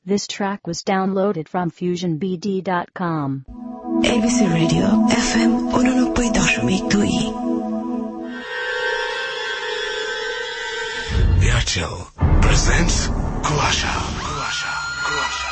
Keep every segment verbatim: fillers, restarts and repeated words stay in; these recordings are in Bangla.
This track was downloaded from fusion b d dot com. A B C Radio F M ninety point two. Airtel presents Kuasha. Kuasha. Kuasha.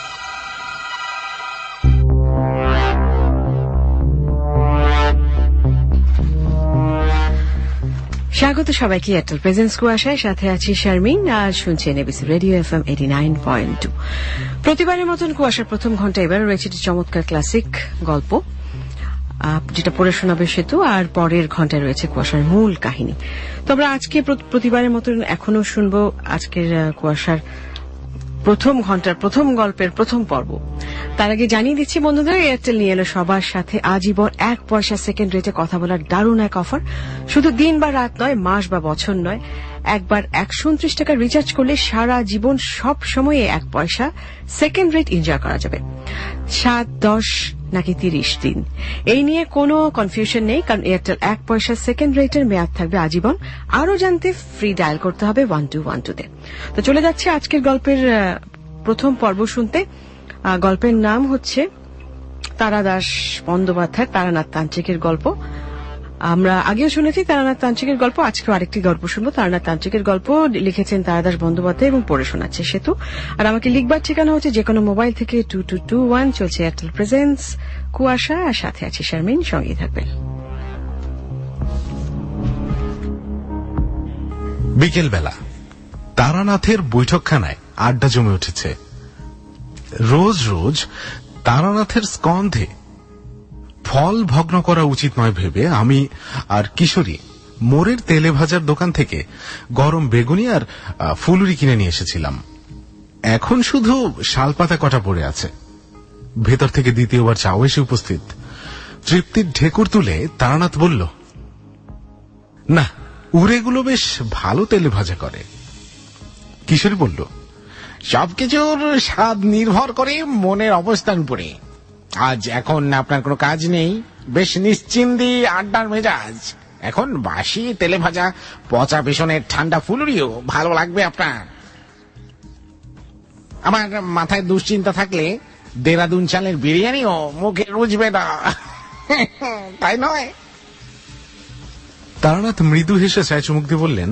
স্বাগত সবাইকে এয়ারটেল প্রেজেন্স কুয়াশায়, সাথে আছি শারমিন। আর শুনছেন ABC radio F M eighty nine point two. প্রতিবারের মতন কুয়াশার প্রথম ঘন্টা এবার রয়েছে একটি চমৎকার ক্লাসিক গল্প, যেটা পড়ে শোনাবে সেতু। আর পরের ঘন্টায় রয়েছে কুয়াশার মূল কাহিনী। তো আমরা আজকে প্রতিবারের মতন এখনো শুনবো আজকের কুয়াশার প্রথম ঘন্টার প্রথম গল্পের প্রথম পর্ব। তার আগে জানিয়ে দিচ্ছি বন্ধুদের, এয়ারটেল নিয়ে এলো সবার সাথে আজীবন এক পয়সা সেকেন্ড রেটে কথা বলার দারুণ এক অফার। শুধু দিন বা রাত নয়, মাস বা বছর নয়, একবার একশো উনত্রিশ টাকা রিচার্জ করলে সারা জীবন সব সময়ে এক পয়সা সেকেন্ড রেট এনজয় করা যাবে। সাত, দশ নাকি তিরিশ দিন, এই নিয়ে কোনো কনফিউশন নেই, কারণ এয়ারটেল এক পয়সা সেকেন্ড রেটের মেয়াদ থাকবে আজীবন। আরও জানতে ফ্রি ডায়াল করতে হবে ওয়ান টু ওয়ান টু তে। তো চলে যাচ্ছে আজকের গল্পের প্রথম পর্ব শুনতে। গল্পের নাম হচ্ছে তারাদাস বন্দ্যোপাধ্যায় তারানাথ তান্ত্রিকের গল্প। আমরা আগেও শুনেছি তারানাথ তান্ত্রিকের গল্প, আজকেও আরেকটি গল্প শুনবো। তারানাথ তান্ত্রিকের গল্প লিখেছেন তারাদাস বন্দ্যোপাধ্যায় এবং পড়ে শোনাচ্ছে সেতু। আর আমাকে লিখবার ঠিকানা হচ্ছে যে কোনো মোবাইল থেকে টু টু টু ওয়ান। চলছে এয়ারটেল প্রেজেন্স কুয়াশা, আর সাথে আছে শারমিন। সঙ্গেই থাকবেন। বিকেলবেলা তারানাথের বৈঠকখানায় আড্ডা জমে উঠেছে। রোজ রোজ তারানাথের স্কন্ধে ফল ভগ্ন করা উচিত নয় ভেবে আমি আর কিশোরী মোড়ের তেলে ভাজার দোকান থেকে গরম বেগুনি আর ফুলুরি কিনে নিয়ে এসেছিলাম। এখন শুধু শালপাতা কটা পড়ে আছে। ভেতর থেকে দ্বিতীয়বার চাও এসে উপস্থিত। তৃপ্তির ঢেকুর তুলে তারানাথ বলল, না, উড়েগুলো বেশ ভালো তেলে ভাজা করে। কিশোরী বলল, সবকিছুর স্বাদ নির্ভর করে মনের অবস্থার উপরে। আজ এখন আপনার কোনো কাজ নেই, বেশ নিশ্চিন্তি আড্ডার মেজাজ। এখন বাসি তেলে ভাজা পচা পেছনের ঠান্ডা ফুলুরিও ভালো লাগবে আপনার। আমার মাথায় দুশ্চিন্তা থাকলে দেরাদুন চালের বিরিয়ানিও মুখে রুজবে না, তাই নয়? তারানাথ মৃদু হেসে চায় চুমুক দিয়ে বললেন,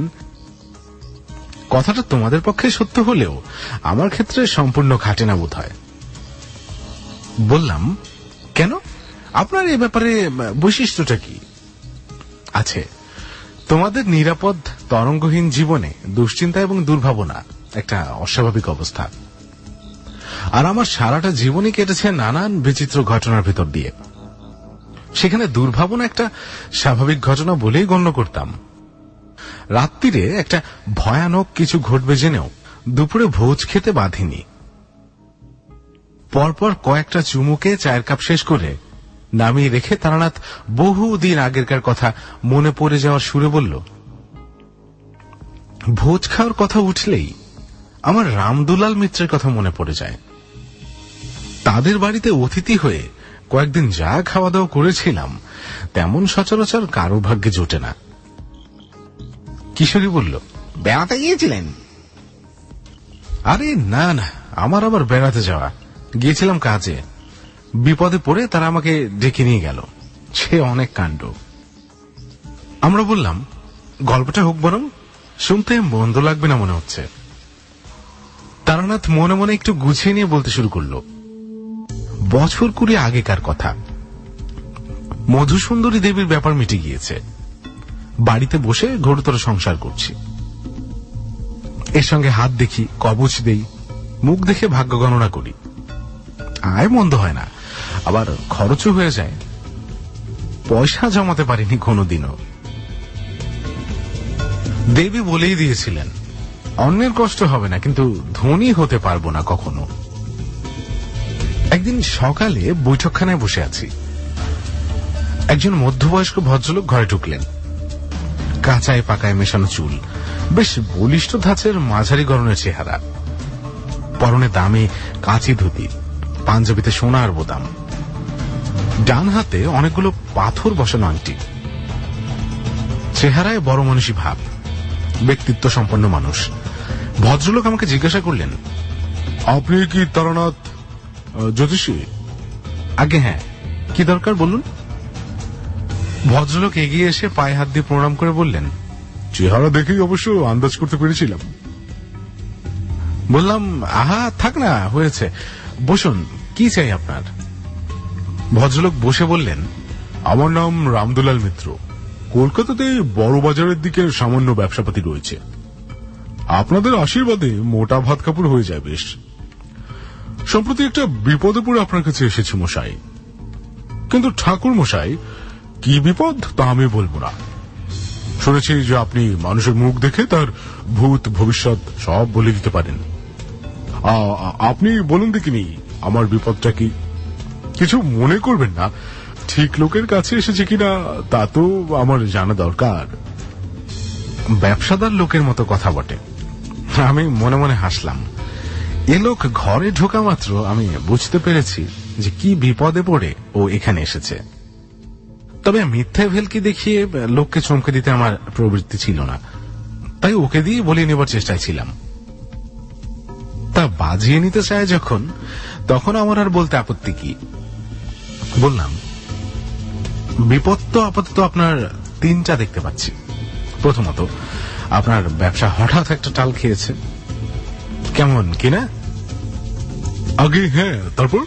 কথাটা তোমাদের পক্ষে সত্য হলেও আমার ক্ষেত্রে সম্পূর্ণ খাটে না বোধ হয়। বললাম, কেন? আপনার এ ব্যাপারে বৈশিষ্ট্যটা কি আছে? তোমাদের নিরাপদ তরঙ্গহীন জীবনে দুশ্চিন্তা এবং দুর্ভাবনা একটা অস্বাভাবিক অবস্থা, আর আমার সারাটা জীবনই কেটেছে নানান বিচিত্র ঘটনার ভেতর দিয়ে। সেখানে দুর্ভাবনা একটা স্বাভাবিক ঘটনা বলেই গণ্য করতাম। রাত্রিরে একটা ভয়ানক কিছু ঘটবে জেনেও দুপুরে ভোজ খেতে বাঁধিনি। পরপর কয়েকটা চুমুকে চায়ের কাপ শেষ করে নামিয়ে রেখে তারানাথ বহুদিন আগেরকার কথা মনে পড়ে যাওয়ার সুরে বলল, ভোজ খাওয়ার কথা উঠলেই আমার রামদুলাল মিত্রের কথা মনে পড়ে যায়। তাদের বাড়িতে অতিথি হয়ে কয়েকদিন যা খাওয়া দাওয়া করেছিলাম তেমন সচরাচর কারো ভাগ্যে জোটে না। কিশোরী বলল, বেড়াতে গিয়েছিলেন? আরে না না, আমার আবার বেড়াতে যাওয়া, গিয়েছিলাম কাজে। বিপদে পড়ে তারা আমাকে ডেকে নিয়ে গেল। সে অনেক কাণ্ড। আমরা বললাম, গল্পটা হোক বরং, শুনতে মন্দ লাগবে না মনে হচ্ছে। তারানাথ মনে মনে একটু গুছিয়ে নিয়ে বলতে শুরু করল, বছর কুড়ি আগেকার কথা। মধুসুন্দরী দেবীর ব্যাপার মিটে গিয়েছে। বাড়িতে বসে ঘোরতর সংসার করছি। এর সঙ্গে হাত দেখি, কবচ দেই, মুখ দেখে ভাগ্য গণনা করি। আয় মন্দ হয় না, আবার খরচও হয়ে যায়। পয়সা জমাতে পারিনি কোনোদিনও। দেবী বলেই দিয়েছিলেন, অন্যের কষ্ট হবে না, কিন্তু ধনী হতে পারবো না কখনো। একদিন সকালে বৈঠকখানায় বসে আছি। একজন মধ্যবয়স্ক ভদ্রলোক ঘরে ঢুকলেন। কাঁচায় পাকায় মেশানো চুল, বেশ বলিষ্ঠ ধাঁচের মাঝারি গড়নের চেহারা, পরনে দামি কাঁচি ধুতি, পাঞ্জাবিতে সোনার বোতাম, ডান হাতে অনেকগুলো পাথর বসানো আংটি। চেহারায় বড় মানুষই ভাব, ব্যক্তিত্ব সম্পন্ন মানুষ। ভদ্রলোক আমাকে জিজ্ঞাসা করলেন, আপনি কি তারানাথ জ্যোতিষী? আগে হ্যাঁ, কি দরকার বলুন। ভদ্রলোক এগিয়ে এসে পায়ে হাত দিয়ে প্রণাম করে বললেন, চেহারা দেখেই অবশ্য আন্দাজ করতে পেরেছিলাম। বললাম, আহা থাক না, হয়েছে, বসুন, কি চাই আপনার? ভদ্রলোক বসে বললেন, আমার নাম রামদুলাল মিত্র। কলকাতাতে বড় বাজারের দিকে সামান্য ব্যবসাপাতি রয়েছে। আপনাদের আশীর্বাদে মোটা ভাত কাপড় হয়ে যায় বেশ। সম্প্রতি একটা বিপদে পড়ে আপনার কাছে এসেছি মশাই। কিন্তু ঠাকুর মশাই, কি বিপদ তা আমি বলবো না। শুনেছি যে আপনি মানুষের মুখ দেখে তার ভূত ভবিষ্যৎ সব বলে দিতে পারেন। আপনি বলুন দেখিনি আমার বিপদটা কি? কিছু মনে করবেন না, ঠিক লোকের কাছে এসেছে কিনা তা তো আমার জানা দরকার। ব্যবসাদার লোকের মতো কথা বটে। আমি মনে মনে হাসলাম। এ লোক ঘরে ঢোকা মাত্র আমি বুঝতে পেরেছি যে কি বিপদে পড়ে ও এখানে এসেছে। তবে মিথ্যে ভেলকি দেখিয়ে লোককে চমকে দিতে আমার প্রবৃত্তি ছিল না, তাই ওকে দিয়ে বলিয়ে নেবার চেষ্টায় ছিলাম। তা বাজিয়ে নিতে চায় যখন, তখন আমার আর বলতে আপত্তি কি। বললাম, বিপদ তো আপাতত আপনার তিনটা দেখতে পাচ্ছি। প্রথমত, আপনার ব্যবসা হঠাৎ একটা টাল খেয়েছে। কেমন কিনা? আগে হ্যাঁ, তারপর?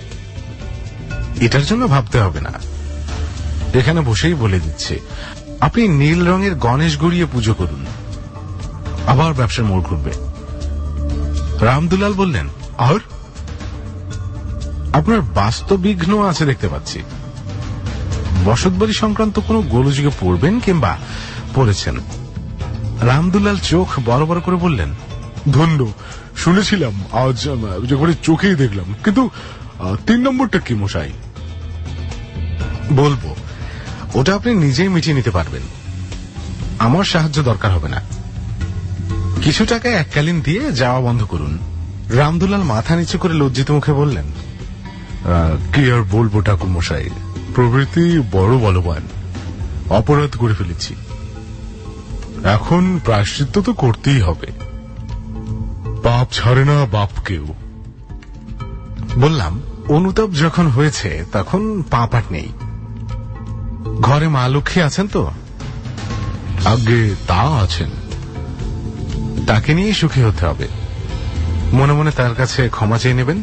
এটার জন্য ভাবতে হবে না, এখানে বসেই বলে দিচ্ছে। আপনি নীল রঙের গণেশ গড়িয়ে পুজো করুন, আবার ব্যবসার মোড় ঘুরবে। রামদুলাল বললেন, আর? আপনার বাস্তবিঘ্ন আছে দেখতে পাচ্ছি। বসতবাড়ি সংক্রান্ত কোনো গোলযোগে পড়বেন কিংবা পড়েছেন? রামদুলাল চোখ বড় বড় করে বললেন, ধন্য, শুনেছিলাম, আজ যখন চোখেই দেখলাম। কিন্তু তিন নম্বরটা কি মশাই? বলবো, ওটা আপনি নিজেই মিটিয়ে নিতে পারবেন, আমার সাহায্য দরকার হবে না। কিছু টাকা এককালীন দিয়ে যাওয়া বন্ধ করুন। রামদুলাল মাথা নিচু করে লজ্জিত মুখে বললেন, কি আর বলবো ঠাকুর মশাই, প্রবৃত্তি বড় বলবান। অপরাধ করে ফেলেছি, এখন প্রায়শ্চিত্ত তো করতেই হবে। পাপ ছাড়ে না বাপকেও। বললাম, অনুতাপ যখন হয়েছে তখন পাপ আর নেই। ঘরে মা লক্ষ্মী আছেন তো? আগে তা আছেন। তাকে নিয়ে সুখী হতে হবে। মনে মনে তার কাছে ক্ষমা চেয়ে নেবেন।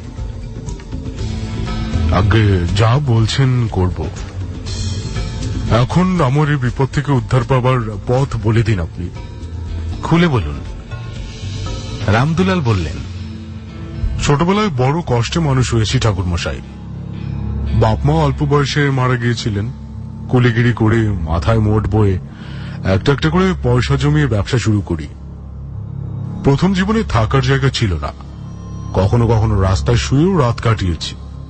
আগে যা বলছেন করব। এখন আমার এই বিপদ থেকে উদ্ধার পাবার পথ বলে দিন আপনি। খুলে বলুন। রামদুলাল বললেন, ছোটবেলায় বড় কষ্টে মানুষ হয়েছি ঠাকুর মশাই। বাপ মা অল্প বয়সে মারা গিয়েছিলেন। কুলিগিরি করে মাথায় মোট বয়ে একটা একটা করে পয়সা জমিয়ে ব্যবসা শুরু করি। প্রথম জীবনে থাকার জায়গা ছিল না, কখনো কখনো রাস্তায় শুয়েও রাত কাটিয়েছি।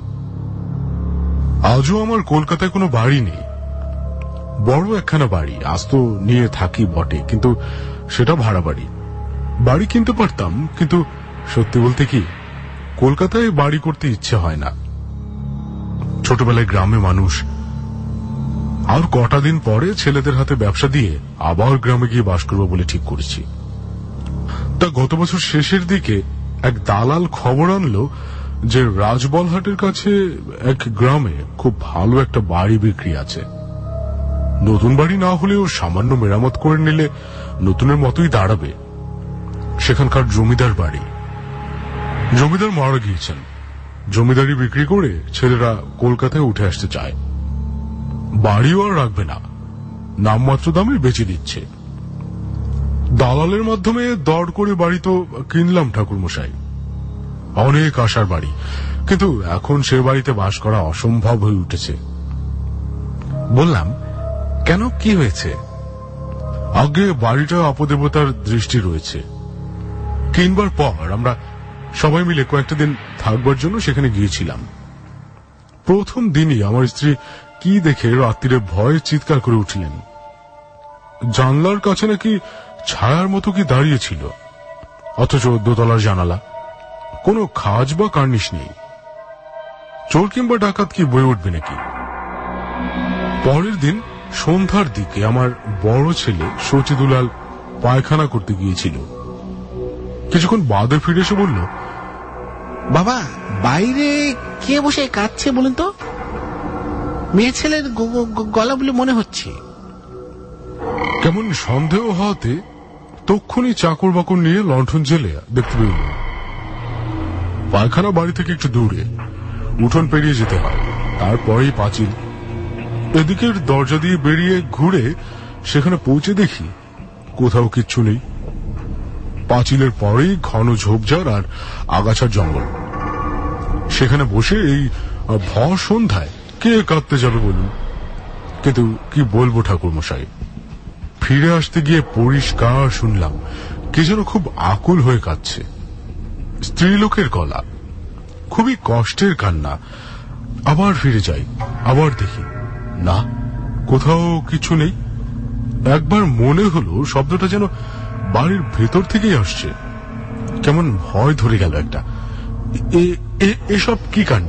আজও আমার কলকাতায় কোনো বাড়ি নেই। বড় একখানা বাড়ি আজ তো নিয়ে থাকি বটে, কিন্তু সেটা ভাড়া বাড়ি। বাড়ি কিনতে পারতাম, কিন্তু সত্যি বলতে কি, কলকাতায় বাড়ি করতে ইচ্ছে হয় না। ছোটবেলায় গ্রামে মানুষ, আর কটা দিন পরে ছেলেদের হাতে ব্যবসা দিয়ে আবার গ্রামে গিয়ে বাস করবো বলে ঠিক করেছি। তা গত বছর শেষের দিকে এক দালাল খবর আনলো যে রাজবলহাটের কাছে এক গ্রামে খুব ভালো একটা বাড়ি বিক্রি আছে। নতুন বাড়ি না হলেও সামান্য মেরামত করে নিলে নতুনের মতোই দাঁড়াবে। সেখানকার জমিদার বাড়ি। জমিদার মারা গিয়েছেন। জমিদারি বিক্রি করে ছেলেরা কলকাতায় উঠে আসতে চায়। বাড়িও আর রাখবে না, নামমাত্র দামে বেচে দিচ্ছে। দালালের মাধ্যমে দর করে বাড়ি তো কিনলাম ঠাকুর মশাই। অনেক আশার বাড়ি, কিন্তু এখন সে বাড়িতে বাস করা অসম্ভব হয়ে উঠেছে। বললাম, কেন, কি হয়েছে? আগে বাড়িটা অপদেবতার দৃষ্টি রয়েছে। কিনবার পর আমরা সবাই মিলে কয়েকটা দিন থাকবার জন্য সেখানে গিয়েছিলাম। প্রথম দিনই আমার স্ত্রী কি দেখে রাত্রিরে ভয়ে চিৎকার করে উঠলেন। জানলার কাছে নাকি ছায়ার মতো কি দাঁড়িয়েছিল, অথচ দোতলার জানালা, কোনো খাজ বা কার্নিশ নেই। চোর কিংবা ডাকাত কি বয়ে উঠবে নাকি? পরের দিন সন্ধ্যার দিকে আমার বড় ছেলে সচিদুলাল পায়খানা করতে গিয়েছিল। কিছুক্ষণ বাদে ফিরে এসে বলল, বাবা, বাইরে কে বসে কাঁদছে বলুন তো? মেয়ে ছেলের গলা বলে মনে হচ্ছে। কেমন সন্দেহ হওয়াতে তক্ষুনি চাকর বাকর নিয়ে লণ্ঠন জেলে দেখতে পেল। পায়খানা বাড়ি থেকে একটু দূরে, উঠোন পেরিয়ে যেতে হয়, তারপরেই পাঁচিল। এদিকের দরজা দিয়ে বেরিয়ে ঘুরে সেখানে পৌঁছে দেখি কোথাও কিচ্ছু নেই। পাঁচিলের পরেই ঘন ঝোপঝাড় আর আগাছার জঙ্গল। সেখানে বসে এই ভর সন্ধ্যায় কে কাঁদতে যাবে বলুন? কিন্তু কি বলবো ঠাকুরমশাই, ফিরে আসতে গিয়ে পরিষ্কার শুনলাম কে যেন খুব আকুল হয়ে কাঁদছে। স্ত্রীলোকের গলা, খুবই কষ্টের কান্না। আবার ফিরে যাই, আবার দেখি না, কোথাও কিছু নেই। একবার মনে হলো শব্দটা যেন বাড়ির ভেতর থেকেই আসছে। কেমন ভয় ধরে গেল একটা। এসব কি কাণ্ড?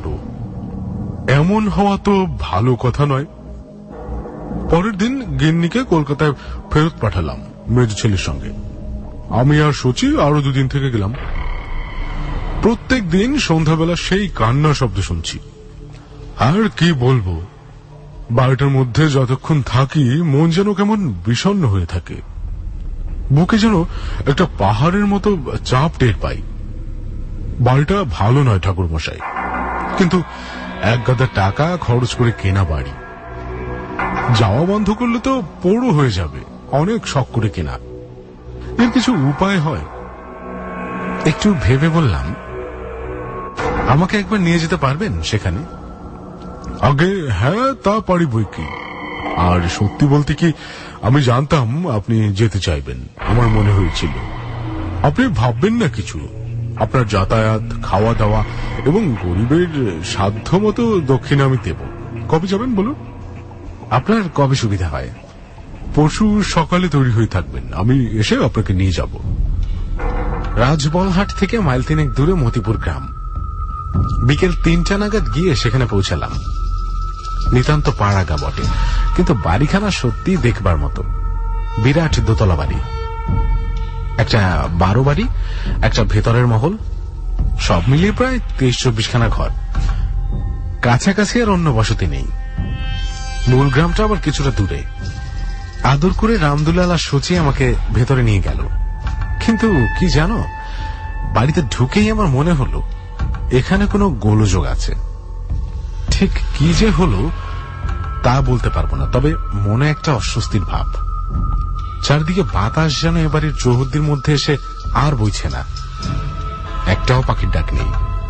এমন হওয়া তো ভালো কথা নয়। পরের দিন গিন্নিকে কলকাতায় ফেরত পাঠালাম মেজ ছেলের সঙ্গে। আমি আর সচি আরো দুদিন থেকে গেলাম। প্রত্যেক দিন সন্ধ্যাবেলা সেই কান্না শব্দ শুনছি। আর কি বলবো, বাড়িটার মধ্যে যতক্ষণ থাকি মন যেন কেমন বিষণ্ণ হয়ে থাকে। বুকে যেন একটা পাহাড়ের মতো চাপ টের পাই। বাড়িটা ভালো নয় ঠাকুর মশাই, কিন্তু এক গাদা টাকা খরচ করে কেনা বাড়ি। যাওয়া বন্ধ করলে তো পোড়ো হয়ে যাবে, অনেক শখ করে কেনা। এর কিছু উপায় হয়? একটু ভেবে বললাম, আমাকে একবার নিয়ে যেতে পারবেন সেখানে? আগে হ্যাঁ, তা পারি বই কি। আর সত্যি বলতে কি, আমি জানতাম আপনি যেতে চাইবেন। আমার মনে হয়েছিল আপনি ভাববেন না কিছু। আপনার যাতায়াত, খাওয়া দাওয়া এবং গরিবের সাধ্য মতো দক্ষিণে আমি দেব। কবে যাবেন বলুন? আপনার কবে সুবিধা হয়? পরশু সকালে তৈরি হয়ে থাকবেন, আমি এসে আপনাকে নিয়ে যাব। রাজবলহাট থেকে মাইল তিনেক দূরে মতিপুর গ্রাম। বিকেল তিনটা নাগাদ গিয়ে সেখানে পৌঁছালাম। নিতান্ত পাড়াগা বটে, কিন্তু বাড়িখানা সত্যি দেখবার মতো। বিরাট দোতলা বাড়ি, একটা বারো বাড়ি, একটা ভেতরের মহল, সব মিলিয়ে প্রায় তেইশ চব্বিশ খানা ঘর। কাছাকাছি আর অন্য বসতি নেই। মূল গ্রামটা আবার কিছুটা দূরে। আদর করে রামদুলাল আর সচি আমাকে ভেতরে নিয়ে গেল। কিন্তু কি জানো, বাড়িতে ঢুকেই আমার মনে হলো এখানে কোনো গোলযোগ আছে। ঠিক কি যে হলো তা বলতে পারবো না, তবে মনে একটা অস্বস্তির ভাব। চারদিকে বাতাস যেন এবারের চৌহদ্দির মধ্যে এসে আর বইছে না। একটাও পাখির ডাক নেই।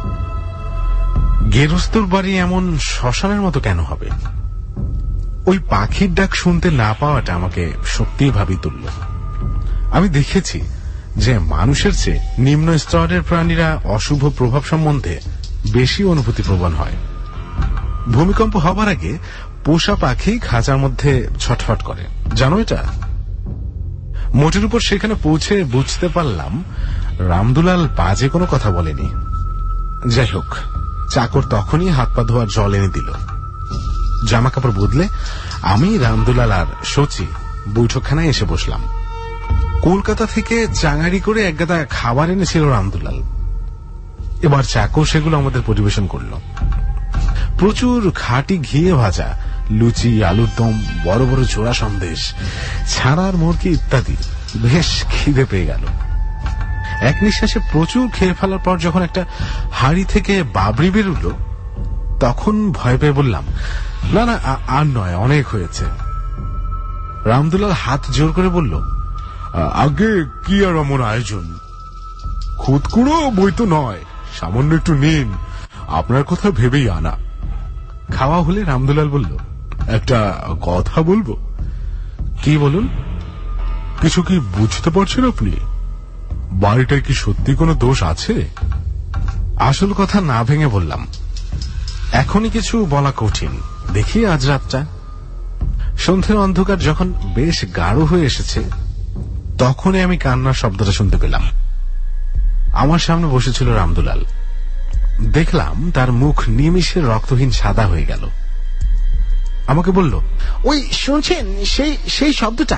গেরস্তর বাড়ি এমন শ্মশানের মতো কেন হবে? ওই পাখির ডাক শুনতে না পাওয়াটা আমাকে সত্যিই ভাবি তুলল। আমি দেখেছি যে মানুষের চেয়ে নিম্ন স্তরের প্রাণীরা অশুভ প্রভাব সম্বন্ধে বেশি অনুভূতি প্রবণ হয়। ভূমিকম্প হবার আগে পোষা পাখি খাঁচার মধ্যে ছটফট করে, জানো এটা? মোটের উপর সেখানে পৌঁছে বুঝতে পারলাম রামদুলাল বাজে কোনো কথা বলেনি। যাই হোক, চাকর তখনই হাত পা ধোয়ার জল এনে দিল। জামা কাপড় বদলে আমি, রামদুলাল আর সচি বৈঠকখানায় এসে বসলাম। কলকাতা থেকে চাঙারি করে এক গাদা খাবার এনেছিল রামদুলাল। এবার চাকর সেগুলো আমাদের পরিবেশন করল। প্রচুর খাঁটি ঘিয়ে ভাজা লুচি, আলুর দম, বড় বড় জোড়া সন্দেশ, ছাড়ার মুরগি ইত্যাদি। বেশ খিদে পেয়ে গেল। এক নিঃশ্বাসে প্রচুর খেয়ে ফেলার পর যখন একটা হাড়ি থেকে বাবরি বেরুলো, তখন ভয় পেয়ে বললাম, না না, আর নয়, অনেক হয়েছে। রামদুলাল হাত জোর করে বলল, আগে কি আর এমন আয়োজন? খুদকুড়ো বই তো নয়, সামান্য একটু নিন, আপনার কথা ভেবেই আনা। খাওয়া হলে রামদুলাল বলল, একটা কথা বলবো। কি বলুন? কিছু কি বুঝতে পারছেন আপনি? বাড়িটায় কি সত্যি কোনো দোষ আছে? আসল কথা না ভেঙে বললাম, এখনই কিছু বলা কঠিন, দেখি আজ রাতটা। সন্ধ্যের অন্ধকার যখন বেশ গাঢ় হয়ে এসেছে, তখনই আমি কান্নার শব্দটা শুনতে পেলাম। আমার সামনে বসেছিল রামদুলাল। দেখলাম তার মুখ নিমিষে রক্তহীন সাদা হয়ে গেল। আমাকে বলল, ওই শুনছেন সেই সেই শব্দটা?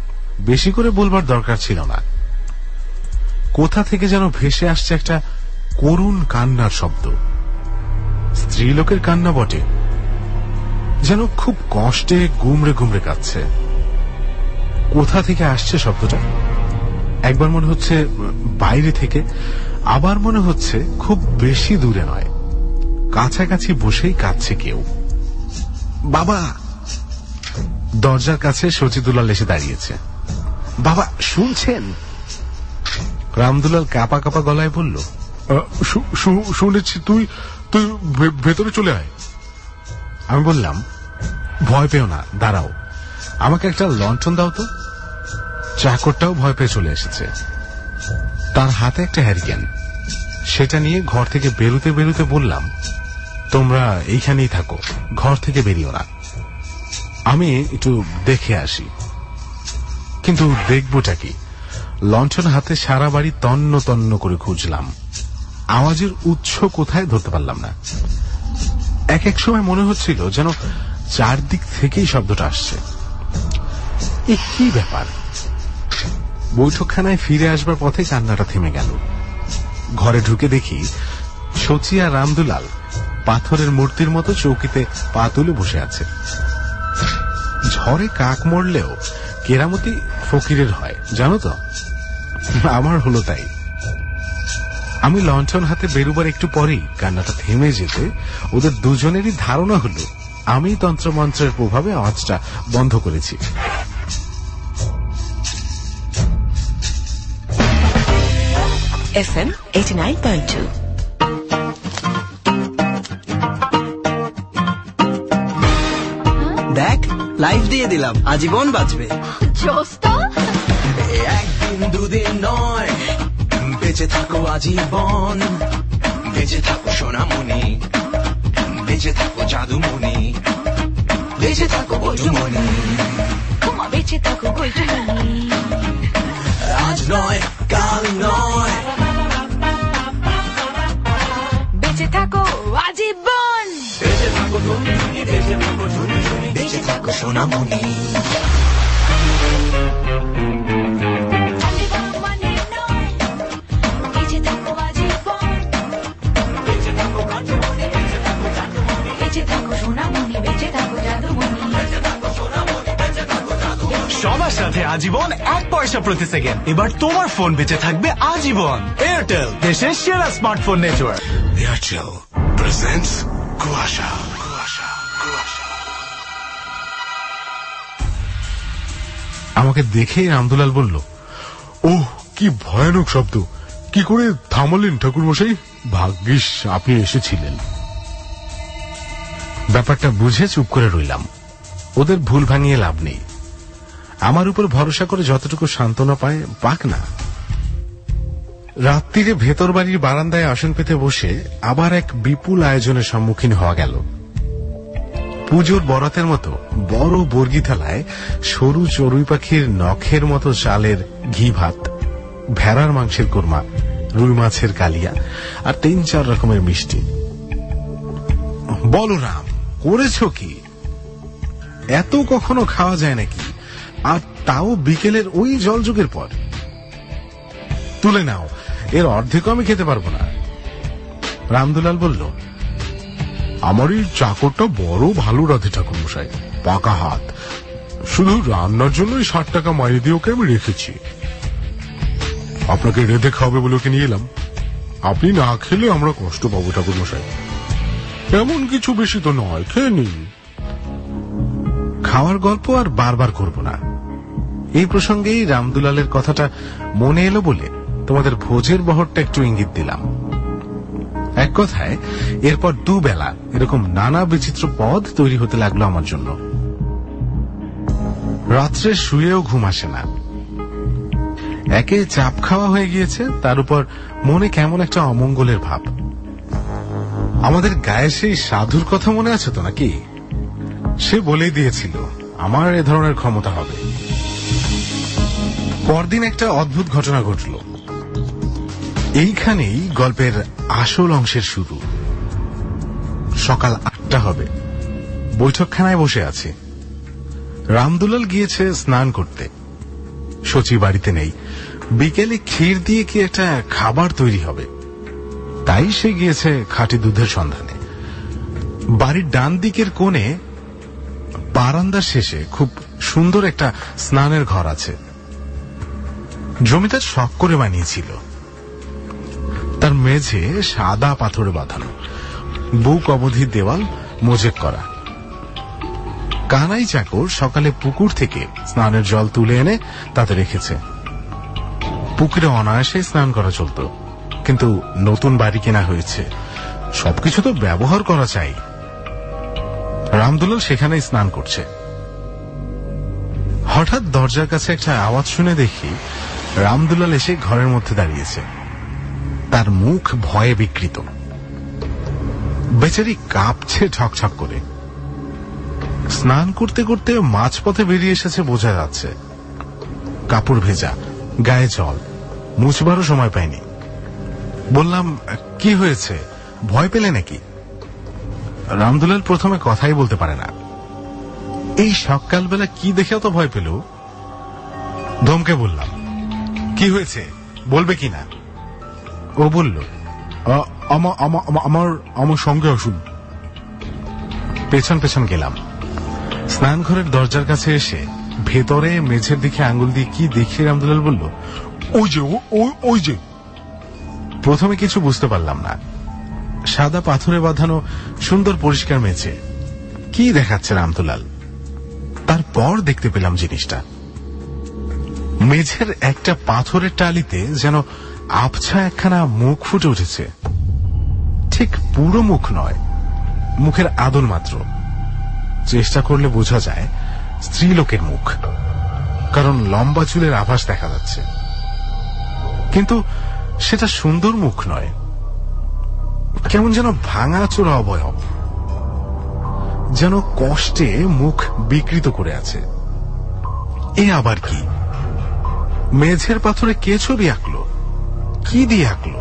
বেশি করে বলবার দরকার ছিল না। কোথা থেকে যেন ভেসে আসছে একটা করুণ কান্নার শব্দ। স্ত্রীলোকের কান্না বটে, যেন খুব কষ্টে গুমড়ে গুমড়ে কাঁদছে। কোথা থেকে আসছে শব্দটা? একবার মনে হচ্ছে বাইরে থেকে, আবার মনে হচ্ছে খুব বেশি দূরে নয়, কাছাকাছি বসেই কাঁদছে কেউ। বাবা! দরজার কাছে সচিদুলাল এসে দাঁড়িয়েছে। বাবা শুনছেন? রামদুলাল কাঁপা কাঁপা গলায় বলল, শুনেছি। তুই তুই ভেতরে চলে আয়। আমি বললাম, ভয় পেও না, দাঁড়াও, আমাকে একটা লণ্ঠন দাও তো। চাকরটাও ভয় পেয়ে চলে এসেছে। তার হাতে একটা হ্যারিকেন, সেটা নিয়ে ঘর থেকে বেরুতে বেরুতে বললাম, তোমরা এইখানেই থাকো, ঘর থেকে বেরিও না, আমি একটু দেখে আসি। কিন্তু দেখবোটা কি? লণ্ঠন হাতে সারা বাড়ি তন্ন তন্ন করে খুঁজলাম, আওয়াজের উৎস কোথায় ধরতে পারলাম না। এক এক সময় মনে হচ্ছিল যেন চারদিক থেকেই শব্দটা আসছে। এ কি ব্যাপার? বৈঠকখানায় ফিরে আসবার পথে কান্নাটা থেমে গেল। ঘরে ঢুকে দেখি সচি আর রামদুলাল পাথরের মূর্তির মতো চৌকিতে পা তুলে বসে আছে। ঝড়ে কাক মরলেও কেরামতি ফকিরের হয়, জানো তো। আমার হলো তাই। আমি লণ্ঠন হাতে বেরুবার একটু পরেই কান্নাটা থেমে যেতে ওদের দুজনেরই ধারণা হলো আমি তন্ত্রমন্ত্রের প্রভাবে আওয়াজটা বন্ধ করেছি। F M eighty nine point two. দেখ, লাইভ দিয়ে দিলাম, আজীবন বাঁচবে। একদিন দুদিন নয়, বেঁচে থাকো আজীবন, বেঁচে থাকো সোনামণি, বেঁচে থাকো জাদুমণি, বেঁচে থাকো বধুমণি, বেঁচে থাকো বধুমণি। আজ নয় কাল নয়, বেঁচে থাকো আজীবন, বেঁচে থাকো তুমি, বেঁচে থাকো তুমি, বেঁচে থাকো সোনামণি। সবার সাথে আজীবন এক পয়সা প্রতি সেকেন্ড। এবার তোমার ফোন বেঁচে থাকবে আজীবন। এয়ারটেল, দেশের সেরা স্মার্টফোন নেটওয়ার্ক। এয়ারটেল প্রেজেন্টস কুয়াশা। আমাকে দেখে রামদুলাল বলল, ওহ, কি ভয়ানক শব্দ! কি করে থামালেন ঠাকুরমশাই? ভাগ্যিস আপনি এসেছিলেন। ব্যাপারটা বুঝে চুপ করে রইলাম। ওদের ভুল ভাঙিয়ে লাভ নেই। আমার উপর ভরসা করে যতটুকু সান্ত্বনা পায় পাক না। রাত্রিরে ভেতর বাড়ির বারান্দায় আসন পেতে বসে আবার এক বিপুল আয়োজনের সম্মুখীন হওয়া গেল। পুজোর বরাতের মতো বড় বর্গি থালায় সরু চড়ুই পাখির নখের মতো চালের ঘি ভাত, ভেড়ার মাংসের কোরমা, রুই মাছের কালিয়া আর তিন চার রকমের মিষ্টি। বলরাম, করেছো কি? এত কখনো খাওয়া যায় নাকি? আর তাও বিকেলের ওই জলযোগের পর। তুলে নাও, এর অর্ধেক আমি খেতে পারবো না। রামদুলাল বলল, আমার এই চাকরটা বড় ভালো রাধে ঠাকুরমশাই, পাকা হাত। শুধু রান্নার জন্যই ষাট টাকা মাইনে দিয়ে ওকে আমি রেখেছি। আপনাকে রেঁধে খাওয়াবে বলে ওকে নিয়ে এলাম। আপনি না খেলে আমরা কষ্ট পাবো ঠাকুরমশাই। এমন কিছু বেশি তো নয়, খেয়ে নিন। খাওয়ার গল্প আর বারবার করব না। এই প্রসঙ্গেই রামদুলালের কথাটা মনে এলো বলে তোমাদের ভোজের বহরটা একটু ইঙ্গিত দিলাম। এক কথায় এরপর দুবেলা এরকম নানা বিচিত্র পদ তৈরি হতে লাগলো আমার জন্য। রাত্রে শুয়েও ঘুম আসে না। একে চাপ খাওয়া হয়ে গিয়েছে, তার উপর মনে কেমন একটা অমঙ্গলের ভাব। আমাদের গায়ে সেই সাধুর কথা মনে আছে তো নাকি? সে বলেই দিয়েছিল আমার এ ধরনের ক্ষমতা হবে। পরদিন একটা অদ্ভুত ঘটনা ঘটল। এইখানেই গল্পের আসল অংশের শুরু। সকাল আটটা হবে, বৈঠকখানায় বসে আছে। রামদুলাল গিয়েছে স্নান করতে, সচি বাড়িতে নেই। বিকেলে ক্ষীর দিয়ে কি একটা খাবার তৈরি হবে। তাই সে গিয়েছে খাঁটি দুধের সন্ধানে। বাড়ির ডান দিকের কোণে বারান্দার শেষে খুব সুন্দর একটা স্নানের ঘর আছে। জমিদার শখ করে বানিয়েছিল। তার মেঝে সাদা পাথরে বাঁধানো, বুক অবধি দেওয়াল মোজেক করা। কানাই চাকর সকালে পুকুর থেকে স্নানের জল তুলে এনে তাতে রেখেছে। পুকুরে অনায়াসে স্নান করা চলত, কিন্তু নতুন বাড়ি কেনা হয়েছে, সবকিছু তো ব্যবহার করা চাই। রামদুলাল সেখানেই স্নান করছে। হঠাৎ দরজার কাছে একটা আওয়াজ শুনে দেখি রামদুলাল এসে ঘরের মধ্যে দাঁড়িয়েছে। তার মুখ ভয়ে বিকৃত, বেচারি কাঁপছে ঠকঠক করে। স্নান করতে করতে মাঝপথে বেরিয়ে এসেছে বোঝা যাচ্ছে। কাপড় ভেজা, গায়ে জল, মুছবারও সময় পায়নি। বললাম, কি হয়েছে, ভয় পেলে নাকি? রামদুলাল প্রথমে কথাই বলতে পারে না। এই সকালবেলা কি দেখে অত ভয় পেল? ধমকে বললাম, কি হয়েছে বলবে কিনা? ও বলল, আমার আমার সঙ্গে আসুন। পেছন পেছন গেলাম। স্নান ঘরের দরজার কাছে এসে ভেতরে মেঝের দিকে আঙ্গুল দিয়ে কি দেখে রামদুলাল বলল, ওই যে ওই যে। প্রথমে কিছু বুঝতে পারলাম না। সাদা পাথরে বাঁধানো সুন্দর পরিষ্কার মেঝে, কি দেখাচ্ছে রামদুলাল? তারপর দেখতে পেলাম জিনিসটা। মেঝের একটা পাথরের টালিতে যেন আবছা একখানা মুখ ফুটে উঠেছে। ঠিক পুরো মুখ নয়, মুখের আদল মাত্র। চেষ্টা করলে বোঝা যায় স্ত্রীলোকের মুখ, কারণ লম্বা চুলের আভাস দেখা যাচ্ছে। কিন্তু সেটা সুন্দর মুখ নয়, কেমন যেন ভাঙা চোরা অবয়ব, যেন কষ্টে মুখ বিকৃত করে আছে। এ আবার কি? মেঝের পাথরে কে ছবি আঁকলো? কি দিয়ে আঁকলো?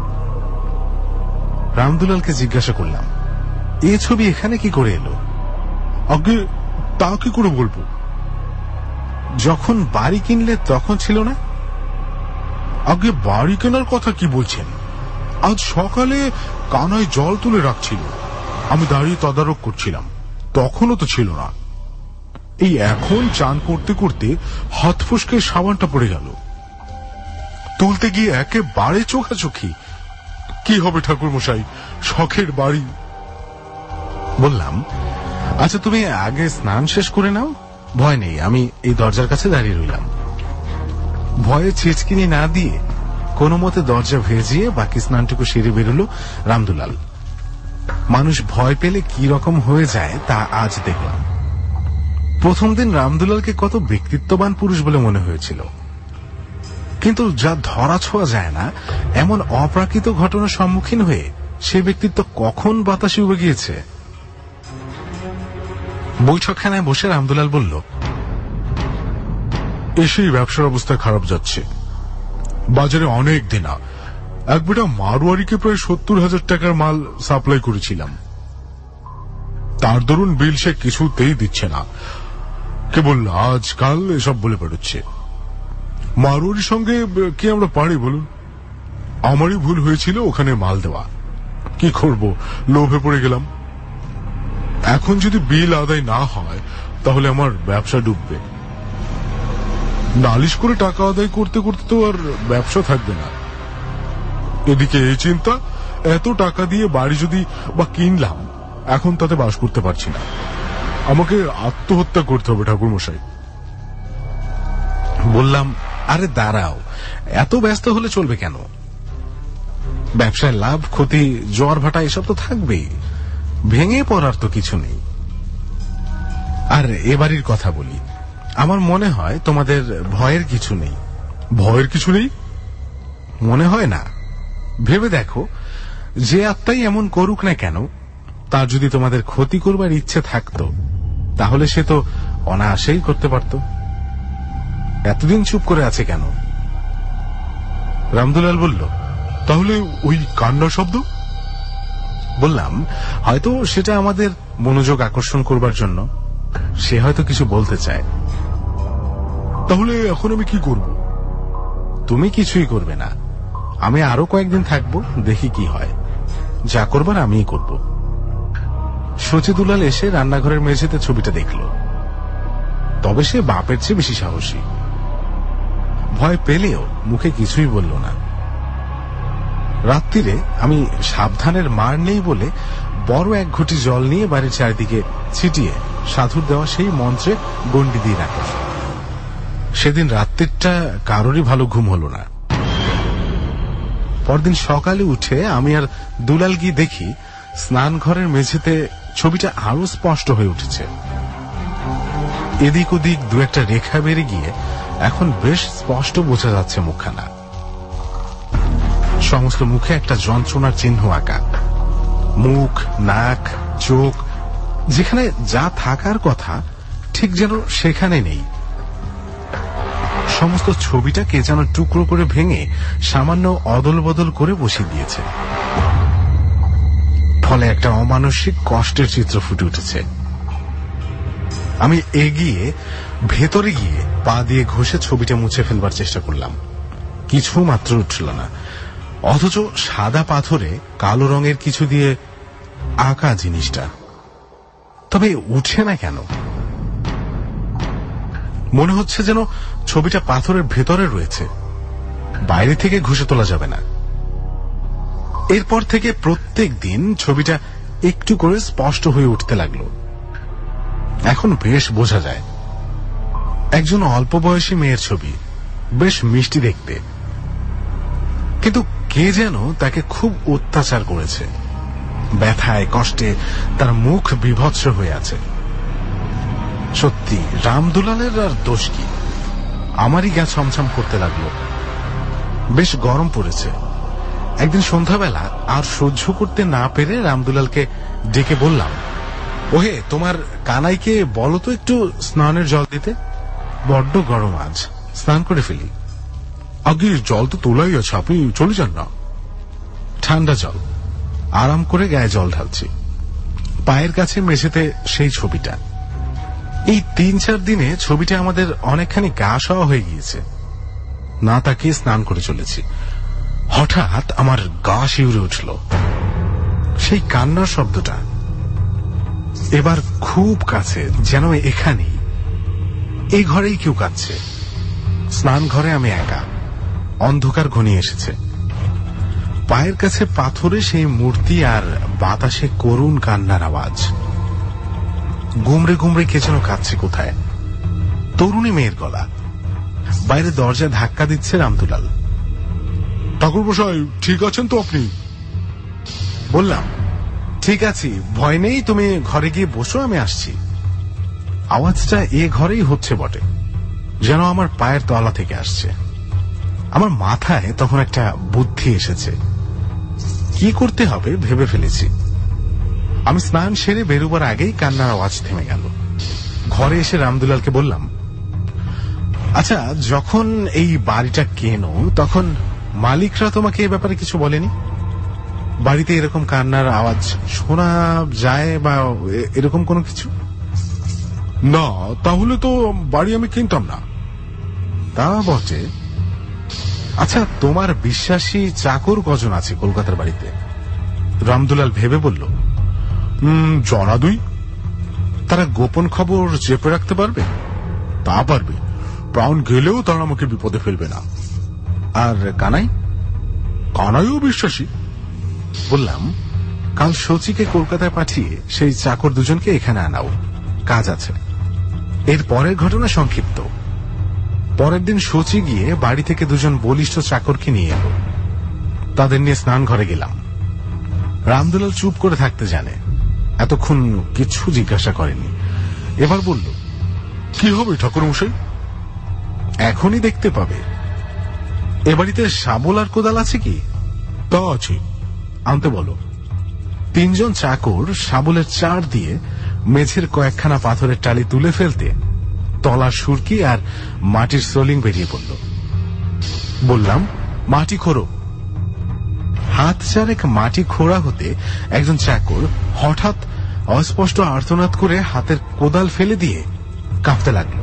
রামদুলালকে জিজ্ঞাসা করলাম, এ ছবি এখানে কি করে এলো? আগে তা কি করে বলবো? যখন বাড়ি কিনলে তখন ছিল না? আগে বাড়ি কেনার কথা কি বলছেন? আজ সকালে কানায় জল তুলে রাখছিল, আমি দাঁড়িয়ে তদারক করছিলাম, তখনও তো ছিল না। এই এখন চান করতে করতে হাত ফসকে সাবানটা পড়ে গেল, তুলতে গিয়ে একেবারে চোখাচোখি। কি হবে ঠাকুর মশাই, শখের বাড়ি। বললাম, আচ্ছা তুমি আগে স্নান শেষ করে নাও, ভয় নেই, আমি এই দরজার কাছে দাঁড়িয়ে রইলাম। ভয়ে ছিচকিনি না দিয়ে কোনো মতে দরজা ভেজিয়ে বাকি স্নানটুকু সেরে বেরোলো রামদুলাল। মানুষ ভয় পেলে কি রকম হয়ে যায় তা আজ দেখলাম। প্রথম দিন রামদুলালকে কত ব্যক্তিত্ববান পুরুষ বলে মনে হয়েছিল, কিন্তু যা ধরা ছোঁয়া যায় না এমন অপ্রাকৃত ঘটনার সম্মুখীন হয়ে সে ব্যক্তিত্ব কখন বাতাসে উবে গিয়েছে। বৈঠকখানায় বসে রামদুলাল বলল, এসেই ব্যবসার অবস্থা খারাপ যাচ্ছে। বাজারে অনেক দিনা এক বেটা মারোয়ারিকে প্রায় সত্তর হাজার টাকার মাল সাপ্লাই করেছিলাম, তার দরুন বিল সে কিছুতেই দিচ্ছে না, কেবল আজকাল এসব বলে বেড়াচ্ছে। মারোয়ারির সঙ্গে কি আমরা পারি বলুন? আমারই ভুল হয়েছিল ওখানে মাল দেওয়া, কি করব, লোভে পড়ে গেলাম। এখন যদি বিল আদায় না হয় তাহলে আমার ব্যবসা ডুববে। নালিশ করে টাকা আদায় করতে করতে তো আর ব্যবসা থাকবে না। এদিকে এই চিন্তা, এত টাকা দিয়ে বাড়ি যদি বা কিনলাম, এখন তাতে বাস করতে পারছি না, আমাকে আত্মহত্যা করতে হবে ঠাকুর মশাই। বললাম, আরে দাঁড়াও, এত ব্যস্ত হলে চলবে কেন? ব্যবসায় লাভ ক্ষতি জোয়ার ভাটা এসব তো থাকবেই, ভেঙে পড়ার তো কিছু নেই। আর এ বাড়ির কথা বলি, আমার মনে হয় তোমাদের ভয়ের কিছু নেই। ভয়ের কিছু নেই মনে হয় না? ভেবে দেখো, যে আত্মাই এমন করুক না কেন, তার যদি তোমাদের ক্ষতি করবার ইচ্ছে থাকতো তাহলে সে তো অনায়াসেই করতে পারত। এতদিন চুপ করে আছে কেন? রামদুলাল বলল, তাহলে ওই কান্না শব্দ? বললাম, হয়তো সেটা আমাদের মনোযোগ আকর্ষণ করবার জন্য, সে হয়তো কিছু বলতে চায়। তাহলে এখন আমি কি করব? তুমি কিছুই করবে না, আমি আরো কয়েকদিন থাকবো, দেখি কি হয়। যা করবার আমিই করব। সচি দুলাল এসে রান্নাঘরের মেঝেতে ছবিটা দেখল, তবে সে বাপের চেয়ে বেশি সাহসী। ভয় পেলেও মুখে কিছুই বলল না। রাত্রিরে আমি সাবধানের মার নেই বলে বড় এক ঘটি জল নিয়ে বাড়ির চারিদিকে ছিটিয়ে সাধুর দেওয়া সেই মন্ত্রে গন্ডি দিয়ে রাখে। সেদিন রাত্রিটা কারোরই ভালো ঘুম হল না। পরদিন সকালে উঠে আমি আর দুলাল গিয়ে দেখি স্নান ঘরের মেঝেতে ছবিটা আরো স্পষ্ট হয়ে উঠেছে। এদিক ওদিক দু একটা রেখা বেড়ে গিয়ে এখন বেশ স্পষ্ট বোঝা যাচ্ছে মুখখানা। সমস্ত মুখে একটা যন্ত্রণার চিহ্ন আঁকা। মুখ, নাক, চোখ যেখানে যা থাকার কথা ঠিক যেন সেখানে নেই। সমস্ত ছবিটা কে যেন টুকরো করে ভেঙে সামান্য অদল বদল করে বসিয়ে দিয়েছে। ফলে একটা অমানসিক কষ্টের চিত্র ফুটে উঠেছে। আমি এগিয়ে ভেতরে গিয়ে পা দিয়ে ঘষে ছবিটা মুছে ফেলবার চেষ্টা করলাম, কিছু মাত্র উঠল না। অথচ সাদা পাথরে কালো রঙের কিছু দিয়ে আঁকা জিনিসটা, তবে উঠে না কেন? মনে হচ্ছে যেন ছবিটা পাথরের ভেতরে রয়েছে, বাইরে থেকে ঘষে তোলা যাবে না। এরপর থেকে প্রত্যেক দিন ছবিটা একটু করে স্পষ্ট হয়ে উঠতে লাগলো। এখন বেশ বোঝা যায় একজন অল্প বয়সী মেয়ের ছবি, বেশ মিষ্টি দেখতে, কিন্তু কে যেন তাকে খুব অত্যাচার করেছে। ব্যথায় কষ্টে তার মুখ বিভৎস হয়ে আছে। সত্যি রামদুলালের আর দোষ কি? আমারই গা ছমছম করতে লাগলো। বেশ গরম পড়েছে। একদিন সন্ধ্যাবেলা আর সহ্য করতে না পেরে রামদুলালকে ডেকে বললাম, ওহে, তোমার কানাইকে বলো তো একটু স্নানের জল দিতে, বড্ড গরম আজ, স্নান করে ফেলি। আগে জল তো তোলাই আছে, আপনি চলে যান না। ঠান্ডা জল। আরাম করে গায়ে জল ঢালছি। পায়ের কাছে মেঝেতে সেই ছবিটা। এই তিন চার দিনে ছবিটা আমাদের অনেকখানি গা সওয়া হয়ে গিয়েছে। না তাকিয়ে স্নান করে চলেছি। হঠাৎ আমার গা শিউরে উঠল। সেই কান্নার শব্দটা এবার খুব কাছে, যেন এখানেই, এই ঘরেই কেউ কাঁদছে। স্নান ঘরে আমি একা, অন্ধকার ঘনিয়ে এসেছে। পায়ের কাছে পাথরে সেই মূর্তি আর বাতাসে করুণ কান্নার আওয়াজ। গুমড়ে গুমড়ে কে যেন কাঁদছে কোথায়। তরুণী মেয়ের গলা। বাইরে দরজা ধাক্কা দিচ্ছে রামদুলাল। ঠাকুর মশাই, ঠিক আছেন তো আপনি? বললাম, ঠিক আছি, ভয় নেই, তুমি ঘরে গিয়ে বসো, আমি আসছি। আওয়াজটা এ ঘরেই হচ্ছে বটে, যেন আমার পায়ের তলা থেকে আসছে। আমার মাথায় তখন একটা বুদ্ধি এসেছে। কি করতে হবে ভেবে ফেলেছি। আমি স্নান সেরে বেরোবার আগেই কান্নার আওয়াজ থেমে গেল। ঘরে এসে রামদুলালকে বললাম, আচ্ছা, যখন এই বাড়িটা কেনো তখন মালিকরা তোমাকে এ ব্যাপারে কিছু বলেনি? বাড়িতে এরকম কান্নার আওয়াজ শোনা যায় বা এরকম কোনো কিছু? না, তাহলে তো বাড়ি আমি কিনতাম না। তা বটে। আচ্ছা, তোমার বিশ্বাসী চাকর কজন আছে কলকাতার বাড়িতে? রামদুলাল ভেবে বলল, জনা দুই। তারা গোপন খবর চেপে রাখতে পারবে? তা পারবে, প্রাণ গেলেও তারা আমাকে বিপদে ফেলবে না। আর কানাই? কানাইও বিশ্বাসী। বললাম, কাল সচিকে কলকাতায় পাঠিয়ে সেই চাকর দুজনকে এখানে আনাও, কাজ আছে। এর পরের ঘটনা সংক্ষিপ্ত। পরের দিন সচি গিয়ে বাড়ি থেকে দুজন বলিষ্ঠ চাকরকে নিয়ে এলো। তাদের নিয়ে স্নান ঘরে গেলাম। রামদুলাল চুপ করে থাকতে জানে, এতক্ষণ কিছু জিজ্ঞাসা করেনি। এবার বলল, কি হবে ঠাকুর মশাই? এখনই দেখতে পাবে। এ বাড়িতে শাবল আর কোদাল আছে কি? তা আছে। আনতে বলো। তিনজন চাকর শাবলের চার দিয়ে মেঝের কয়েকখানা পাথরের টালি তুলে ফেলতে তলার সুরকি আর মাটির সোলিং বেরিয়ে পড়ল। বললাম, মাটি খোঁড়ো। হাত চারেক মাটি খোঁড়া হতে একজন চাকর হঠাৎ অস্পষ্ট আর্তনাদ করে হাতের কোদাল ফেলে দিয়ে কাঁপতে লাগলো।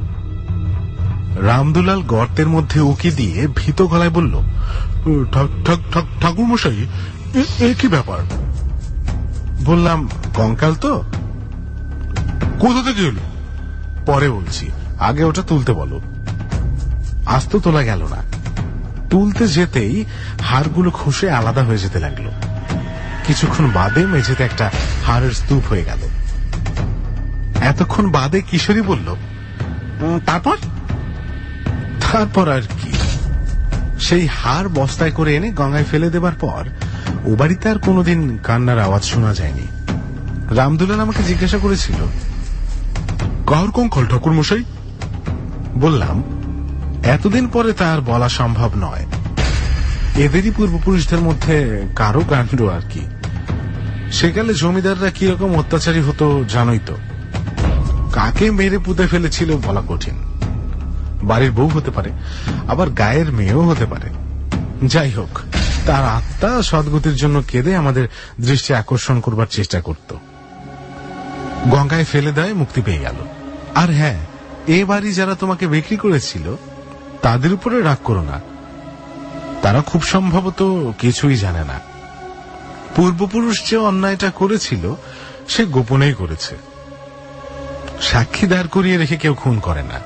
রামদুলাল গর্তের মধ্যে উকি দিয়ে ভীত গলায় বলল, ঠাকুর মশাই, এ কি ব্যাপার? বললাম, কঙ্কাল তো। কোথা থেকে এলো? পরে বলছি, আগে ওটা তুলতে বলো। আজ তো তোলা গেল না। তুলতে যেতেই হাড়গুলো খসে আলাদা হয়ে যেতে লাগলো। কিছুক্ষণ বাদে মেঝেতে একটা হাড়ের স্তূপ হয়ে গেল। এতক্ষণ বাদে কিশোরী বলল, তারপর? তারপর আর কি, সেই হাড় বস্তায় করে এনে গঙ্গায় ফেলে দেবার পর ও বাড়িতে আর কোনোদিন কান্নার আওয়াজ শোনা যায়নি। রামদুলাল আমাকে জিজ্ঞাসা করেছিল, কার কঙ্কাল ঠাকুর মশাই? বললাম, এতদিন পরে তার বলা সম্ভব নয়। এদেরই পূর্বপুরুষদের মধ্যে কারো কাণ্ড আর কি। সেকালে জমিদাররা কিরকম অত্যাচারী হতো জানোই তো। কাকে মেরে পুঁতে ফেলেছিল বলা কঠিন। বাড়ির বউ হতে পারে, আবার গায়ের মেয়েও হতে পারে। যাই হোক, তার আত্মা সদ্গতির জন্য কেঁদে আমাদের দৃষ্টি আকর্ষণ করবার চেষ্টা করত। গঙ্গায় ফেলে দেয়, মুক্তি পেয়ে গেল। আর হ্যাঁ, এ বাড়ি যারা তোমাকে বিক্রি করেছিল তাদের উপরে রাগ করো না। তারা খুব সম্ভবত কিছুই জানে না। পূর্বপুরুষ যে অন্যায়টা করেছিল সে গোপনেই করেছে। সাক্ষী দাঁড় করিয়ে রেখে কেউ খুন করে না।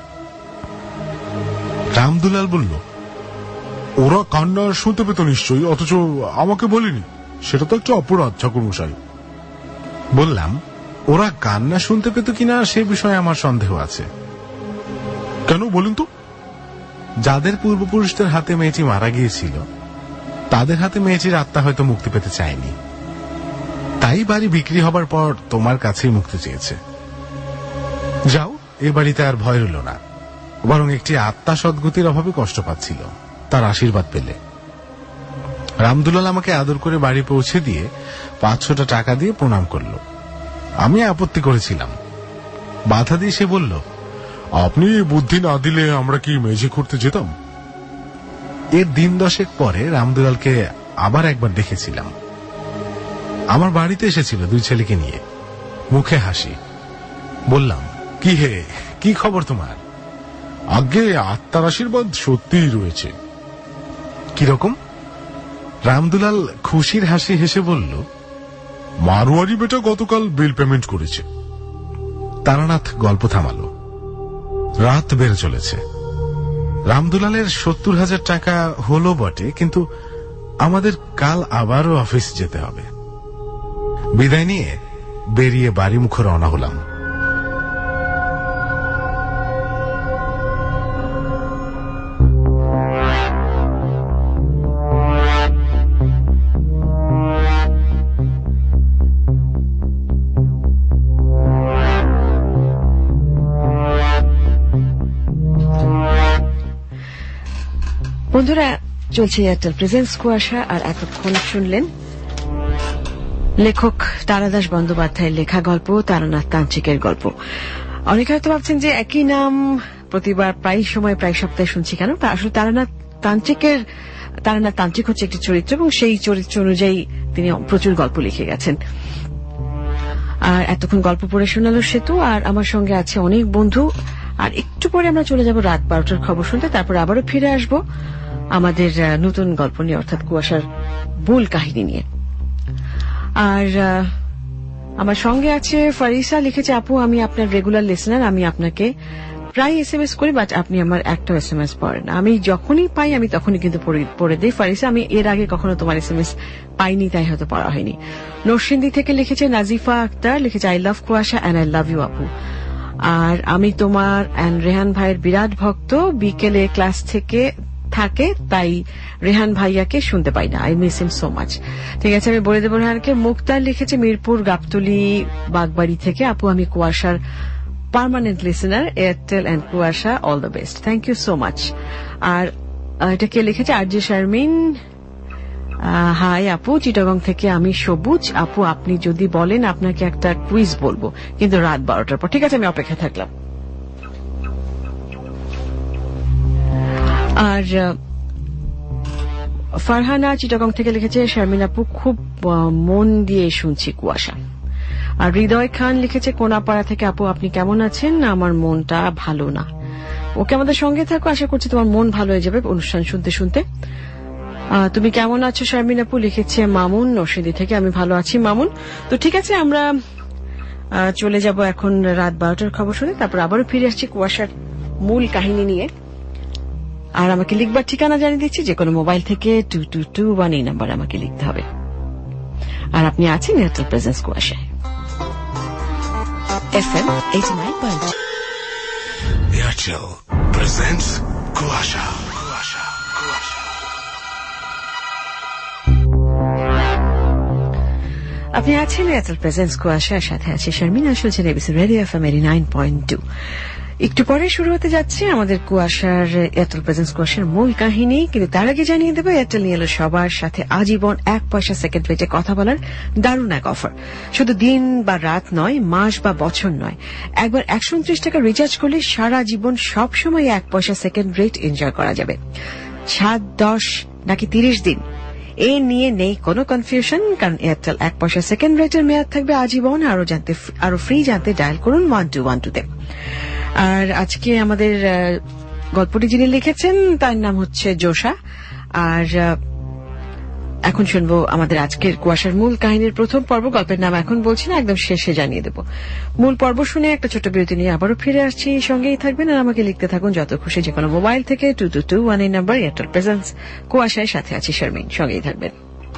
রামদুলাল বলল, ওরা কান্না শুনতে পেত নিশ্চয়ই, অথচ আমাকে বলিনি। সেটা তো একটা অপরাধ ঠাকুর মশাই। বললাম, ওরা কান্না শুনতে পেত কিনা সে বিষয়ে আমার সন্দেহ আছে। কেন বলুন তো? যাদের পূর্বপুরুষদের হাতে মেয়েটি মারা গিয়েছিল তাদের হাতে মেয়েটির আত্মা হয়তো মুক্তি পেতে চায়নি, তাই বাড়ি বিক্রি হবার পর তোমার কাছেই মুক্তি চেয়েছে। যাও, এ বাড়িতে আর ভয় রইল না, বরং একটি আত্মা সদ্গতির অভাবে কষ্ট পাচ্ছিল, তার আশীর্বাদ পেলে। রামদুলাল আমাকে আদর করে বাড়ি পৌঁছে দিয়ে পাঁচশোটা টাকা দিয়ে প্রণাম করল। আমি আপত্তি করেছিলাম, বাধা দিয়ে সে বলল, আপনি বুদ্ধি না দিলে আমরা কি মেঝে করতে যেতাম? এর দিন দশেক পরে রামদুলালকে আবার একবার দেখেছিলাম। আমার বাড়িতে এসেছিল দুই ছেলেকে নিয়ে, মুখে হাসি। বললাম, কি হে, কি খবর তোমার? আগে আত্মার আশীর্বাদ সত্যিই রয়েছে। কিরকম? রামদুলাল খুশির হাসি হেসে বলল, মারোয়ারি বেটা গতকাল বিল পেমেন্ট করেছে। তারানাথ গল্প থামালো। রাত বেড়ে চলেছে। রামদুলালের সত্তর হাজার টাকা হলো বটে, কিন্তু আমাদের কাল আবারও অফিস যেতে হবে। বিদায় নিয়ে বেরিয়ে বাড়ি মুখে রওনা হলাম। বন্ধুরা, চলছে এয়ারটেল প্রেজেন্স কুয়াশা, আর এতক্ষণ শুনলেন লেখক তারাদাস বন্দ্যোপাধ্যায়ের লেখা গল্প তারানাথ তান্ত্রিকের গল্প। অনেকে হয়তো ভাবছেন যে একই নাম প্রতিবার প্রায় সময় প্রায় সপ্তাহে শুনছি কেন। তা আসলে তারানাথ তান্ত্রিকের তারানাথ তান্ত্রিক হচ্ছে একটি চরিত্র, এবং সেই চরিত্র অনুযায়ী তিনি প্রচুর গল্প লিখে গেছেন। আর এতক্ষণ গল্প পড়ে শোনালো সেতু, আর আমার সঙ্গে আছে অনেক বন্ধু। আর একটু পরে আমরা চলে যাব রাত বারোটার খবর শুনতে, তারপর আবারও ফিরে আসব আমাদের নতুন গল্প নিয়ে, অর্থাৎ কুয়াশার মূল কাহিনী নিয়ে। আর আমার সঙ্গে আছে ফারিসা, লিখেছে, আপু আমি আপনার রেগুলার লিসনার, আমি আপনাকে প্রায় এস এম এস করি, বাট আপনি আমার একটা এস এম এস পড়েন। আমি যখনই পাই আমি তখনই কিন্তু পড়ে দিই। ফারিসা, আমি এর আগে কখনো তোমার এস এম এস পাইনি, তাই হয়তো পড়া হয়নি। নরসিংদী থেকে লিখেছে নাজিফা আক্তার, লিখেছে, আই লাভ কুয়াশা অ্যান্ড আই লাভ ইউ আপু। আর আমি তোমার অ্যান্ড রেহান ভাইয়ের বিরাট ভক্ত, বিকেলে ক্লাস থেকে থাকে তাই রেহান ভাইয়াকে শুনতে পাই না, I miss him so much. ঠিক আছে, আমি বলে দেবো রেহানকে। মুক্তার লিখেছে মিরপুর গাবতলী বাগবাড়ি থেকে, আপু আমি কুয়াশার permanent listener, Airtel and Kuasha all the best, thank you so much. আর এটা কে লিখেছে, আর জে শারমিন, হাই আপু, চিটাগং থেকে আমি সবুজ। আপু আপনি যদি বলেন আপনাকে একটা কুইজ বলবো, কিন্তু রাত বারোটার পর। ঠিক আছে, আমি অপেক্ষায় থাকলাম। আর ফারহানা চিটাগং থেকে লিখেছে, শারমিন আপু খুব মন দিয়ে শুনছি কুয়াশা। আর হৃদয় খান লিখেছে কোনাপাড়া থেকে, আপু আপনি কেমন আছেন? আমার মনটা ভালো না। ওকে, আমাদের সঙ্গে থাকো, আশা করছি তোমার মন ভালো হয়ে যাবে অনুষ্ঠান শুনতে শুনতে। তুমি কেমন আছো শারমিন আপু, লিখেছে মামুন নরসিংদী থেকে। আমি ভালো আছি মামুন। তো ঠিক আছে, আমরা চলে যাব এখন রাত বারোটার খবর শুনে, তারপর আবারও ফিরে আসছি কুয়াশার মূল কাহিনী নিয়ে। আর আমাকে লিখবার ঠিকানা জানিয়ে দিচ্ছি, যে কোনো মোবাইল থেকে টু টু টু ওয়ান এই নাম্বার আমাকে লিখতে হবে। আর আপনি আছেন এয়ারটেল প্রেজেন্স কুয়াশায় F M eighty nine point two. Airtel presents Kuasha Kuasha কুয়াশা। আপনি আছেন এয়ারটেল প্রেজেন্স কুয়াশার সাথে আছে শারমিন, আর শুনছেন ABC radio F M eighty nine point two. একটু পরে শুরু হতে যাচ্ছে আমাদের কুয়াশার এয়ারটেল প্রেজেন্স কুয়াশার মূল কাহিনী, কিন্তু তার আগে জানিয়ে দেবো এয়ারটেল নিয়ে এলো সবার সাথে আজীবন এক পয়সা সেকেন্ড রেটে কথা বলার দারুণ এক অফার। শুধু দিন বা রাত নয়, মাস বা বছর নয়, একবার একশো উনত্রিশ টাকা রিচার্জ করলে সারা জীবন সব সময় এক পয়সা সেকেন্ড রেট এনজয় করা যাবে। সাত, দশ নাকি তিরিশ দিন, এ নিয়ে নেই কোনো কনফিউশন, কারণ এয়ারটেল এক পয়সা সেকেন্ড রেটের মেয়াদ থাকবে আজীবন। আরো জানতে আরো ফ্রি জানতে ডায়াল করুন ওয়ান টু ওয়ান টু তে। আর আজকে আমাদের গল্পটি যিনি লিখেছেন তার নাম হচ্ছে জোসা। আর এখন শুনবো আমাদের আজকের কুয়াশার মূল কাহিনীর প্রথম পর্ব। গল্পের নাম এখন বলছি না, একদম শেষে জানিয়ে দেব। মূল পর্ব শুনে একটা ছোট বিরতি নিয়ে আবারও ফিরে আসছি। সঙ্গেই থাকবেন আর আমাকে লিখতে থাকুন যত খুশি যে কোনো মোবাইল থেকে টু টু টু ওয়ান এই নাম্বার এয়ারটেল প্রেজেন্স কুয়াশায় সাথে আছি শারমিন, সঙ্গেই থাকবেন।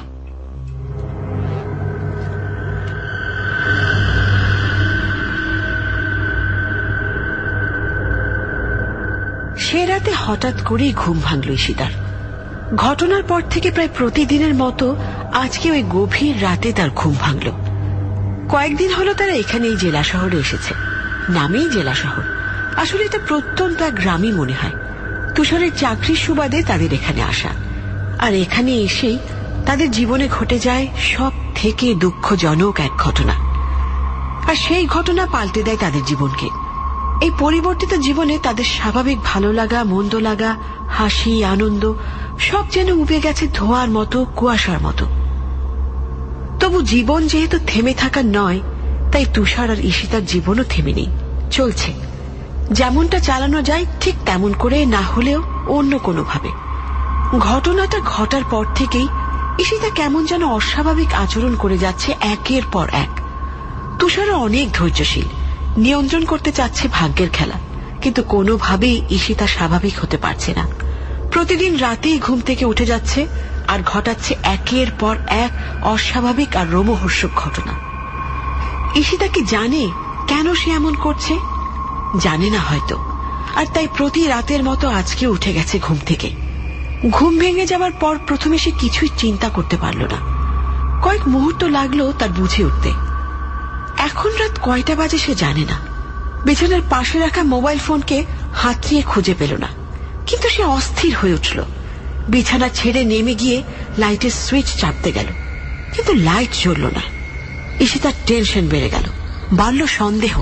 সে রাতে হঠাৎ করেই ঘুম ভাঙল ঈশিতার। ঘটনার পর থেকে প্রায় প্রতিদিনের মতো আজকে ওই গভীর রাতে তার ঘুম ভাঙল। কয়েকদিন হলো তারা এখানে এই জেলা শহরে এসেছে, নামেই জেলা শহর, আসলে এটা প্রত্যন্ত এক গ্রামই মনে হয়। তুষারের চাকরির সুবাদে তাদের এখানে আসা, আর এখানে এসেই তাদের জীবনে ঘটে যায় সব থেকে দুঃখজনক এক ঘটনা, আর সেই ঘটনা পাল্টে দেয় তাদের জীবনকে। এই পরিবর্তিত জীবনে তাদের স্বাভাবিক ভালো লাগা, মন্দ লাগা, হাসি, আনন্দ সব যেন উবে গেছে ধোঁয়ার মতো, কুয়াশার মতো। তবু জীবন যেহেতু থেমে থাকার নয়, তাই তুষার আর ঈশিতার জীবনও থেমে নেই, চলছে। যেমনটা চালানো যায় ঠিক তেমন করে, না হলেও অন্য কোনোভাবে। ঘটনাটা ঘটার পর থেকেই ঈশিতা কেমন যেন অস্বাভাবিক আচরণ করে যাচ্ছে একের পর এক। তুষারও অনেক ধৈর্যশীল, নিয়ন্ত্রণ করতে চাচ্ছে ভাগ্যের খেলা, কিন্তু কোনোভাবেই ঈশিতা স্বাভাবিক হতে পারছে না। প্রতিদিন রাতেই ঘুম থেকে উঠে যাচ্ছে আর ঘটাচ্ছে একের পর এক অস্বাভাবিক আর রোমহর্ষক ঘটনা। ঈশিতা কি জানে কেন সে এমন করছে? জানে না হয়তো, আর তাই প্রতি রাতের মতো আজকে উঠে গেছে ঘুম থেকে। ঘুম ভেঙে যাওয়ার পর প্রথমে সে কিছুই চিন্তা করতে পারল না। কয়েক মুহূর্ত লাগলো তার বুঝে উঠতে। এখন রাত কয়টা বাজে সে জানে না। বিছানার পাশে রাখা মোবাইল ফোনকে হাতড়িয়ে খুঁজে পেল না, কিন্তু সে অস্থির হয়ে উঠল। বিছানা ছেড়ে নেমে গিয়ে লাইটের সুইচ চাপতে গেল, কিন্তু লাইট জ্বলল না। ঈশিতার টেনশন বেড়ে গেল, বাড়ল সন্দেহ।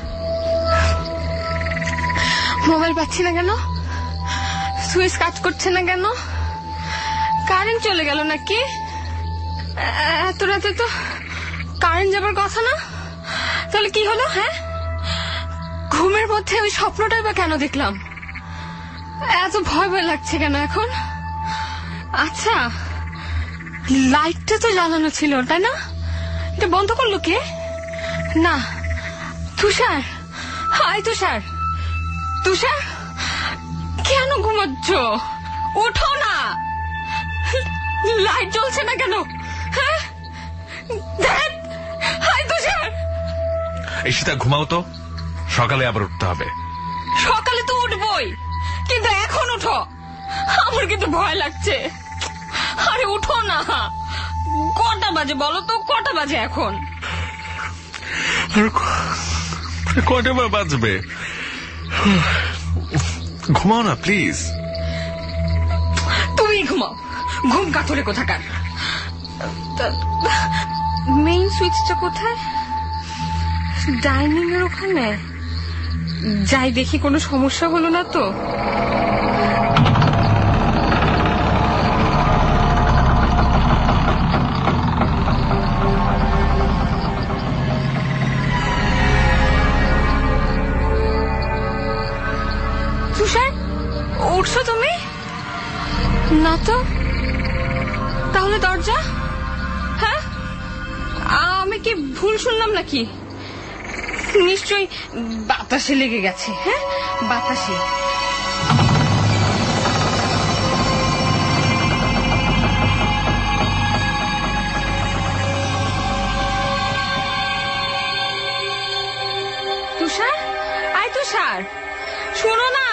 মোবাইল পাচ্ছি না কেন, সুইচ কাজ করছে না কেন, কারেন্ট চলে গেল নাকি? এত রাতে তো কারেন্ট যাবার কথা না, তাহলে কি হলো? হ্যাঁ, ঘুমের মধ্যে ওই স্বপ্নটাই বা কেন দেখলাম? এত ভয় ভয় লাগছে কেন এখন? আচ্ছা, লাইটটা তো জ্বালানো ছিল তাই না? এটা বন্ধ করলো কে? না, তুষার। হাই তুষার, তুষার কেন ঘুমাচ্ছ? ওঠো না, লাইট জ্বলছে না কেন? হ্যাঁ, হাই তুষার। ঈশিতা ঘুমাও তো, সকালে আবার উঠতে হবে। সকালে তো উঠবই, কিন্তু এখন উঠো, আমার কিন্তু ভয় লাগছে। আরে উঠো না। কটা বাজে বলো তো, কটা বাজে এখন? কটা বাজবে? ঘুমাও না প্লিজ। তুমি ঘুমাও, ঘুম কাতরে কোথাকার। মেইন সুইচটা কোথায়? ডাইনিং এর ওখানে যাই, দেখি কোনো সমস্যা হলো না তো। তুষার, উঠছো তুমি? না তো, দরজা? হ্যাঁ, আমি কি ভুল শুনলাম নাকি? নিশ্চয়ই বাতাসে লেগে গেছে। হ্যাঁ, বাতাসে। তুষার, আয় তুষার, শোনো না।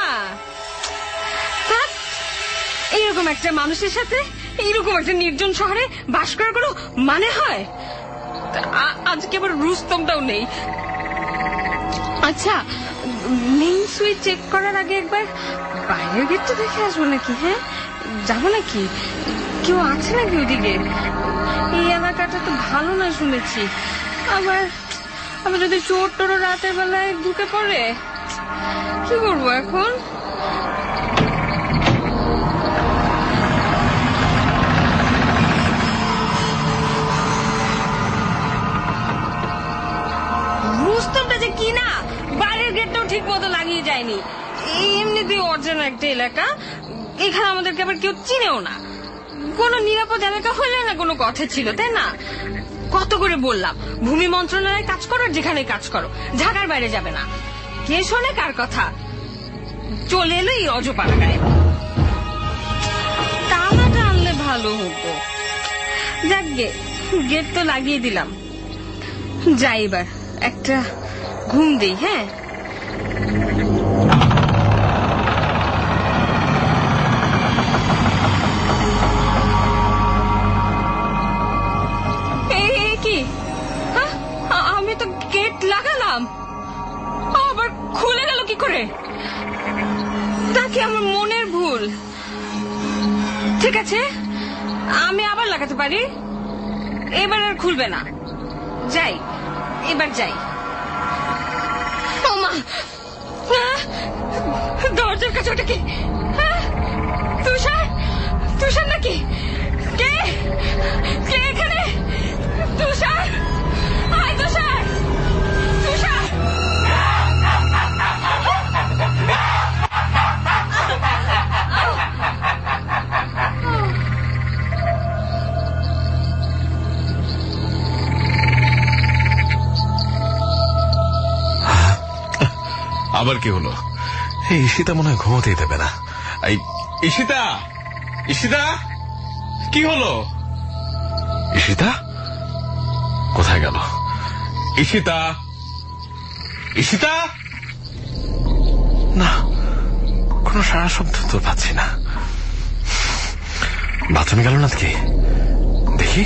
এইরকম একটা মানুষের সাথে এইরকম একটা নির্জন শহরে বাস করার কোনো মানে হয়? আজকে আবার রুস্তমটাও নেই। আচ্ছা, মেইন সুইচ চেক করার আগে একবার বাইরের গেটটা দেখে আসবো নাকি? হ্যাঁ, যাবো নাকি? কেউ আছে নাকি ওদিকে? এই এলাকাটা তো ভালো না শুনেছি। আবার আবার যদি চোর টোর রাতের বেলায় ঢুকে পড়ে, কি করবো এখন? রুস্তমটা যে কি না, বাইরের গেটটাও ঠিক মতো লাগিয়ে যায়নি। এমনিতেই অচেনা একটা এলাকা, এখানে আমাদেরকে আবার কেউ চিনেও না। কোনো নিরাপদ এলাকা হলে না কোনো কথা ছিল, তাই না? কত করে বললাম ভূমি মন্ত্রণালয়ে কাজ করো, যেখানে কাজ করো, ঢাকার বাইরে যাবে না। কে শোনে কার কথা? চলে এলো এই অজপাড়া গায়ে। তালাটা আনলে ভালো হতো। যাক গে, গেট তো লাগিয়ে দিলাম। যাই এবার একটা ঘুম দেই। হ্যাঁ, কি আমি তো গেট লাগালাম, আবার খুলে গেল কি করে? তা কি আমার মনের ভুল? ঠিক আছে, আমি আবার লাগাতে পারি। এবার আর খুলবে না। যাই, এবার যাই। ও মা, দরজার কাছে ওটা কি? তুষার, তুষার নাকি? কে কে এখানে? তুষার, আয় তুষার, তুষার। আবার কি হলো? এই ঈশিতা মনে হয় ঘুমোতেই দেবে না। এই ঈশিতা, ঈশিতা, কি হলো? ঈশিতা কোথায় গেল? ঈশিতা, ঈশিতা, না, কোন সারা শব্দ তো পাচ্ছি না। বাথরুমে গেল না কি? দেখি।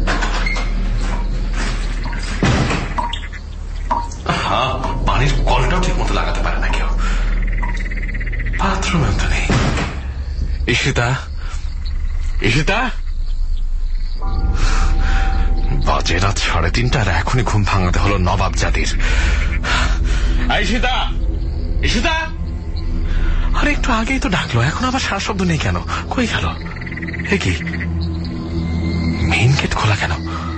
হ্যাঁ, পানির কলটাও ঠিক মতো লাগাতে পারে না কেউ। বাথরুমেও তো নেই। ঈশিতা, ঈশিতা, বাজে রাত সাড়ে তিনটা আর এখনই ঘুম ভাঙাতে হলো নবাব জাতির। ঈশিতা, ঈশিতা, আরে একটু আগেই তো ডাকলো, এখন আবার সারা শব্দ নেই কেন? কই গেল? এ কি, মেইন গেট খোলা কেন?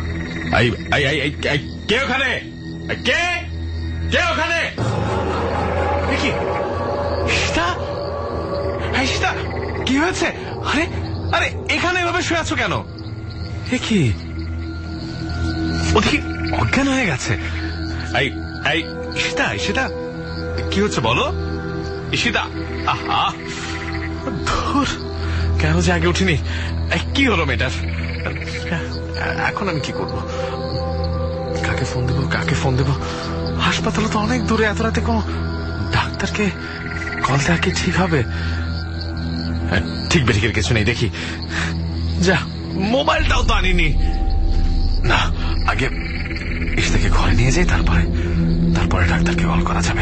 কে ওখানে? কে কে ওখানে? কি ঈশিতা, ঈশিতা, কি হয়েছে? আরে আরে এখানে এভাবে শুয়ে আছো কেন? এ কি, ওদিকে অজ্ঞান হয়ে গেছে। এই এই ঈশিতা, ঈশিতা, কি হচ্ছে বলো? ঈশিতা, আহা, ধুর, কেন যে আগে উঠিনি? কি হলো মেয়েটার? এখন আমি কি করবো? কাকে ফোন দেবো, কাকে ফোন দেবো? হাসপাতালে তো অনেক দূরে, এত রাতে কোন ডাক্তারকে কল দেওয়া কি ঠিক হবে? ঠিক বেঠিকের কিছু নেই, দেখি। যা, মোবাইলটাও তো আনিনি। না, আগে ঈশিতাকে ঘরে নিয়ে যাই, তারপরে তারপরে ডাক্তারকে কল করা যাবে।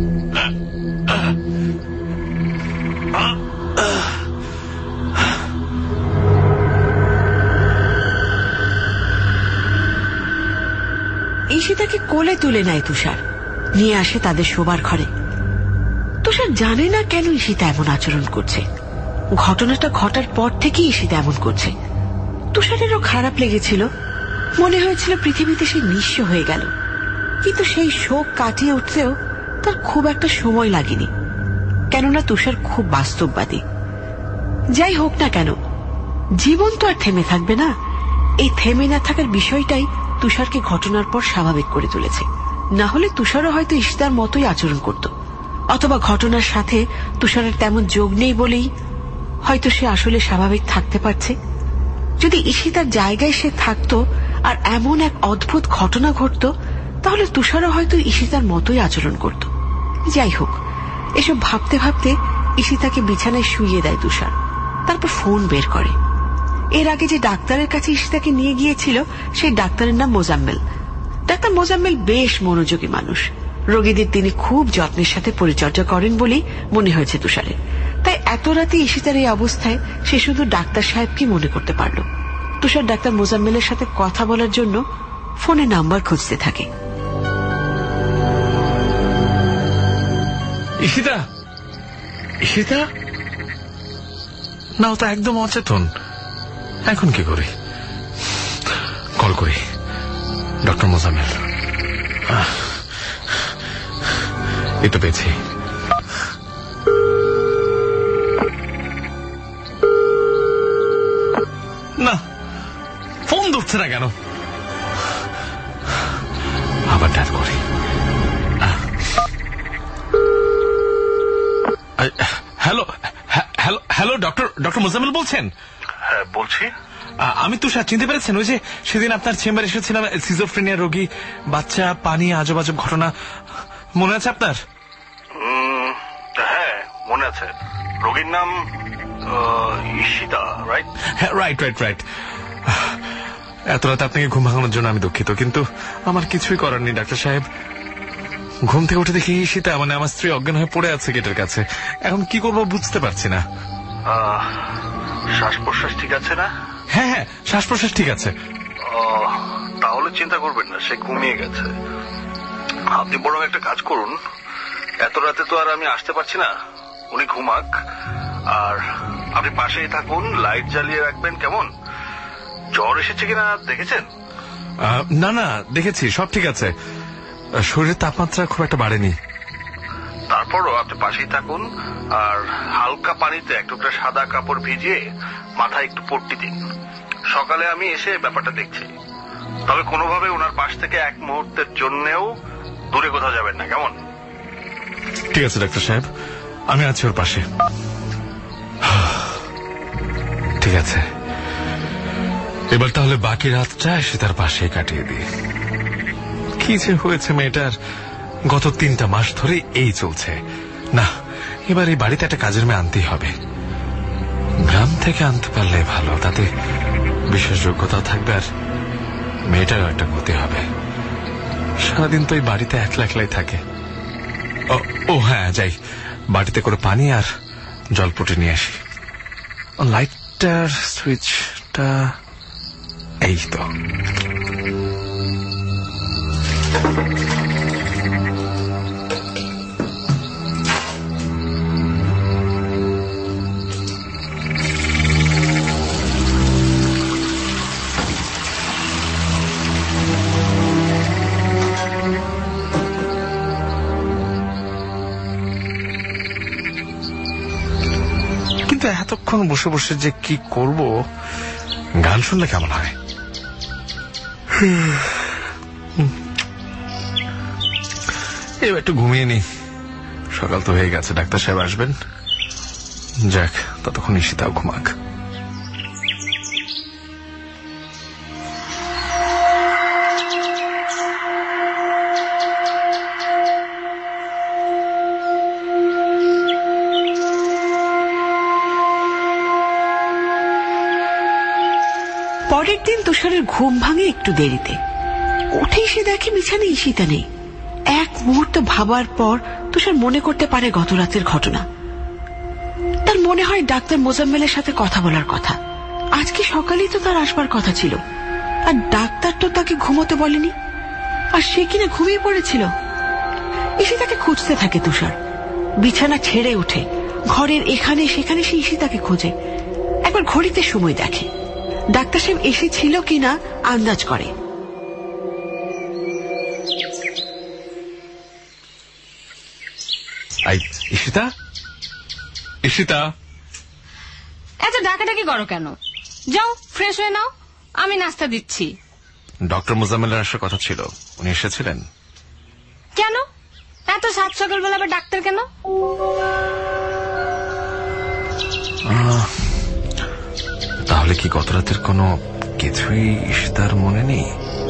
ঈশিতাকে কোলে তুলে নেয় তুষার, নিয়ে আসে তাদের শোবার ঘরে। তুষার জানে না কেন ঈশিতা এমন আচরণ করছে। ঘটনাটা ঘটার পর থেকে ঈশিতা এমন করছে। তুষারেরও খারাপ লেগেছিল, মনে হয়েছিল পৃথিবীতে সে নিঃস্ব হয়ে গেল। কিন্তু সেই শোক কাটিয়ে উঠতেও তার খুব একটা সময় লাগেনি, কেননা তুষার খুব বাস্তববাদী। যাই হোক না কেন, জীবন তো আর থেমে থাকবে না। এই থেমে না থাকার বিষয়টাই তুষারকে ঘটনার পর স্বাভাবিক করে তুলেছে। না হলে তুষারও হয়তো ঈশিতার মতোই আচরণ করত, অথবা ঘটনার সাথে তুষারের তেমন যোগ নেই বলেই হয়তো সে আসলে স্বাভাবিক থাকতে পারছে। যদি ঈশিতার জায়গায় সে থাকত আর এমন এক অদ্ভুত ঘটনা ঘটত, তাহলে তুষারও হয়তো ঈশিতার মতোই আচরণ করত। যাই হোক, এসব ভাবতে ভাবতে ঈশিতাকে বিছানায় শুইয়ে দেয় তুষার। তারপর ফোন বের করে। এর আগে যে ডাক্তারের কাছে ঈশিতাকে নিয়ে গিয়েছিল সেই ডাক্তারের নাম মোজাম্মেল। ডাক্তার মোজাম্মেল বেশ মনোযোগী মানুষ। রোগীদের তিনি খুব যত্নের সাথে পরিচর্যা করেন বলেই মনে হয়েছে তুষারের। তাই এত রাতে ঈশিতার এই অবস্থায় সে শুধু ডাক্তার সাহেবকে মনে করতে পারল। তুষার ডাক্তার মোজাম্মেলের সাথে কথা বলার জন্য ফোনে নাম্বার খুঁজতে থাকে। ঈশিতা, ঈশিতা না, ও তো একদম অচেতন। এখন কি করি? কল করি। ডক্টর মোজাম্মেল, এই তো পেয়েছি। না, ফোন ধরছে না কেন? আবার ডায়াল করি। Hello hello hello doctor doctor Mozammel বলছেন? হ্যাঁ বলছি। আমি তুষার, চিনতে পেরেছেন? ওই যে সেদিন আপনার চেম্বারে এসেছিলাম, সিজোফ্রেনিয়া রোগী, বাচ্চা, পানি, আজব আজব ঘটনা, মনে আছে আপনার? হ্যাঁ মনে আছে। রোগীর নাম ঈশিতা, রাইট? হ্যাঁ, রাইট রাইট রাইট। এত রাতে আপনাকে ঘুম ভাঙানোর জন্য আমি দুঃখিত, কিন্তু আমার কিছুই করার নেই ডাক্তার সাহেব। ঘুম থেকে উঠে দেখি ঈশিতা, মানে আমার স্ত্রী, অজ্ঞান হয়ে পড়ে আছে গেটের কাছে। এখন কি করবো বুঝতে পারছি না। শ্বাস প্রশ্বাস ঠিক আছে না? হ্যাঁ হ্যাঁ, শ্বাস প্রশ্বাস ঠিক আছে। তাহলে চিন্তা করবেন না, সে ঘুমিয়ে গেছে। আপনি বরং একটা কাজ করুন, এত রাতে তো আর আমি আসতে পারছি না, উনি ঘুমাক, আর আপনি পাশেই থাকুন, লাইট জ্বালিয়ে রাখবেন, কেমন? জ্বর এসেছে কিনা দেখেছেন? না না, দেখেছি, সব ঠিক আছে। শরীরের তাপমাত্রা খুব একটা বাড়েনি। তারপরও আপনি পাশেই থাকুন, আর হালকা পানিতে এক টুকরা সাদা কাপড় ভিজিয়ে মাথায় একটু পট্টি দিন। সকালে আমি এসে ব্যাপারটা দেখছি। তবে কোনোভাবে ওনার পাশ থেকে এক মুহূর্তের জন্যেও দূরে কোথাও যাবেন না, কেমন? ঠিক আছে ডাক্তার সাহেব, আমি আছি ওর পাশে। ঠিক আছে, এবার তাহলে বাকি রাতটা এসে তার পাশে কাটিয়ে দিই। কি যে হয়েছে মেয়েটার, গত তিনটা মাস ধরে এই চলছে। না, এবার এই বাড়িতে একটা কাজের মেয়ে আনতেই হবে। গ্রাম থেকে আনতে পারলে ভালো, তাতে বিশেষ যোগ্যতা থাকবে, আর মেয়েটারও একটা গতি হবে। সারাদিন তো এই বাড়িতে একলা একলাই থাকে। ও হ্যাঁ, যাই, বাড়িতে করে পানি আর জলপটি নিয়ে আসি। লাইটটার সুইচটা এই তো। কিন্তু এতক্ষণ বসে বসে যে কি করব, গান শুনলে কেমন হয়? এবার একটু ঘুমিয়ে নি, সকাল তো হয়ে গেছে, ডাক্তার সাহেব আসবেন। যাক, ততক্ষণ ঈশিতাও ঘুমাক। পরের দিন তুষারের ঘুম ভাঙে একটু দেরিতে। উঠে এসে দেখে বিছানায় ঈশিতা নেই। এক মুহূর্ত ভাবার পর তুষার মনে করতে পারে গত রাতের ঘটনা। তার মনে হয় ডাক্তার মোজাম্মেলের সাথে কথা বলার কথা। আজকে সকালেই তো তার আসবার কথা ছিল, আর ডাক্তার তো তাকে ঘুমোতে বলেনি, আর সে কিনা ঘুমিয়ে পড়েছিল। ঈশিতাকে খুঁজতে থাকে তুষার। বিছানা ছেড়ে ওঠে, ঘরের এখানে সেখানে সে ঈশিতাকে খোঁজে। একবার ঘড়িতে সময় দেখে, ডাক্তার সাহেব এসেছিল কিনা আন্দাজ করে। ঈশিতা, ঈশিতা, এত ডাকাডাকি করো কেন? যাও ফ্রেশ হয়ে নাও, আমি নাস্তা দিচ্ছি। ডক্টর মোজাম্মেলের আসার কথা ছিল, উনি এসেছিলেন? কেন এত সাত সকালবেলা আবার ডাক্তার কেন? তাহলে কি গত রাতের কোনো কিছুই তার মনে নেই?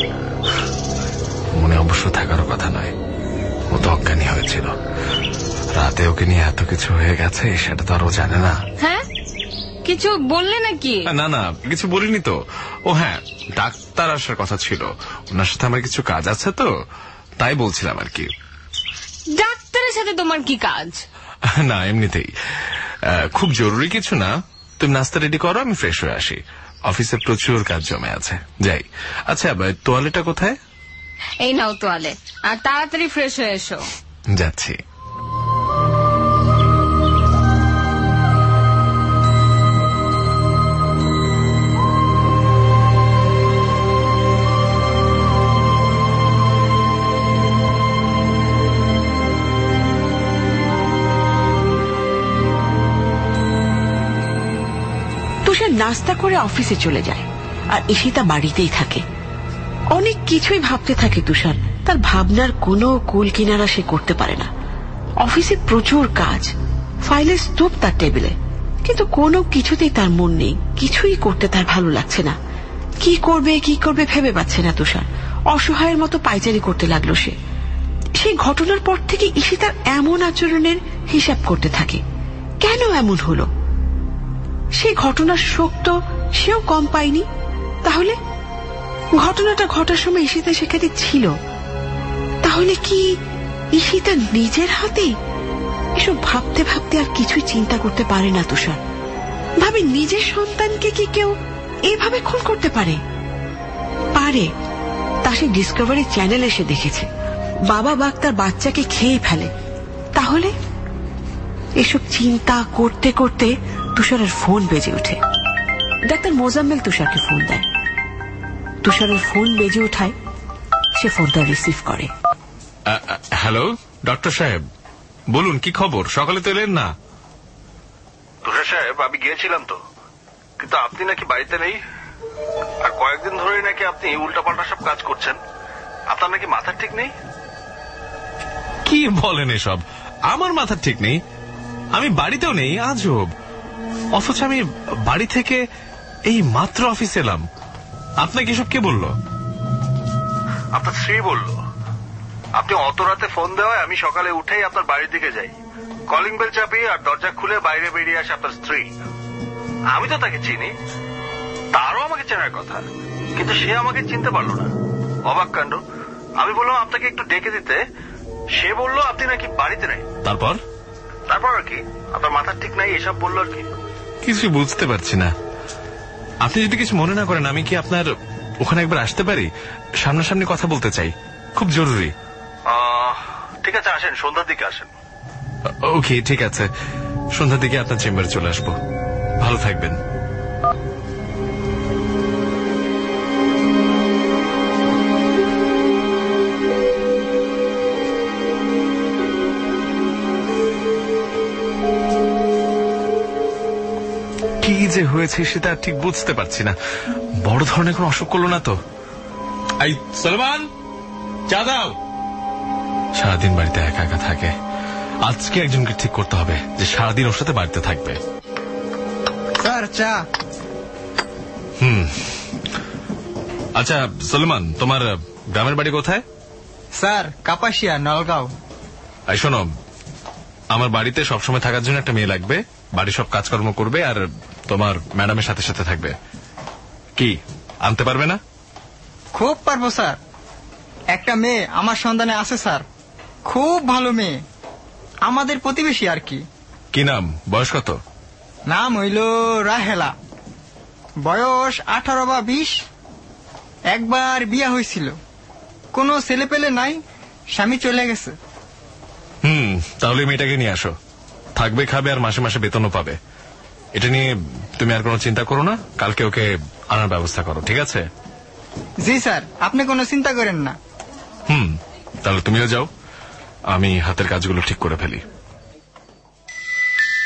মনে অবশ্য থাকারও কথা নয়, ও তো অজ্ঞানী হয়েছিল। রাতে ওকে নিয়ে এত কিছু হয়ে গেছে সেটা তো আরও জানে না। হ্যাঁ, কিছু বললে নাকি? না না, কিছু বলিনি তো। ও হ্যাঁ, ডাক্তার আসার কথা ছিল, ওনার সাথে আমার কিছু কাজ আছে তো তাই বলছিলাম আর কি। ডাক্তারের সাথে তোমার কি কাজ? না এমনিতেই, খুব জরুরি কিছু না। তুমি নাস্তা রেডি করো, আমি ফ্রেশ হয়ে আসি। অফিসে প্রচুর কাজ জমে আছে, যাই। আচ্ছা, তোয়ালেটা কোথায়? এই নাও তোয়ালে, আর তাড়াতাড়ি ফ্রেশ হয়ে এসো। যাচ্ছি। তুষার নাস্তা করে অফিসে চলে যায় আর ঈশিতা বাড়িতেই থাকে। অনেক কিছুই ভাবতে থাকে তুষার, তার ভাবনার কোনো কুল কিনারা সে করতে পারে না। অফিসে প্রচুর কাজ, ফাইলের স্তূপ তার টেবিলে, কিন্তু কোনো কিছুতেই তার মন নেই, কিছুই করতে তার ভালো লাগছে না। কি করবে কি করবে ভেবে পাচ্ছে না তুষার। অসহায়ের মতো পায়চারি করতে লাগলো সে। সেই ঘটনার পর থেকে ঈশিতার এমন আচরণের হিসাব করতে থাকে। কেন এমন হলো? সেই ঘটনার শোক তো সেও কম পায়নি। তাহলে ঘটনাটা ঘটার সময় ঈশিতা সেখানে ছিল, তাহলে কি ঈশিতা নিজের হাতে? এসব ভাবতে ভাবতে আর কিছুই চিন্তা করতে পারে না তুষার। ভাবে নিজের সন্তানকে কি কেউ এইভাবে খুন করতে পারে? পারে। তা সে ডিসকভারি চ্যানেল এসে দেখেছে বাবা বাঘ তার বাচ্চাকে খেয়ে ফেলে। তাহলে এসব চিন্তা করতে করতে তুষারের ফোন বেজে ওঠে। ডাক্তার মোজাম্মেল তুষারকে ফোন দেয়। তুষারের ফোন বেজে ওঠায় সে ফোনটা রিসিভ করে। হ্যালো ডক্টর সাহেব, বলুন কি খবর? সকালে তো এলেন না। তুষার সাহেব, আমি গিয়েছিলাম তো, কিন্তু আপনি নাকি বাড়িতে নেই। আর কয়েকদিন ধরে নাকি আপনি উল্টাপাল্টা সব কাজ করছেন। আপনার নাকি মাথা ঠিক নেই। কি বলেন এসব? আমার মাথা ঠিক নেই? আমি বাড়িতেও নেই, আজব। অথচ আমি বাড়ি থেকে এই মাত্র অফিস এলাম। আপনাকে এসব কে বলল? আপনার স্ত্রী বলল। আপনি অত রাতে ফোন দেওয়ায় আমি সকালে উঠেই আপনার বাড়ির দিকে যাই। কলিং বেল চাপিয়ে আর দরজা খুলে বাইরে বেরিয়ে আসে আপনার স্ত্রী। আমি তো তাকে চিনি, তারও আমাকে চেনার কথা, কিন্তু সে আমাকে চিনতে পারলো না। অবাক কাণ্ড। আমি বললাম আপনাকে একটু ডেকে দিতে, সে বলল আপনি নাকি বাড়িতে নেই। তারপর? তারপর আর কি, আপনার মাথা ঠিক নাই এসব বললো আর কি। কিছু বুঝতে পারছি না। আপনি যদি কিছু মনে না করেন, আমি কি আপনার ওখানে একবার আসতে পারি? সামনাসামনি কথা বলতে চাই, খুব জরুরি। ঠিক আছে, আসেন, সন্ধ্যার দিকে আসেন। ওকে, ঠিক আছে, সন্ধ্যার দিকে আপনার চেম্বারে চলে আসবো। ভালো থাকবেন। কি যে হয়েছে সেটা ঠিক বুঝতে পারছি না। বড় ধরনের কোন অসুখ করলো না তো? এই সলমান, চা দাও। সারাদিন বাড়িতে একা একা থাকে, আজকে একজনকে ঠিক করতে হবে যে সারাদিন ওর সাথে বাড়িতে থাকবে। স্যার চা। হুম, আচ্ছা সলমান, তোমার গ্রামের বাড়ি কোথায়? স্যার কাপাসিয়া, নলগাঁও। এই শোনো, আমার বাড়িতে সবসময় থাকার জন্য একটা মেয়ে লাগবে, বাড়ির সব কাজকর্ম করবে আর তোমার ম্যাডামের সাথে সাথে থাকবে। কি আনতে পারবে না? খুব পারবো স্যার। একটা মেয়ে আমার সন্ধানে আছে স্যার, খুব ভালো মেয়ে, আমাদের প্রতিবেশী আর কি। কি নাম, বয়স কত? নাম হইল রাহেলা, বয়স আঠারো বা বিশ। একবার বিয়া হয়েছিল, কোনো ছেলে পেলে নাই, স্বামী চলে গেছে। হুম, তাহলে মেয়েটাকে নিয়ে আসো, থাকবে, খাবে আর মাসে মাসে বেতনও পাবে। এটা নিয়ে তুমি আর কোনো চিন্তা করো না, কালকে ওকে আনার ব্যবস্থা করো, ঠিক আছে? জি স্যার, আপনি কোনো চিন্তা করেন না। হুম, তাহলে তুমিও যাও, আমি হাতের কাজগুলো ঠিক করে ফেলি।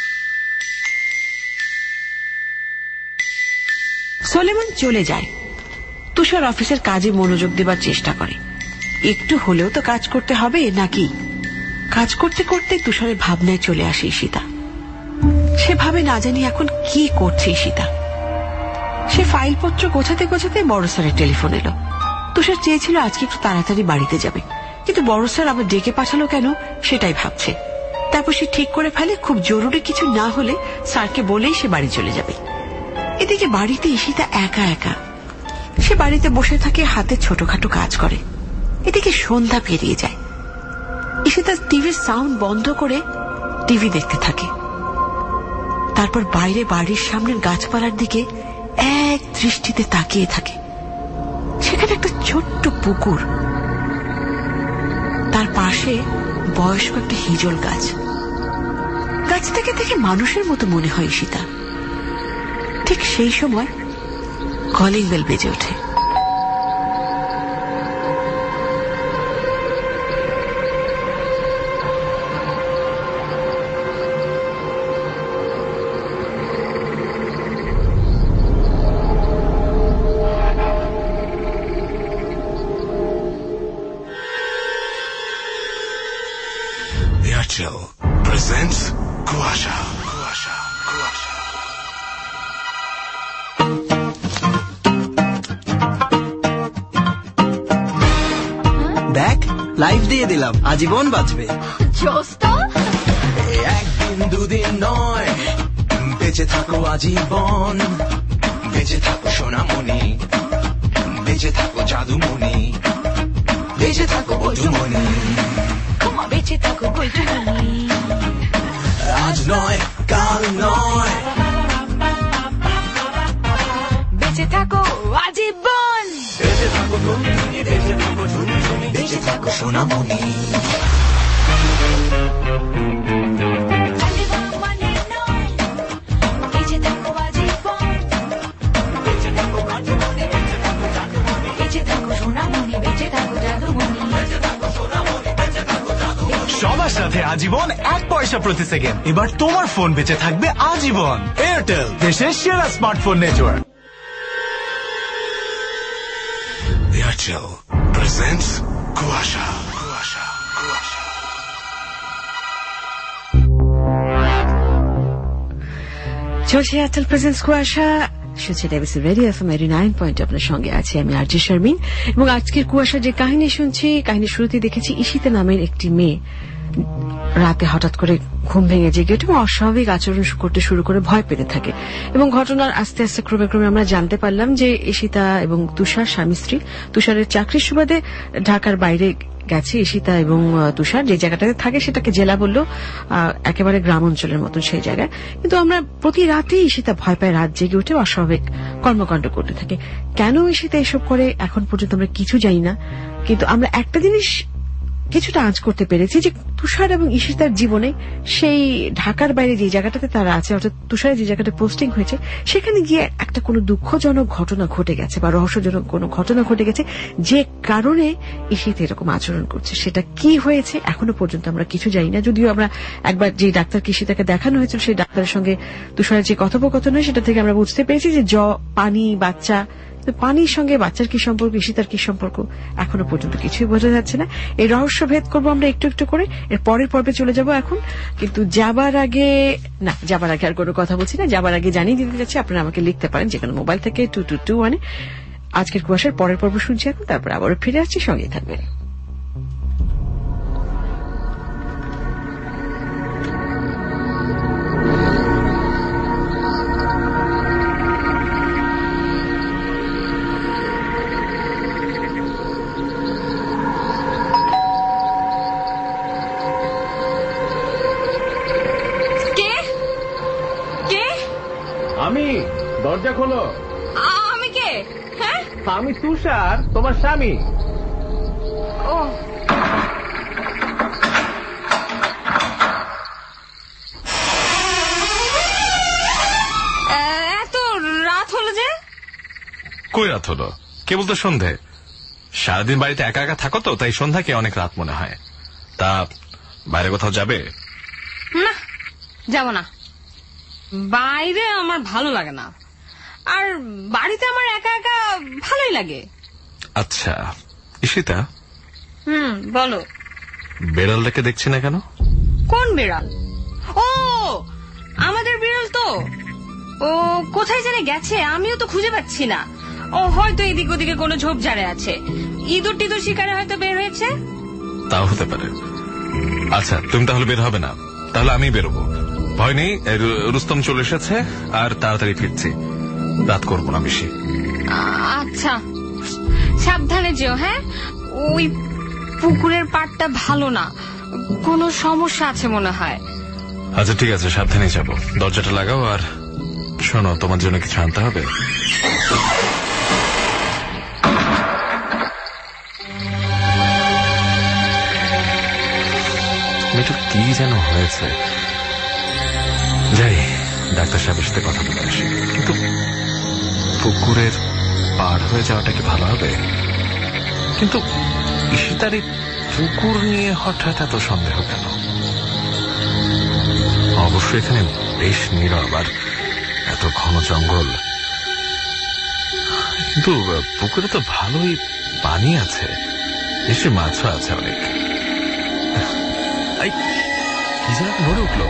সলেমান চলে যায়। তুষার অফিসের কাজে মনোযোগ দেবার চেষ্টা করে। একটু হলেও তো কাজ করতে হবে নাকি? কাজ করতে করতে তুষারের ভাবনায় চলে আসে ঈশিতা। সে ভাবে না জানি এখন কি করছে ঈশিতা। সে ফাইলপত্র গোছাতে গোছাতে বড় স্যারের টেলিফোন এলো। তুষার চেয়েছিল আজকে একটু তাড়াতাড়ি বাড়িতে যাবে, কিন্তু বড় স্যার আবার ডেকে পাঠালো কেন সেটাই ভাবছে। তারপর সে ঠিক করে ফেলে খুব জরুরি কিছু না হলে স্যারকে বলেই সে বাড়ি চলে যাবে। এদিকে বাড়িতে ঈশিতা একা একা। সে বাড়িতে বসে থাকে, হাতে ছোটখাটো কাজ করে। এদিকে সন্ধ্যা পেরিয়ে যায়। ঈশিতা টিভির সাউন্ড বন্ধ করে টিভি দেখতে থাকে। তারপর বাইরে বাড়ির সামনের গাছপালার দিকে এক দৃষ্টিতে তাকিয়ে থাকে। সেখানে একটা ছোট্ট পুকুর, তার পাশে বয়স্ক একটা হিজল গাছ। গাছ থেকে থেকে মানুষের মতো মনে হয় ঈশিতা। ঠিক সেই সময় কলিং বেল বেজে ওঠে। Airtel presents Kuasha. Kuasha. Kuasha. দেখ লাইভ দিয়ে দিলাম, আজীবন বাঁচবে। একদিন দুদিন নয়, বেঁচে থাকো আজীবন। বেঁচে থাকো সোনামণি, বেঁচে থাকো জাদুমণি, বেঁচে থাকো বধুমণি, বেঁচে থাকো বধুমণি। আজ নয় কাল নয়, বেঁচে থাকো আজীবন। বেঁচে থাকো তুমি, বেঁচে থাকো ঝুনঝুনি, বেঁচে থাকো সোনামণি। সবার সাথে আজীবন এক পয়সা প্রতি সেকেন্ড। এবার তোমার ফোন বেঁচে থাকবে আজীবন। এয়ারটেল, দেশের সেরা smartphone network. Airtel presents Kuasha. Kuasha. Kuasha. চলছে এয়ারটেল প্রেজেন্স কুয়াশা। শুনছে ডেভিস radio FM eighty nine point. আপনার সঙ্গে আছি আমি আরজে শারমিন। এবং আজকের কুয়াশা যে কাহিনী শুনছি, কাহিনীর শুরুতে দেখেছি ঈশিতা নামের একটি মেয়ে রাতে হঠাৎ করে ঘুম ভেঙে জেগে ওঠে এবং অস্বাভাবিক আচরণ করতে শুরু করে ভয় পেতে থাকে। এবং ঘটনার আস্তে আস্তে ক্রমে ক্রমে আমরা জানতে পারলাম যে ঈশিতা এবং তুষার স্বামী স্ত্রী। তুষারের চাকরির সুবাদে ঢাকার বাইরে গেছে ঈশিতা এবং তুষার। যে জায়গাটাতে থাকে সেটাকে জেলা বললো, একেবারে গ্রাম অঞ্চলের মতন সেই জায়গায়। কিন্তু আমরা প্রতি রাতেই ঈশিতা ভয় পায়, রাত জেগে উঠে অস্বাভাবিক কর্মকাণ্ড করতে থাকে। কেন ঈশিতা এসব করে এখন পর্যন্ত আমরা কিছু জানি না, কিন্তু আমরা একটা জিনিস কিছুটা আঁচ করতে পেরেছি যে তুষার এবং ঈশিতার জীবনে সেই ঢাকার বাইরে যে জায়গাটাতে তারা আছে, অর্থাৎ তুষারের যে জায়গাটা পোস্টিং হয়েছে, সেখানে গিয়ে একটা কোনো দুঃখজনক ঘটনা ঘটে গেছে বা রহস্যজনক কোনো ঘটনা ঘটে গেছে, যে কারণে ঈশিতা এরকম আচরণ করছে। সেটা কি হয়েছে এখনো পর্যন্ত আমরা কিছু জানি না। যদিও আমরা একবার যে ডাক্তারকে ঈশিতাকে দেখানো হয়েছিল, সেই ডাক্তারের সঙ্গে তুষারের যে কথোপকথন হয় সেটা থেকে আমরা বুঝতে পেরেছি যে জ পানি বাচ্চা, পানির সঙ্গে বাচ্চার কি সম্পর্ক, ঈশিতার কি সম্পর্ক, এখনো পর্যন্ত কিছুই বোঝা যাচ্ছে না। এই রহস্য ভেদ করবো আমরা একটু একটু করে। এর পরের পর্বে চলে যাব এখন। কিন্তু যাবার আগে না, যাবার আগে আর কোনো কথা বলছি না। যাবার আগে জানিয়ে দিতে যাচ্ছি, আপনারা আমাকে লিখতে পারেন যে কোনো মোবাইল থেকে টু টু টু ওয়ানে। আজকের কুয়াশার পরের পর্ব শুনছি এখন, তারপর আবারও ফিরে আসছি, সঙ্গে থাকবেন। আমি, দরজা খোলো। আমি কে? হ্যাঁ, আমি তুষার, তোমার স্বামী। ও, এত রাত হলো যে? কই রাত হলো? কেবল তো সন্ধে। সারাদিন বাড়িতে একা একা থাকো তো, তাই সন্ধ্যাকে অনেক রাত মনে হয়। তা বাইরে কোথাও যাবে? না, যাব না। বাইরে আমার ভালো লাগে না। আর বাড়িতে আমার একা একা ভালোই লাগে। আচ্ছা ঈশিতা, হুম বলো। বেড়ালটাকে দেখছি না কেন? কোন বিড়াল? ও আমাদের বিড়াল তো। ও কোথায় জানে গেছে, আমিও তো খুঁজে পাচ্ছি না। ও হয়তো এদিক ওদিকে কোনো ঝোপঝাড়ে আছে, ইঁদুর টিঁদুর শিকারে হয়তো বের হয়েছে। তাও হতে পারে। আচ্ছা তুমি তাহলে বের হবে না, তাহলে আমি বেরোবো। ভয় নেই, রুস্তম চলে এসেছে আর তাড়াতাড়ি ফিরছি, রাত করবো না বেশি। আচ্ছা সাবধানে যেও। হ্যাঁ, ওই পুকুরের পাড়টা ভালো না, কোনো সমস্যা আছে মনে হয়। আচ্ছা ঠিক আছে, সাবধানে যাবো। দরজাটা লাগাও আর শোনো, তোমার জন্য কিছু আনতে হবে। মেয়েটা কি যেন হয়েছে, যাই ডাক্তার সাহেবের সাথে কথা বলে আসি। কিন্তু পুকুরের পার হয়ে যাওয়াটা কি ভালো হবে? কিন্তু ঈশিতার এই পুকুর নিয়ে হঠাৎ এত সন্দেহ কেন? অবশ্যই এখানে বেশ নীরব আর এত ঘন জঙ্গল, কিন্তু পুকুরে তো ভালোই পানি আছে, নিশ্চয়ই মাছও আছে অনেক। কি যেন নড়ে উঠলো,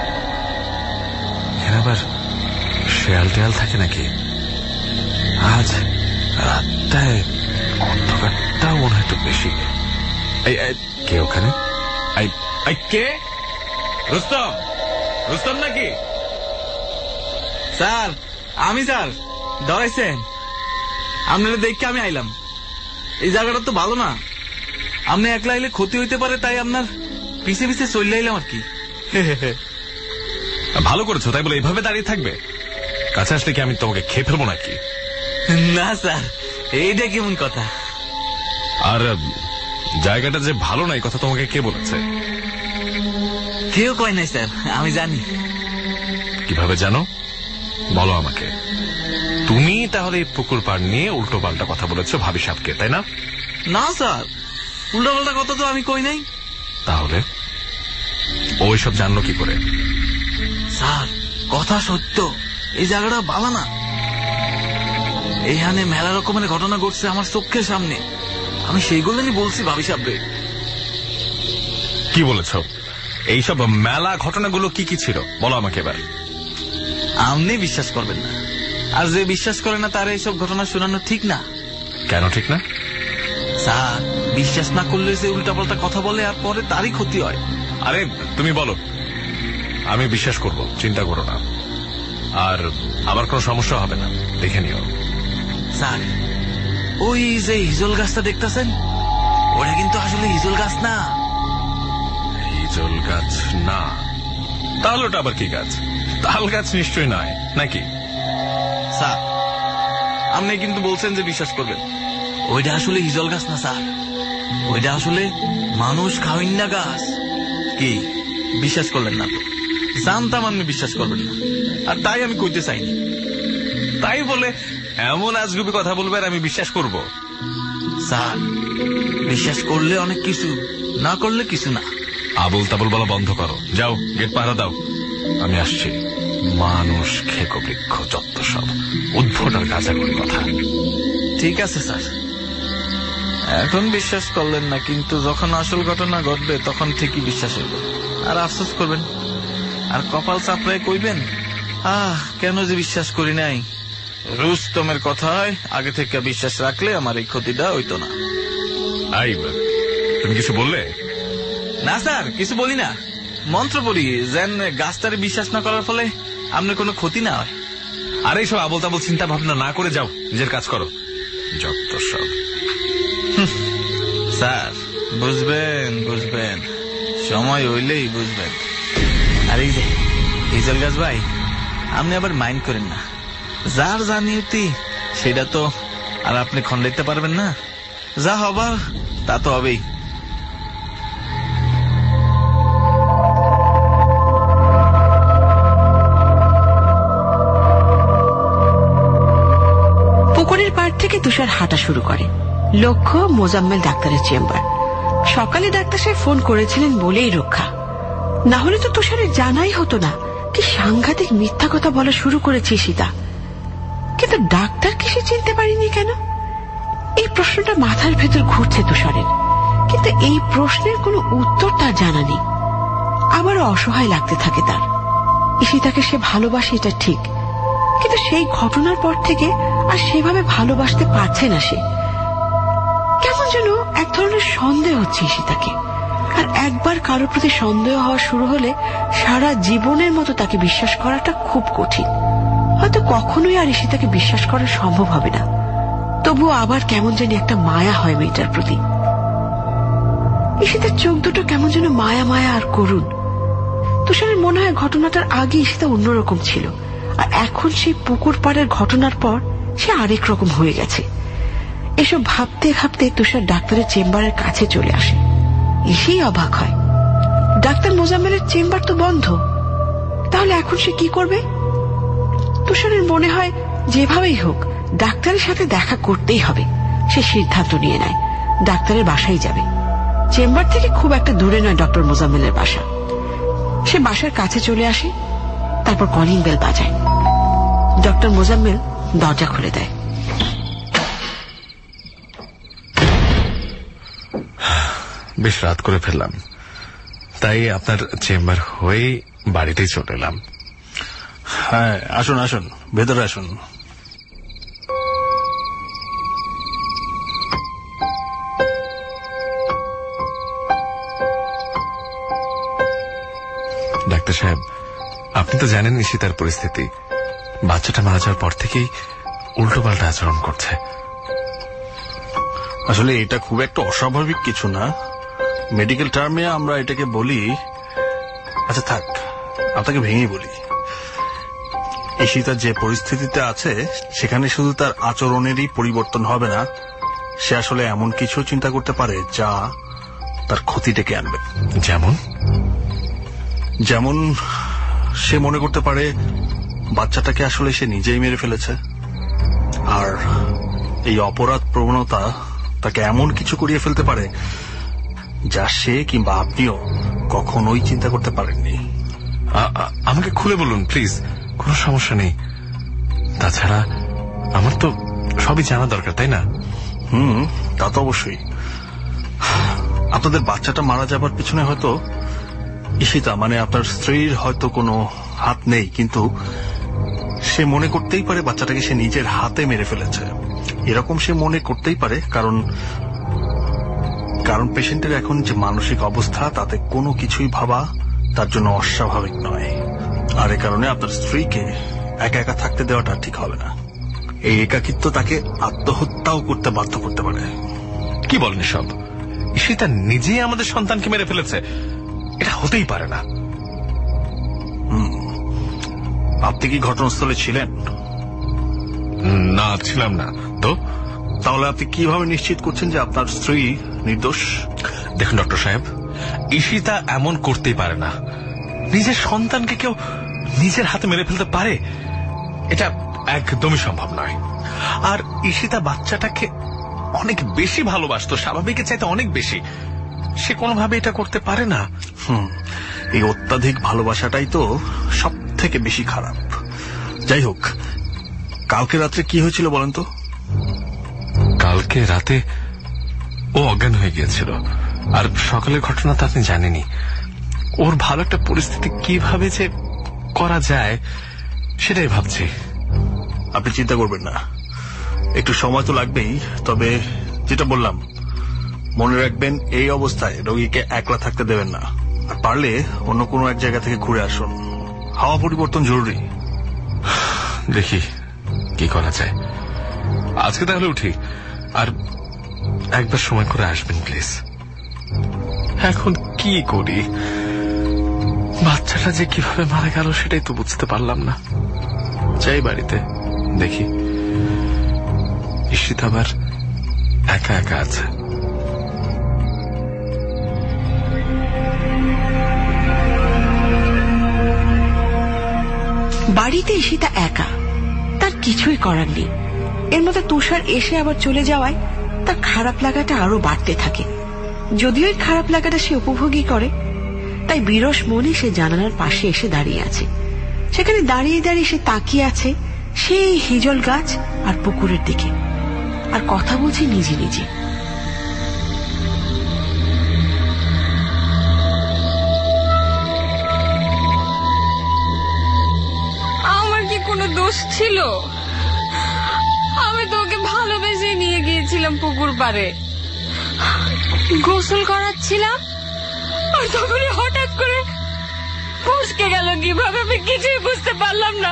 এখানে আবার শেয়াল টেয়াল থাকে নাকি? আজ রাতটায় অন্ধকারটাও মনে হয় একটু বেশি। কে ওখানে? কে? রুস্তম? রুস্তম নাকি? স্যার আমি। স্যার ডরাইছেন? আপনারা দেখে আমি আইলাম। এই জায়গাটা তো ভালো না, আপনি একলা আইলে ক্ষতি হইতে পারে, তাই আপনার পিছে পিছে চলে আইলাম আর কি। ভালো করেছো, তাই বলে এইভাবে দাঁড়িয়ে থাকবে? কাছে আসলে কি আমি তোমাকে খেয়ে ফেলবো নাকি? না স্যার, এইটা কেমন কথা? আর জায়গাটা যে ভালো না, এই কথা তোমাকে কে বলেছে? কেউ কয় নাই স্যার, আমি জানি। কিভাবে জানো বলো আমাকে? তুমি তাহলে এই পুকুর পাড় নিয়ে উল্টো পাল্টা কথা বলেছো ভাবি সাহেবকে, তাই না? না স্যার, উল্টো পাল্টা কথা তো আমি কই নাই। তাহলে ওই সব জানলো কি করে? স্যার কথা সত্য, এই জায়গাটা ভালো না। এইখানে মেলা রকমের ঘটনা ঘটছে আমার চোখের সামনে, আমি সেইগুলো নিয়ে বলছি ভাবি সাহেবরে। কি বলেছ? এইসব মেলা ঘটনাগুলো কি কি ছিল বলো আমাকে এবার। আপনি বিশ্বাস করবেন না, আর যে বিশ্বাস করে না তার এইসব ঘটনা শোনানো ঠিক না। কেন ঠিক না? স্যার বিশ্বাস না করলে যে উল্টাপাল্টা কথা বলে আর পরে তারই ক্ষতি হয়। আরে তুমি বলো, আমি বিশ্বাস করব, চিন্তা করো না। আর আবার কোনো সমস্যা হবে না, দেখে নিও। স্যার ওই যে হিজল গাছটা দেখতেছেন, ওটা কিন্তু আসলে হিজল গাছ না। হিজল গাছ না? তাহলে ওটা আবার কি গাছ? তাল গাছ নিশ্চয়ই নয় নাকি? স্যার আপনি কিন্তু বলছেন যে বিশ্বাস করবেন, ওইটা আসলে হিজল গাছ না স্যার, ওইটা আসলে মানুষ খাওয়াইন্না গাছ। কি বিশ্বাস করলেন না তো? জানতাম আপনি বিশ্বাস করবেন না, আর তাই আমি কইতে চাইনি। তাই বলে এমন আজগুবি কথা বলবে আর আমি বিশ্বাস করব? স্যার বিশ্বাস করলে অনেক কিছু, না করলে কিছু না। আবল তাবল বলা বন্ধ করো, যাও গেট পাহারা দাও, আমি আসছি। মানুষ খেকো বৃক্ষ যত সব উদ্ভট আর গাঁজাগুলি কথা। ঠিক আছে স্যার, এখন বিশ্বাস করলেন না, কিন্তু যখন আসল ঘটনা ঘটবে তখন ঠিকই বিশ্বাস হইব, আর আফসোস করবেন আর কপাল চাপড়ায় কইবেন, আহ কেন যে বিশ্বাস করি নাই। রুস্তমের কথায় আগে থেকে বিশ্বাস রাখলে আমার এই ক্ষতিটা হইতো না। তুমি কিছু বললে? না স্যার কিছু বলি না, মন্ত্র পড়ি যেন গাছটারে বিশ্বাস না করার ফলে আপনার কোনো ক্ষতি না হয়। আর এইসব আবল তাবল চিন্তা ভাবনা না করে যাও, নিজের কাজ করো যত সব। স্যার বুঝবেন বুঝবেন, সময় হইলেই বুঝবেন। আর এই যে হিজল গাছ ভাই, আপনি আবার মাইন্ড করেন না, যার যা নিয়তি সেটা তো আর আপনি খন্ডাইতে পারবেন না, যা হবার তা তো হবেই। পুকুরের পাড় থেকে তুষার হাঁটা শুরু করে। লক্ষ্য মোজাম্মেল ডাক্তারের চেম্বার। সকালে ডাক্তার সাহেব ফোন করেছিলেন বলেই রক্ষা, না হলে তো তুষারের জানাই হতো না কি সাংঘাতিক মিথ্যা কথা বলা শুরু করেছে সীতা। কিন্তু ডাক্তারকে সে চিনতে পারেনি কেন? এই প্রশ্নটা মাথার ভেতর ঘুরছে তুষারের, কিন্তু এই প্রশ্নের কোনো উত্তর তার জানা নেই। আবারও অসহায় লাগতে থাকে তার। ঈশিতাকে সে ভালোবাসে, এটা ঠিক, কিন্তু সেই ঘটনার পর থেকে আর সেভাবে ভালোবাসতে পারছে না সে। কেমন যেন এক ধরনের সন্দেহ হচ্ছে ঈশিতাকে, আর একবার কারোর প্রতি সন্দেহ হওয়া শুরু হলে সারা জীবনের মতো তাকে বিশ্বাস করাটা খুব কঠিন। হয়তো কখনোই আর ঈশিতাকে বিশ্বাস করা সম্ভব হবে না। তবুও আবার কেমন জানি একটা মায়া হয় মেয়েটার প্রতি। ঈশিতার চোখ দুটো কেমন যেন মায়া মায়া আর করুণ। তুষারের মনে হয় ঘটনাটার আগে ঈশিতা অন্যরকম ছিল, আর এখন সেই পুকুর পাড়ের ঘটনার পর সে আরেক রকম হয়ে গেছে। এসব ভাবতে ভাবতে তুষার ডাক্তারের চেম্বারের কাছে চলে আসে। এসেই অবাক হয়, ডাক্তার মোজাম্মেলের চেম্বার তো বন্ধ। তাহলে এখন সে কি করবে? তুষারের মনে হয় যেভাবেই হোক ডাক্তারের সাথে দেখা করতেই হবে। সে সিদ্ধান্ত নিয়ে নেয় ডাক্তারের বাসায় যাবে। চেম্বার থেকে খুব একটা দূরে নয় ডক্টর মোজাম্মেলের বাসা। সে বাসার কাছে চলে আসে, তারপর কলিং বেল বাজায়। ডক্টর মোজাম্মেল দরজা খুলে দেয়। বেশ রাত করে ফেললাম, তাই আপনার চেম্বার হয়ে বাড়িতেই চলে এলাম। হ্যাঁ, আসুন আসুন, ভেতরে আসুন। ডাক্তার সাহেব, আপনি তো জানেন ঈশিতার পরিস্থিতি। বাচ্চাটা মারা যাওয়ার পর থেকেই উল্টো পাল্টা আচরণ করছে। আসলে এটা খুব একটা অস্বাভাবিক কিছু না। মেডিকেল টার্মে আমরা এটাকে বলি, আচ্ছা থাক, আপনাকে ভেঙে বলি, ঈশিতা যে পরিস্থিতিতে আছে সেখানে শুধু তার আচরণেরই পরিবর্তন হবে না, সে আসলে এমন কিছু চিন্তা করতে পারে যা তার ক্ষতি ডেকে আনবে। যেমন যেমন সে মনে করতে পারে বাচ্চাটাকে আসলে সে নিজেই মেরে ফেলেছে, আর এই অপরাধ প্রবণতা তাকে এমন কিছু করিয়ে ফেলতে পারে যা সে কিংবা আপনিও কখনোই চিন্তা করতে পারেননি। আমাকে খুলে বলুন প্লিজ, কোনো সমস্যা নেই। তাছাড়া আমার তো সবই জানা দরকার, তাই না? হুম, তা তো অবশ্যই। আপনাদের বাচ্চাটা মারা যাবার পিছনে হয়তো ঈশিতা মানে আপনার স্ত্রীর হয়তো কোনো হাত নেই, কিন্তু সে মনে করতেই পারে বাচ্চাটাকে সে নিজের হাতে মেরে ফেলেছে। এরকম সে মনে করতেই পারে কারণ কারণ পেশেন্টের এখন যে মানসিক অবস্থা তাতে কোনো কিছুই ভাবা তার জন্য অস্বাভাবিক নয়। আর এ কারণে আপনার স্ত্রীকে একা একা থাকতে দেওয়াটা ঠিক হবে না। এই একাকিত্ব তাকে আত্মহত্যাও করতে বাধ্য করতে পারে। কি বলেন সব? ঈশিতা নিজেই আমাদের সন্তানকে মেরে ফেলেছে? এটা হতেই পারে না। আপনি কি ঘটনাস্থলে ছিলেন? না, ছিলাম না। তো তাহলে আপনি কিভাবে নিশ্চিত করছেন যে আপনার স্ত্রী নির্দোষ? দেখুন ডক্টর সাহেব, ঈশিতা এমন করতেই পারে না। নিজের সন্তানকে কেউ নিজের হাতে মেরে ফেলতে পারে? এটা একদমই সম্ভব নয়। আর ঈশিতা বাচ্চাটাকে অনেক বেশি ভালোবাসতো, স্বাভাবিকের চাইতে অনেক বেশি। সে কোনোভাবে এটা করতে পারে না। হুম, এই অত্যাধিক ভালোবাসাটাই তো সব থেকে বেশি খারাপ। যাই হোক, কালকে রাত্রে কি হয়েছিল বলেন তো? কালকে রাতে ও অজ্ঞান হয়ে গিয়েছিল, আর সকালের ঘটনা তো আপনি জানেনই। ওর ভালো একটা পরিস্থিতি কিভাবে যে করা যায় সেটাই ভাবছি। আপনি চিন্তা করবেন না, একটু সময় তো লাগবেই। তবে যেটা বললাম, মনে রাখবেন এই অবস্থায় রোগীকে একলা থাকতে দেবেন না, আর পারলে অন্য কোনো এক জায়গা থেকে ঘুরে আসুন। হাওয়া পরিবর্তন জরুরি। দেখি কি করা যায়। আজকে তাহলে উঠি, আর একবার সময় করে আসবেন প্লিজ। এখন কি করি? বাচ্চাটা যে কিভাবে মারা গেল সেটাই তো বুঝতে পারলাম না। যাই বাড়িতে, দেখি ঈশিতা আবার একা একা আছে। বাড়িতে ঈশিতা একা, তার কিছুই করার নেই। এর মধ্যে তুষার এসে আবার চলে যাওয়ায় তার খারাপ লাগাটা আরো বাড়তে থাকে। যদিও এই খারাপ লাগাটা সে উপভোগই করে, তাই বিরস মনে সে জানালার পাশে এসে দাঁড়িয়ে আছে। সেখানে দাঁড়িয়ে দাঁড়িয়ে সে তাকিয়ে আছে সেই হিজল গাছ আর পুকুরের দিকে, আর কথা বলছি নিজে নিজে। আমার কি কোনো দোষ ছিল? আমি তোকে ভালোবেসে নিয়ে গিয়েছিলাম পুকুর পাড়ে, গোসল করাচ্ছিলাম, আর তখনই হঠাৎ করে ফসকে গেল কিভাবে আমি কিছুই বুঝতে পারলাম না।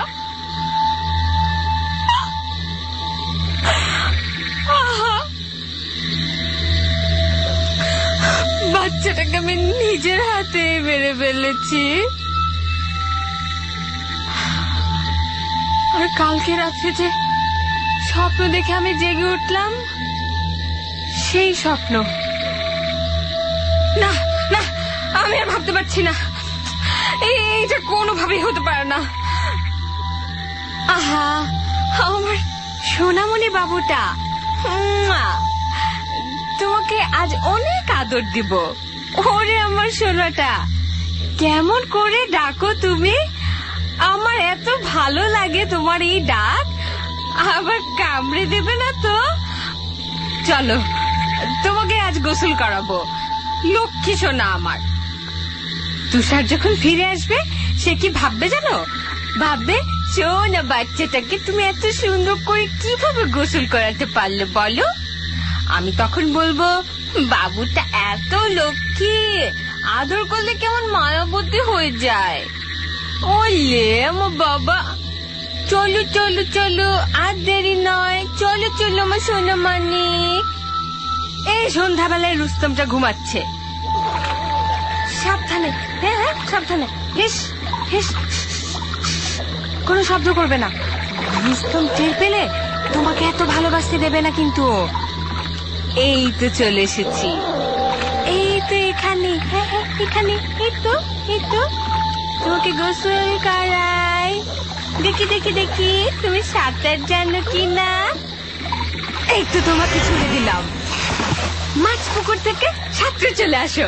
বাচ্চাটাকে আমি নিজের হাতে মেরে ফেলেছি। আর কালকে রাত্রে যে স্বপ্ন দেখে আমি জেগে উঠলাম, সেই স্বপ্ন না না, আমি আর ভাবতে পারছি না, এইটা কোনোভাবেই হতে পারে না। আহা, আমার সোনামণি বাবুটা, তোমাকে আজ অনেক আদর দিব। ওরে আমার সোনাটা, কেমন করে ডাকো তুমি, আমার এত ভালো লাগে তোমার এই ডাক। আবার কামড়ে দেবে না তো? চলো, তোমাকে আজ গোসল করাবো, লক্ষ্মী সোনা আমার। তুষার যখন ফিরে আসবে সে কি ভাববে জানো? ভাববে, সোনা বাচ্চাটাকে তুমি এত সুন্দর করে কিভাবে গোসল করাতে পারলে বলো। আমি তখন বলবো, বাবুটা এত লক্ষ্মী, আদর করলে কেমন মায়াবতী হয়ে যায়। ওলে আমার বাবা, চলো চলো চলো, আর দেরি নয়, চলো চলো আমার সোনা মানিক। এই সন্ধ্যাবেলায় রুস্তমটা ঘুমাচ্ছে, সাবধানে, হ্যাঁ হ্যাঁ সাবধানে, হিস হিস, কোনো শব্দ করবে না। রুস্তম টের পেলে তোমাকে এত ভালোবাসতে দেবে না কিন্তু। এই তো চলে এসেছি, এই তো এখানে, হ্যাঁ হ্যাঁ এখানে, এই তো এই তো তোমাকে গোসল করাই। দেখি দেখি দেখি তুমি সাঁতার জানো কিনা। এই তো তোমাকে ছুড়ে দিলাম, মাছ পুকুর থেকে সাঁতরে চলে আসো।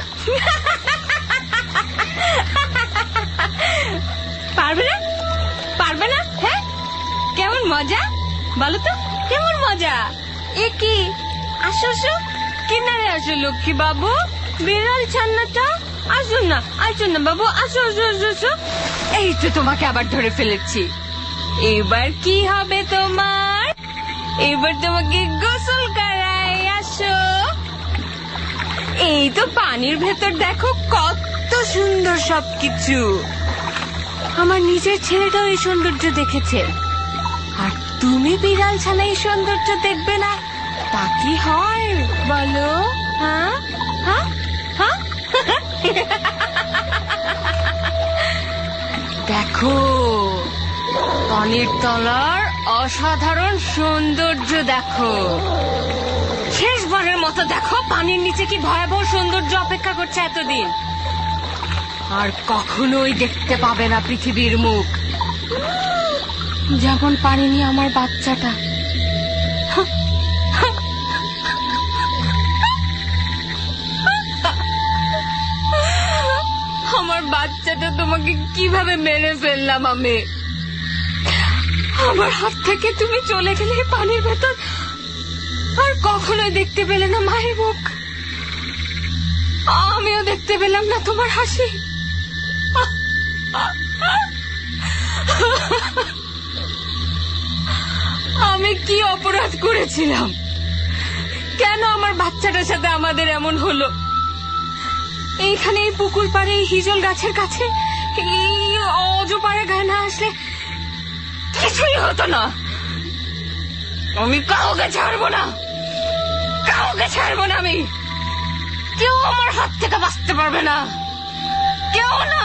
পারবে না? পারবে না? হ্যাঁ, কেমন মজা বলো তো, কেমন মজা। এ কি, আসো আসো, কিনারে আসো লক্ষ্মী বাবু, বিড়াল ছান্নাটা, আসুন না আসুন না বাবু, আসো আসো আসো আসো। এই তো তোমাকে আবার ধরে ফেলেছি। এবার কি হবে তোমার? এবার তোমাকে গোসল করাই, আসো। এই তো পানির ভেতর দেখো কত সুন্দর সবকিছু। আমার নিজের ছেলেটাও এই সৌন্দর্য দেখেছে, আর তুমি বিড়াল ছানা এই সৌন্দর্য দেখবে না, তা কি হয় বলো? হ্যাঁ হ্যাঁ হ্যাঁ, দেখো পানির তলার অসাধারণ সৌন্দর্য দেখো। শেষবারের মতো দেখো পানির নিচে কি ভয়াবহ সৌন্দর্য অপেক্ষা করছে এতদিন, আর কখনোই দেখতে পাবে না পৃথিবীর মুখ। যেমন পানি নিয়ে আমার বাচ্চাটা, আমার বাচ্চাটা তোমাকে কিভাবে মেরে ফেললাম আমি। আমার হাত থেকে তুমি চলে গেলে পানির ভেতর, আর কখনোই দেখতে পেলে না মায়ের মুখ। আমিও দেখতে পেলাম না তোমার হাসি। আমি কি অপরাধ করেছিলাম? কেন আমার বাচ্চাটার সাথে আমাদের এমন হলো? এইখানে এই পুকুর পাড়ে এই হিজল গাছের কাছে এই অজপাড়া গায়ে না আসলে কিছুই হতো না। আমি কাউকে ছাড়বো না, কাউকে ছাড়বো না আমি। কেউ আমার হাত থেকে বাঁচতে পারবে না, কেউ না।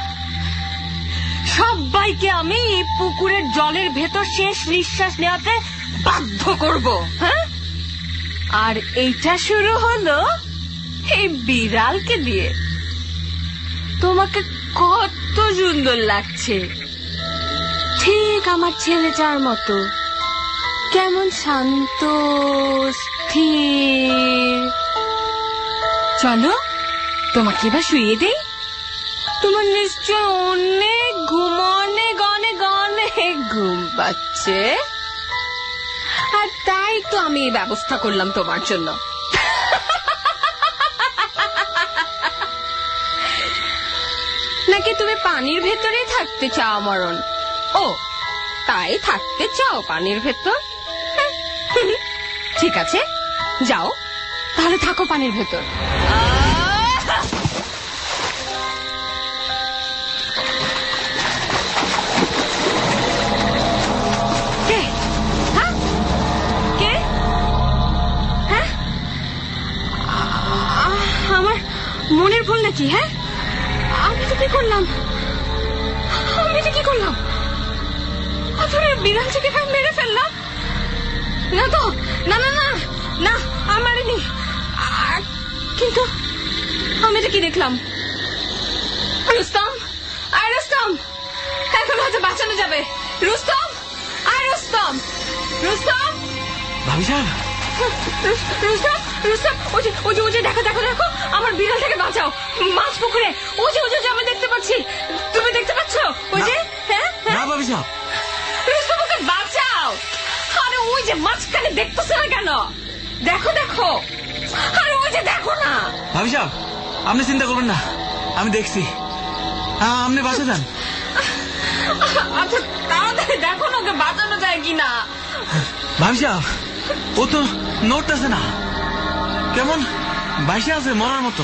সবাইকে আমি এই পুকুরের জলের ভেতর শেষ নিঃশ্বাস নেওয়াতে বাধ্য করব। হ্যাঁ, আর এইটা শুরু হলো এই বিড়ালকে দিয়ে। তোমাকে কত সুন্দর লাগছে, ঠিক আমার ছেলেটার মতো, কেমন শান্ত স্থির। চলো তোমাকে এবার শুইয়ে দেই। তোমার নিশ্চয় অনেক ঘুম, অনেক অনেক অনেক ঘুম পাচ্ছে, আর তাই তো আমি এই ব্যবস্থা করলাম তোমার জন্য। নাকি তুমি পানির ভেতরে থাকতে চাও মরণ? ও তাই থাকতে চাও পানির ভেতর? ঠিক আছে, যাও তাহলে থাকো পানির ভেতর। কে? হ্যাঁ কে? হ্যাঁ আমার মনের ভুল নাকি? হ্যাঁ আমি তো কি করলাম? আমি তো কি করলাম? বিড়াল থেকে মেরে ফেললাম? না তো, না না না না, আমি মারিনি। কিন্তু আমি তো কি দেখলাম? রুস্তম, আয় রুস্তম, এখন হয়তো বাঁচানো যাবে। রুস্তম, আয় রুস্তম, রুস্তম। ভাবি সাহেব, রুস্তম, রুস্তম, ওই যে ওই যে ওই যে দেখো দেখো দেখো, আমার বিড়ালটাকে বাঁচাও। মাছ পুকুরে ওই যে ওই যে আমি দেখতে পাচ্ছি। তুমি দেখতে পাচ্ছ? ওই যে। হ্যাঁ না ভাবি সাহেব, রুস্তম ওকে বাঁচাও। আরে ওই যে মাঝখানে দেখতেছ না কেন? দেখো দেখো, আরে ওই যে দেখো না। ভাবি সাহেব আপনি চিন্তা করবেন না, আমি দেখছি। হ্যাঁ আপনি বাঁচা যান। আচ্ছা তাড়াতাড়ি দেখো না ওকে বাঁচানো যায় কিনা। ভাবি সাহেব ও তো নড়তেছে না, কেমন বাইসে আছে মরার মতো।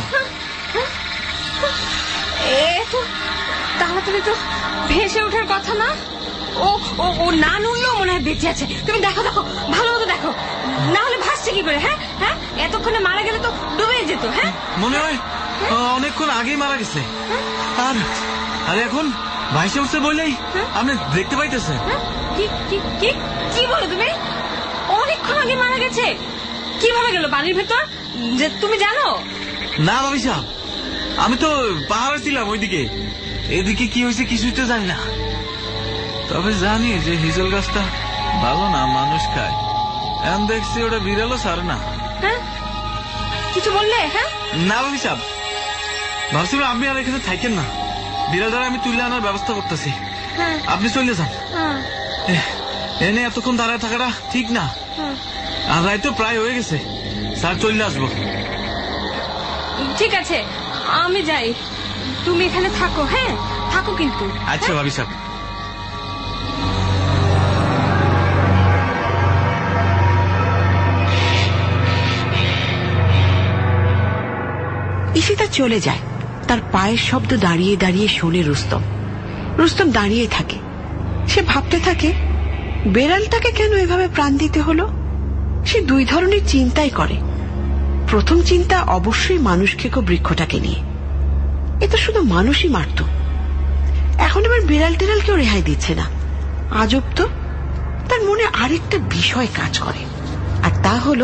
এ তো তাড়াতাড়ি তো ভেসে ওঠার কথা না। ও ও না নুনলেও মনে হয় বেঁচে আছে। তুমি দেখো দেখো, ভালো মতো দেখো, না হলে ভাসছে কি করে? হ্যাঁ হ্যাঁ এতক্ষণে মারা গেলে তো ডুবে যেত। হ্যাঁ মনে হয় অনেকক্ষণ আগেই মারা গেছে। আর আর এখন ভাইসে উঠছে বলেই আপনি দেখতে পাইতেছে। কি কি কি কি বলো তুমি? অনেকক্ষণ আগে মারা গেছে? কিভাবে গেল পানির ভেতর যে তুমি জানো? না ভাবি সাহেব, আমি তো পাহাড়ে ছিলাম ওইদিকে, এদিকে কি হয়েছে কিছুই তো জানি না। তবে জানি যে হিজল গাছটা ভালো না, মানুষ খায়। এখন দেখছি ওটা বিড়ালও ছাড়ে না। হ্যাঁ কিছু বললে? হ্যাঁ না ভাবি সাহেব, ভাবছিলাম আপনি আর এখানে থাকেন না, বিড়ালটা আমি তুলে আনার ব্যবস্থা করতেছি। আপনি চলে যান। এনে এতক্ষণ দাঁড়ায় থাকাটা ঠিক না। আর রায় তো প্রায় হয়ে গেছে, স্যার চলে আসবো। ঠিক আছে আমি যাই, তুমি এখানে থাকো। হ্যাঁ থাকো কিন্তু। আচ্ছা ভাবি সাহেব। ঈশিতা চলে যায়। তার পায়ের শব্দ দাঁড়িয়ে দাঁড়িয়ে শোনে রুস্তম। রুস্তম দাঁড়িয়ে থাকে, সে ভাবতে থাকে বেড়ালটাকে কেন এভাবে প্রাণ দিতে হলো। সে দুই ধরনের চিন্তাই করে। প্রথম চিন্তা অবশ্যই মানুষ খেকো বৃক্ষটাকে নিয়ে, এ তো শুধু মানুষই মারত, এখন আবার বিড়াল টিড়াল কেউ রেহাই দিচ্ছে না। আজব তো। তার মনে আরেকটা বিষয় কাজ করে, আর তা হলো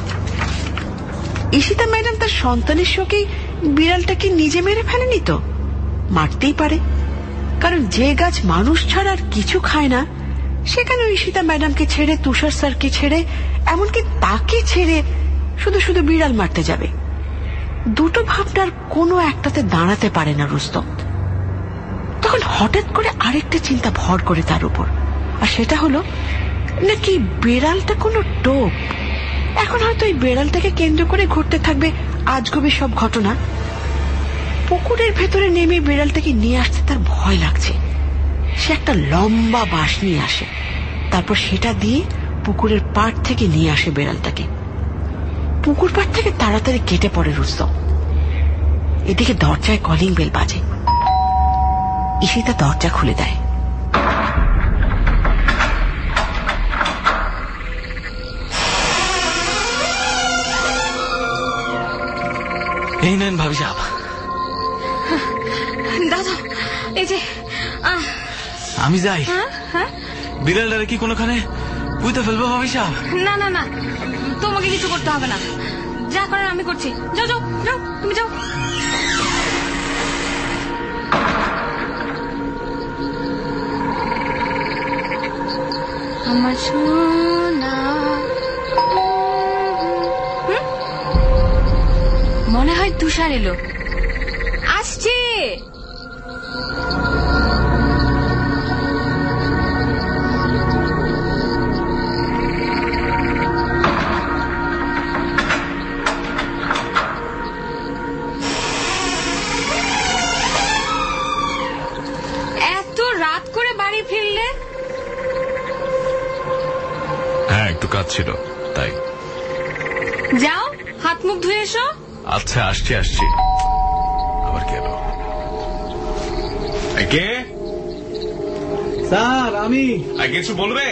ঈশিতা ম্যাডাম তার সন্তানের শোকেই বিড়ালটাকে নিজে মেরে ফেলেনি তো? মারতেই পারে, কারণ যে গাছ মানুষ ছাড়া আর কিছু খায় না সেখানে ঈশিতা ম্যাডামকে ছেড়ে, তুষার স্যারকে ছেড়ে, এমনকি তাকে ছেড়ে শুধু শুধু বিড়াল মারতে যাবে। দুটো ভাবনার কোনো একটাতে দাঁড়াতে পারে না রুস্তম। তখন হঠাৎ করে আরেকটা চিন্তা ভর করে তার উপর, আর সেটা হলো নাকি বিড়ালটা কোনো টোপ। এখন হয়তো এই বিড়ালটাকে কেন্দ্র করে ঘুরতে থাকবে আজগবি সব ঘটনা। পুকুরের ভেতরে নেমে বিড়ালটাকে নিয়ে আসতে তার ভয় লাগছে। সে একটা লম্বা বাঁশ নিয়ে আসে, তারপর সেটা দিয়ে পুকুরের পাড় থেকে নিয়ে আসে বিড়ালটাকে। পুকুর পাড় থেকে তাড়াতাড়ি কেটে পড়ে রুস্তম। এদিকে দরজায় কলিং বেল বাজে। ঈশিতা দরজা খুলে দেয়। এই নেন ভাবি সাহেব। দাদা এই যে আমি যাই। বিড়ালটারে কি কোনোখানে পুঁতে ফেলবো ভাবি সাহেব? না না না, তোমাকে কিছু করতে হবে না, যা করার আমি করছি। যাও যাও যাও, তুমি যাও। আমার সোনা, মনে হয় তুষার এলো, আসছে। ছিল তাই। যাও হাত মুখ ধুয়ে এসো। আচ্ছা আসছি আসছি। আবার কে এলো? কে? স্যার আমি। কিছু বলবে?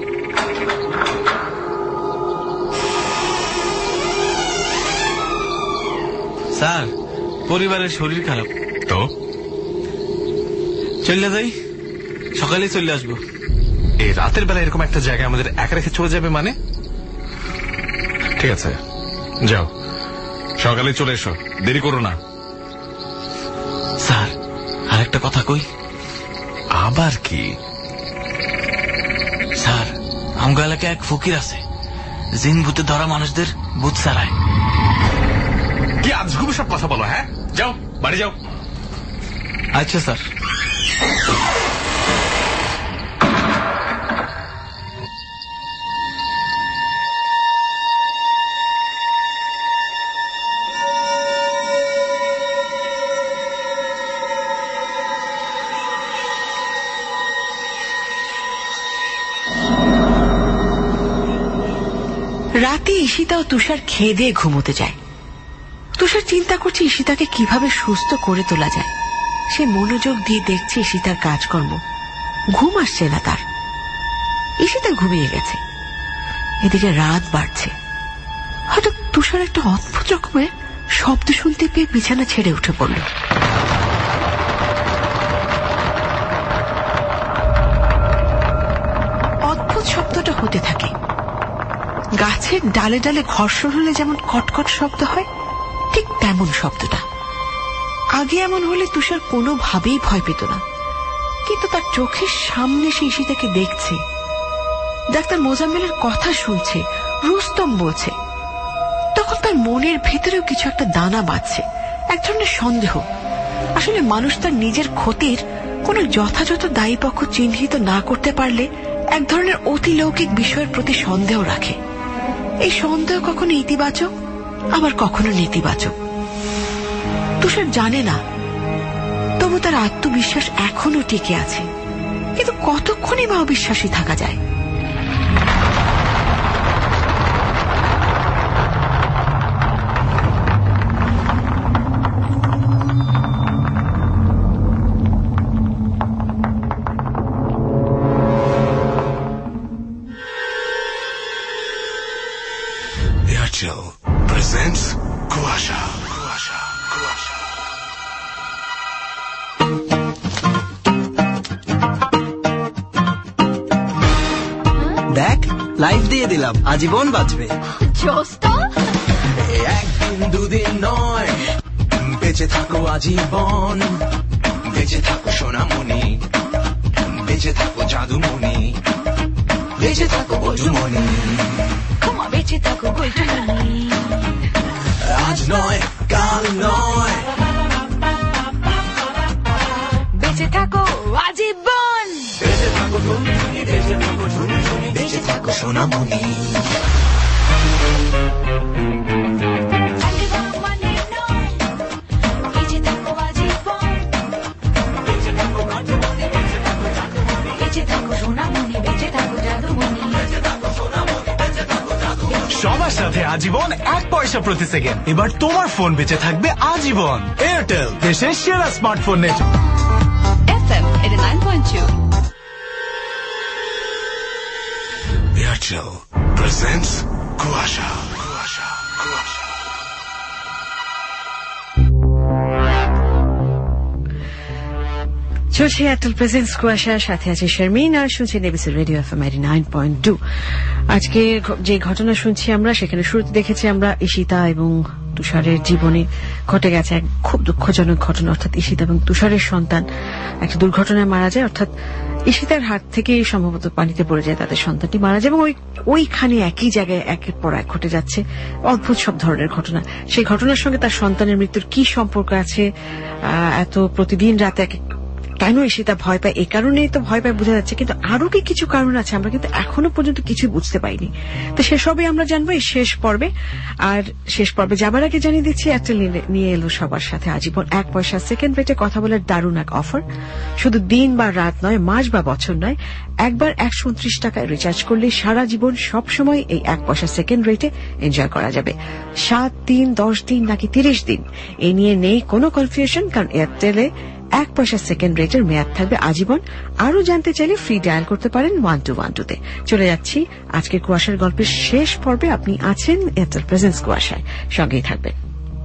স্যার পরিবারের শরীর খারাপ তো চলে যাই, সকালে চলে আসবো। এই রাতের বেলা এরকম একটা জায়গায় আমাদের একা রেখে চলে যাবে মানে? ঠিক আছে যাও, সকালে চলে এসো, দেরি করো না। স্যার আর একটা কথা কই। আবার কি? স্যার আমগো এলাকায় এক ফকির আছে, জিন ভূতে ধরা মানুষদের ভূত সারায়। কি আজগুবি সব কথা বলো? হ্যাঁ যাও বাড়ি যাও। আচ্ছা স্যার। রাতে ঈশিতা ও তুষার খেয়ে দিয়ে ঘুমোতে যায়। তুষার চিন্তা করছে ঈশিতাকে কিভাবে সুস্থ করে তোলা যায়। সে মনোযোগ দিয়ে দেখছে ঈশিতার কাজকর্ম, ঘুম আসছে না তার। ঈশিতা ঘুমিয়ে গেছে, এদিকে রাত বাড়ছে। হঠাৎ তুষার একটা অদ্ভুত রকমের শব্দ শুনতে পেয়ে বিছানা ছেড়ে উঠে পড়ল। অদ্ভুত শব্দটা হতে থাকে, গাছের ডালে ডালে ঘর্ষণ হলে যেমন কটকট শব্দ হয় ঠিক তেমন শব্দটা। আগে এমন হলে তুষার কোনোভাবেই ভয় পেত না, কিন্তু তার চোখের সামনে সে ঈশিতাকে দেখছে, ডাক্তার মোজাম্মেলের কথা শুনছে, রুস্তম বলছে। তখন তার মনের ভেতরেও কিছু একটা দানা বাঁধছে, এক ধরনের সন্দেহ। আসলে মানুষ তার নিজের ক্ষতির কোন যথাযথ দায়ী পক্ষ চিহ্নিত না করতে পারলে এক ধরনের অতিলৌকিক বিষয়ের প্রতি সন্দেহ রাখে। এই সন্দেহ কখনো ইতিবাচক আবার কখনো নেতিবাচক। তুষার জানে না, তবু তার আত্মবিশ্বাস এখনো টিকে আছে। কিন্তু কতক্ষণই বা অবিশ্বাসী থাকা যায়? Airtel presents Kuasha. Kuasha. Kuasha. দেখ লাইভ দিয়ে দিলাম, আজীবন বাঁচবে। একদিন দুদিন নয়, বেঁচে থাকো আজীবন। বেঁচে থাকো সোনামণি, বেঁচে থাকো জাদুমণি, বেঁচে থাকো বজুমণি, বেঁচে থাকো বজুমণি। আজ নয় কাল নয়, বেঁচে থাকো আজীবন। বেঁচে থাকো তুমি, বেঁচে থাকো ঝুনঝুনি, বেঁচে থাকো সোনামণি। সবার সাথে আজীবন এক পয়সা প্রতি সেকেন্ড। এবার তোমার ফোন বেঁচে থাকবে আজীবন। এয়ারটেল, দেশের সেরা smartphone network. F M eighty nine point two. Airtel presents Kuasha. Kuasha. Kuasha. চলছে এয়ারটেল প্রেজেন্স কুয়াশার সাথে আছে শারমিন, আর শুনছেন ABC radio FM eighty nine point two। আজকে যে ঘটনা শুনছি আমরা, সেখানে শুরুতে দেখেছি আমরা ঈশিতা এবং তুষারের জীবনে ঘটে গেছে এক খুব দুঃখজনক ঘটনা। অর্থাৎ ঈশিতা এবং তুষারের সন্তান একটা দুর্ঘটনায় মারা যায়। অর্থাৎ ঈশিতার হাত থেকে সম্ভবত পানিতে পড়ে যায়, তাদের সন্তানটি মারা যায় এবং ওই ওইখানে একই জায়গায় একের পর এক ঘটে যাচ্ছে অদ্ভুত সব ধরনের ঘটনা। সেই ঘটনার সঙ্গে তার সন্তানের মৃত্যুর কি সম্পর্ক আছে, এত প্রতিদিন রাতে এক তাই নয় সেটা ভয় পায়, এই কারণেই তো ভয় পায় বোঝা যাচ্ছে, কিন্তু আরো কি কিছু কারণ আছে আমরা কিন্তু এখনো পর্যন্ত কিছু বুঝতে পাইনি। তো সেসবই আমরা জানবো এই শেষ পর্বে। আর শেষ পর্বে যাবার আগে জানিয়ে দিচ্ছি এয়ারটেল নিয়ে এলো সবার সাথে আজীবন এক পয়সা সেকেন্ড রেটে কথা বলার দারুণ এক অফার। শুধু দিন বা রাত নয়, মাস বা বছর নয়, একবার একশো উনত্রিশ টাকায় রিচার্জ করলে সারা জীবন সবসময় এই এক পয়সা সেকেন্ড রেটে এনজয় করা যাবে। সাত দিন, দশ দিন নাকি তিরিশ দিন, এই নিয়ে নেই কোনো কনফিউশন, কারণ এয়ারটেলে এক পয়সা সেকেন্ড রেটের মেয়াদ থাকবে আজীবন। আরও জানতে চাইলে ফ্রি ডায়াল করতে পারেন ওয়ান টু ওয়ান টুতে। চলে যাচ্ছি আজকের কুয়াশার গল্পের শেষ পর্বে। আপনি আছেন এয়ারটেল প্রেজেন্স কুয়াশায়, সঙ্গেই থাকবেন।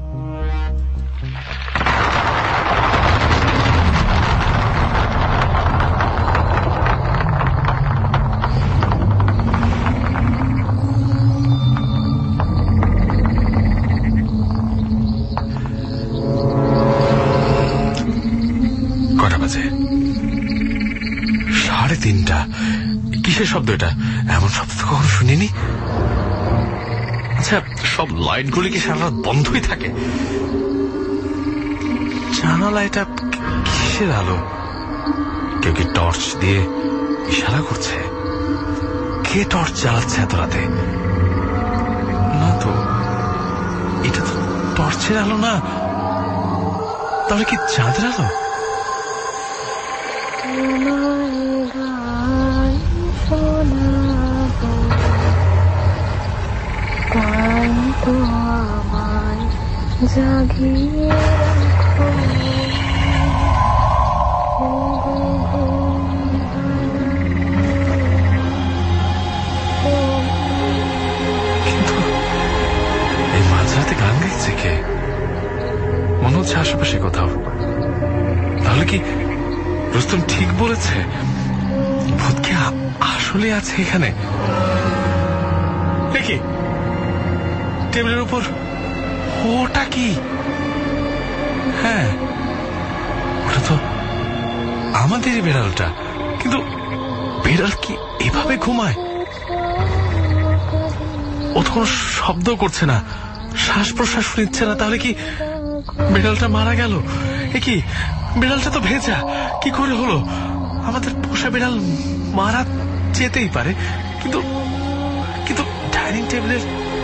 সাড়ে তিনটা। কিসের শব্দ এটা? এমন শব্দ তো কখনো শুনিনি। আচ্ছা, সব লাইটগুলি কি সারা রাত বন্ধই থাকে? জানালা এটা কিসের আলো? কেউ কি টর্চ দিয়ে ইশারা করছে? কে টর্চ জ্বালাচ্ছে এত রাতে? না তো, এটা তো টর্চের আলো না, তাহলে কি চাঁদের আলো? জাগিয়ে রাখো, কিন্তু এই মাঝরাতে গান গাইছে কে? মনে হচ্ছে আশেপাশে কোথাও। তাহলে কি রুস্তম ঠিক বলেছে? ভূত কি আসলে আছে এখানে? দেখি টেবিলের উপর ওটা কি? হ্যাঁ, ওটা তো আমাদেরই বিড়ালটা। কিন্তু বিড়াল কি এভাবে ঘুমায়? ও তো কোনো শব্দ করছে না, শ্বাস প্রশ্বাস নিচ্ছে না। তাহলে কি বিড়ালটা মারা গেল? এ কি, বিড়ালটা তো ভেজা, কি করে হলো? আমাদের পোষা বিড়াল মারা যেতেই পারে, কিন্তু কিন্তু ডাইনিং টেবিলের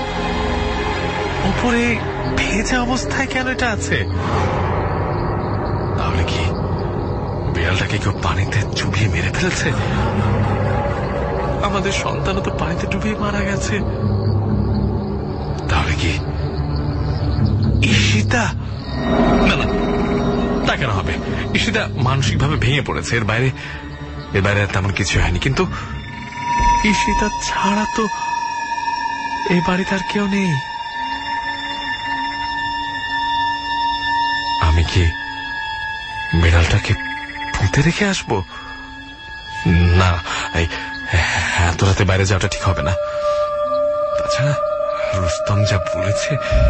উপরে ভেজা অবস্থায় কেন এটা আছে? তাহলে কি বিড়ালটাকে কেউ পানিতে চুবিয়ে মেরে ফেলেছে? আমাদের সন্তানও তো পানিতে ডুবিয়ে মারা গেছে। তাহলে কি ঈশিতা? না না, তা কেন হবে? ঈশিতা মানসিক ভাবে ভেঙে পড়েছে, এর বাইরে এর বাইরে তেমন কিছু হয়নি। কিন্তু ঈশিতা ছাড়া তো এই বাড়িতে আর কেউ নেই। আমি কি বিড়ালটাকে পুঁতে রেখে আসবো? না, এত রাতে বাইরে যাওয়াটা ঠিক হবে না। তাছাড়া রুস্তম যা বলেছে,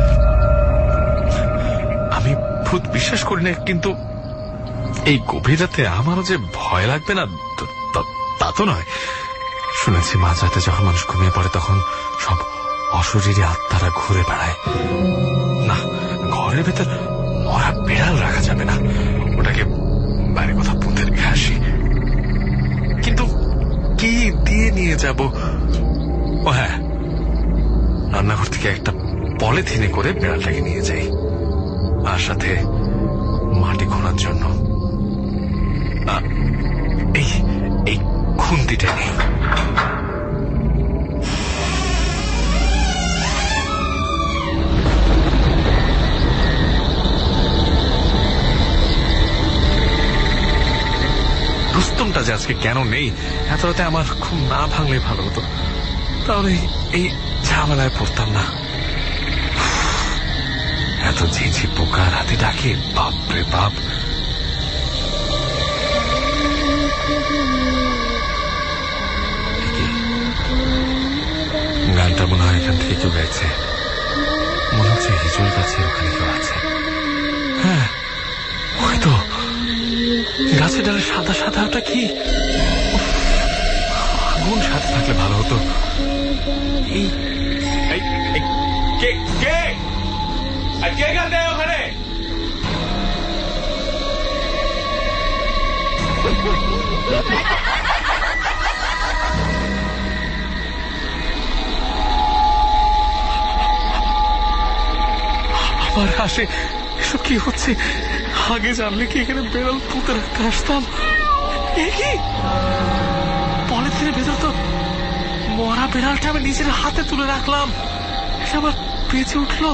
আমি ভূত বিশ্বাস করি না, কিন্তু এই গভীর রাতে আমারও যে ভয় লাগবে না তা তো নয়। শুনেছি মাঝরাতে যখন মানুষ ঘুমিয়ে পড়ে তখন সব অশরীরী আত্মারা ঘুরে বেড়ায়। না, ঘরের ভেতর মরা বিড়াল রাখা যাবে না, ওটাকে বাইরে কোথাও পুঁতে রেখে আসি। কিন্তু কি দিয়ে নিয়ে যাব? ও হ্যাঁ, রান্নাঘর থেকে একটা পলিথিনে করে বিড়ালটাকে নিয়ে যাই, আর সাথে মাটি খোঁড়ার জন্য এই এই খুন্তিটা নেই। রুস্তমটা যে আজকে কেন নেই, এত রাতে আমার খুব না ভাঙলে ভালো হতো, তাহলে এই ঝামেলায় পড়তাম না। এত ঝিঝি পোকা রাতে ডাকে, বাপরে বাপ। গানটা মনে হয় এখান থেকে কেউ গাইছে, মনে হচ্ছে হিজল গাছের ওখানে কেউ আছে। হ্যাঁ, ওই তো গাছের ডালে সাদা সাদা, ওটা কি? আগুন সাথে থাকলে ভালো হতো। কে কে কে গান দেয় ওখানে? আমার হাসে এসব কি হচ্ছে? আগে জানলে কি এখানে বেড়াল পুঁতে রাখতে আসতাম? কি পলিথিনের ভেতর তো মরা বেড়ালটা আমি নিজের হাতে তুলে রাখলাম, এটা আবার বেঁচে উঠলো।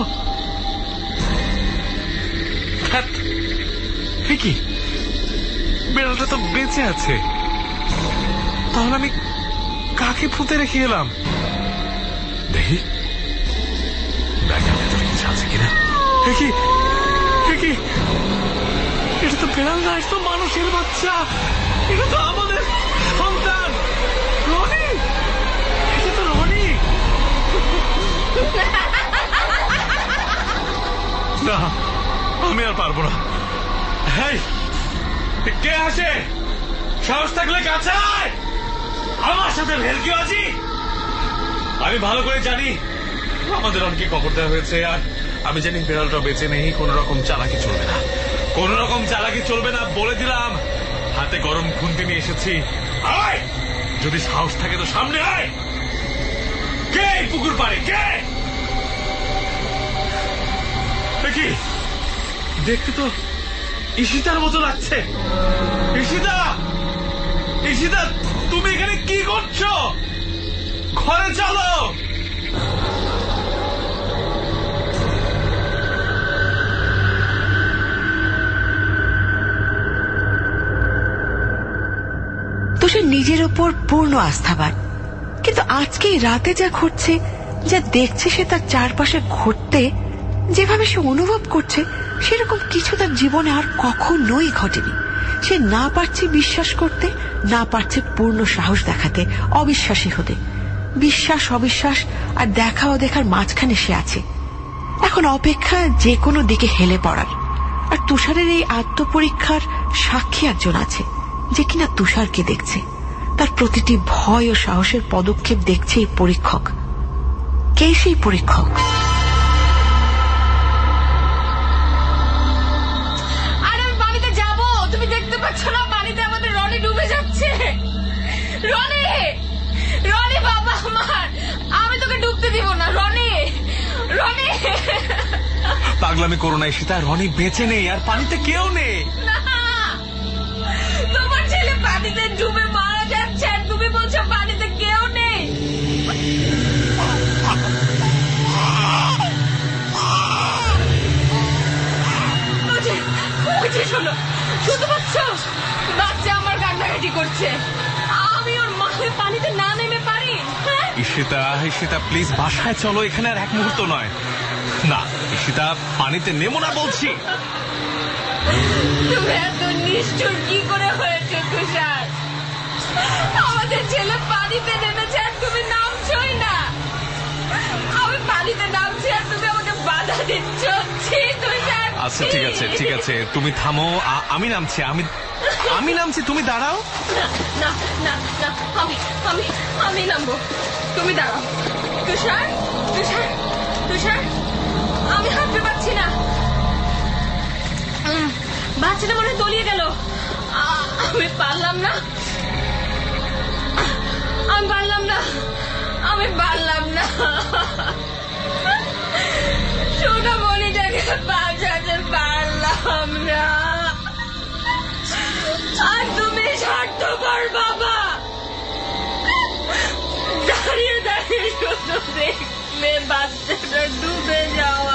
কি বেড়ালটা তো বেঁচে আছে, তাহলে আমি কাকে পুঁতে রেখে এলাম? দেখি ব্যাগের ভেতরে কিছু আছে কিনা। কি এটা তো বেড়াল না, এটা তো মানুষের বাচ্চা, এটা তো আমাদের সন্তান রনি। এটা তো রনি। না, আমি আর পারবো না। হেই, কে আসে? সাহস থাকলে কাছে আয়, আমার সাথে ভেলকিবাজি। আমি ভালো করে জানি আমাদের অনেকে খবর দেওয়া হয়েছে, আর আমি জানি বেড়ালটা বেঁচে নেই। কোন রকম চালাকি চলবে না, কোন রকম চালাকি চলবে না, বলে দিলাম। হাতে গরম খুন্তি নিয়ে এসেছি। আয়, যদি সাহস থাকে তো সামনে আয়। কে পুকুর পাড়ে? কে? কি দেখতে তো ঈশিতার মতো লাগছে। ঈশিতা, ঈশিতা, তুমি এখানে কি করছো? ঘরে চলো। তো সে নিজের ওপর পূর্ণ আস্থাবান, কিন্তু আজকে রাতে যা ঘটছে, যা দেখছে সে তার চারপাশে ঘটতে, যেভাবে সে অনুভব করছে, সেরকম কিছু তার জীবনে আর কখনোই ঘটেনি। সে না পারছে বিশ্বাস করতে, না পারছে পূর্ণ সাহস দেখাতে, অবিশ্বাসী হতে। বিশ্বাস অবিশ্বাস আর দেখা ও দেখার মাঝখানে সে আছে। এখন অপেক্ষা যে কোনো দিকে হেলে পড়ার। আর তুষারের এই আত্মপরীক্ষার সাক্ষী একজন আছে, যে কিনা তুষারকে দেখছে। তার প্রতিটি ভয় ও সাহসের পদক্ষেপ দেখছে এই পরীক্ষক। কে সেই পরীক্ষক? আর আমি পানিতে যাব, তুমি দেখতে পাচ্ছ না পানিতে আমাদের রনি ডুবে যাচ্ছে। রনি, রনি বাবা আমার, আমি তোকে ডুবতে দিব না। রনি, রনি। পাগলামি করো না ঈশিতা, রনি বেঁচে নেই আর পানিতে কেউ নেই। তোমার ছেলে পানিতে ডুবে মারা যাচ্ছে আর তুমি বলছো পানিতে কেউ নেই। শোনো, শুনতে পাচ্ছ? বাচ্চা আমার কান্নাকাটি করছে। আমি ওর মাকে পানিতে না নেমে পারি? ঈশিতা, ঈশিতা প্লিজ বাসায় চলো, এখানে আর এক মুহূর্ত নয়। না ঈশিতা, পানিতে নেমো না বলছি। তুমি এত নিষ্ঠুর কি করে হয়েছে তুষার? আমাদের ছেলে পানিতে নেমেছে আর তুমি নামছই না। আমি পানিতে নামছি আর তুমি আমাকে বাধা দিচ্ছ। তুষার, আচ্ছা ঠিক আছে, ঠিক আছে, তুমি থামো, আমি নামছি। আমি আমি নামছি, তুমি দাঁড়াও। না না না, আমি আমি আমি নামবো, তুমি দাঁড়াও। তুষার, তুষার, তুষার, আমি হাঁটতে পারছি না। বাচ্চাটা মনে তলিয়ে গেল। আমি পারলাম না, আমি পারলাম না, আমি পারলাম না। সোনা মনিটাকে বাঁচাতে পারলাম না। আর তুমি স্বার্থপর বাবা, দাঁড়িয়ে দাঁড়িয়ে শুধু দেখলে বাচ্চাটা ডুবে যাওয়া।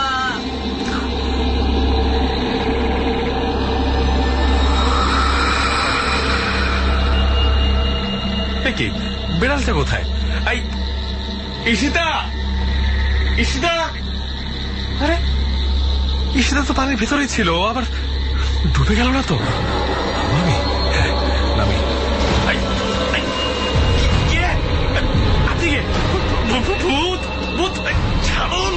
কি বিড়ালটা কোথায়? এই ঈশিতা, ঈশিতা, আরে ঈশিতা তো পানির ভেতরেই ছিল, আবার ডুবে গেল না তো? আমি নামি। ভূত, ভূত, ছাড়ুন,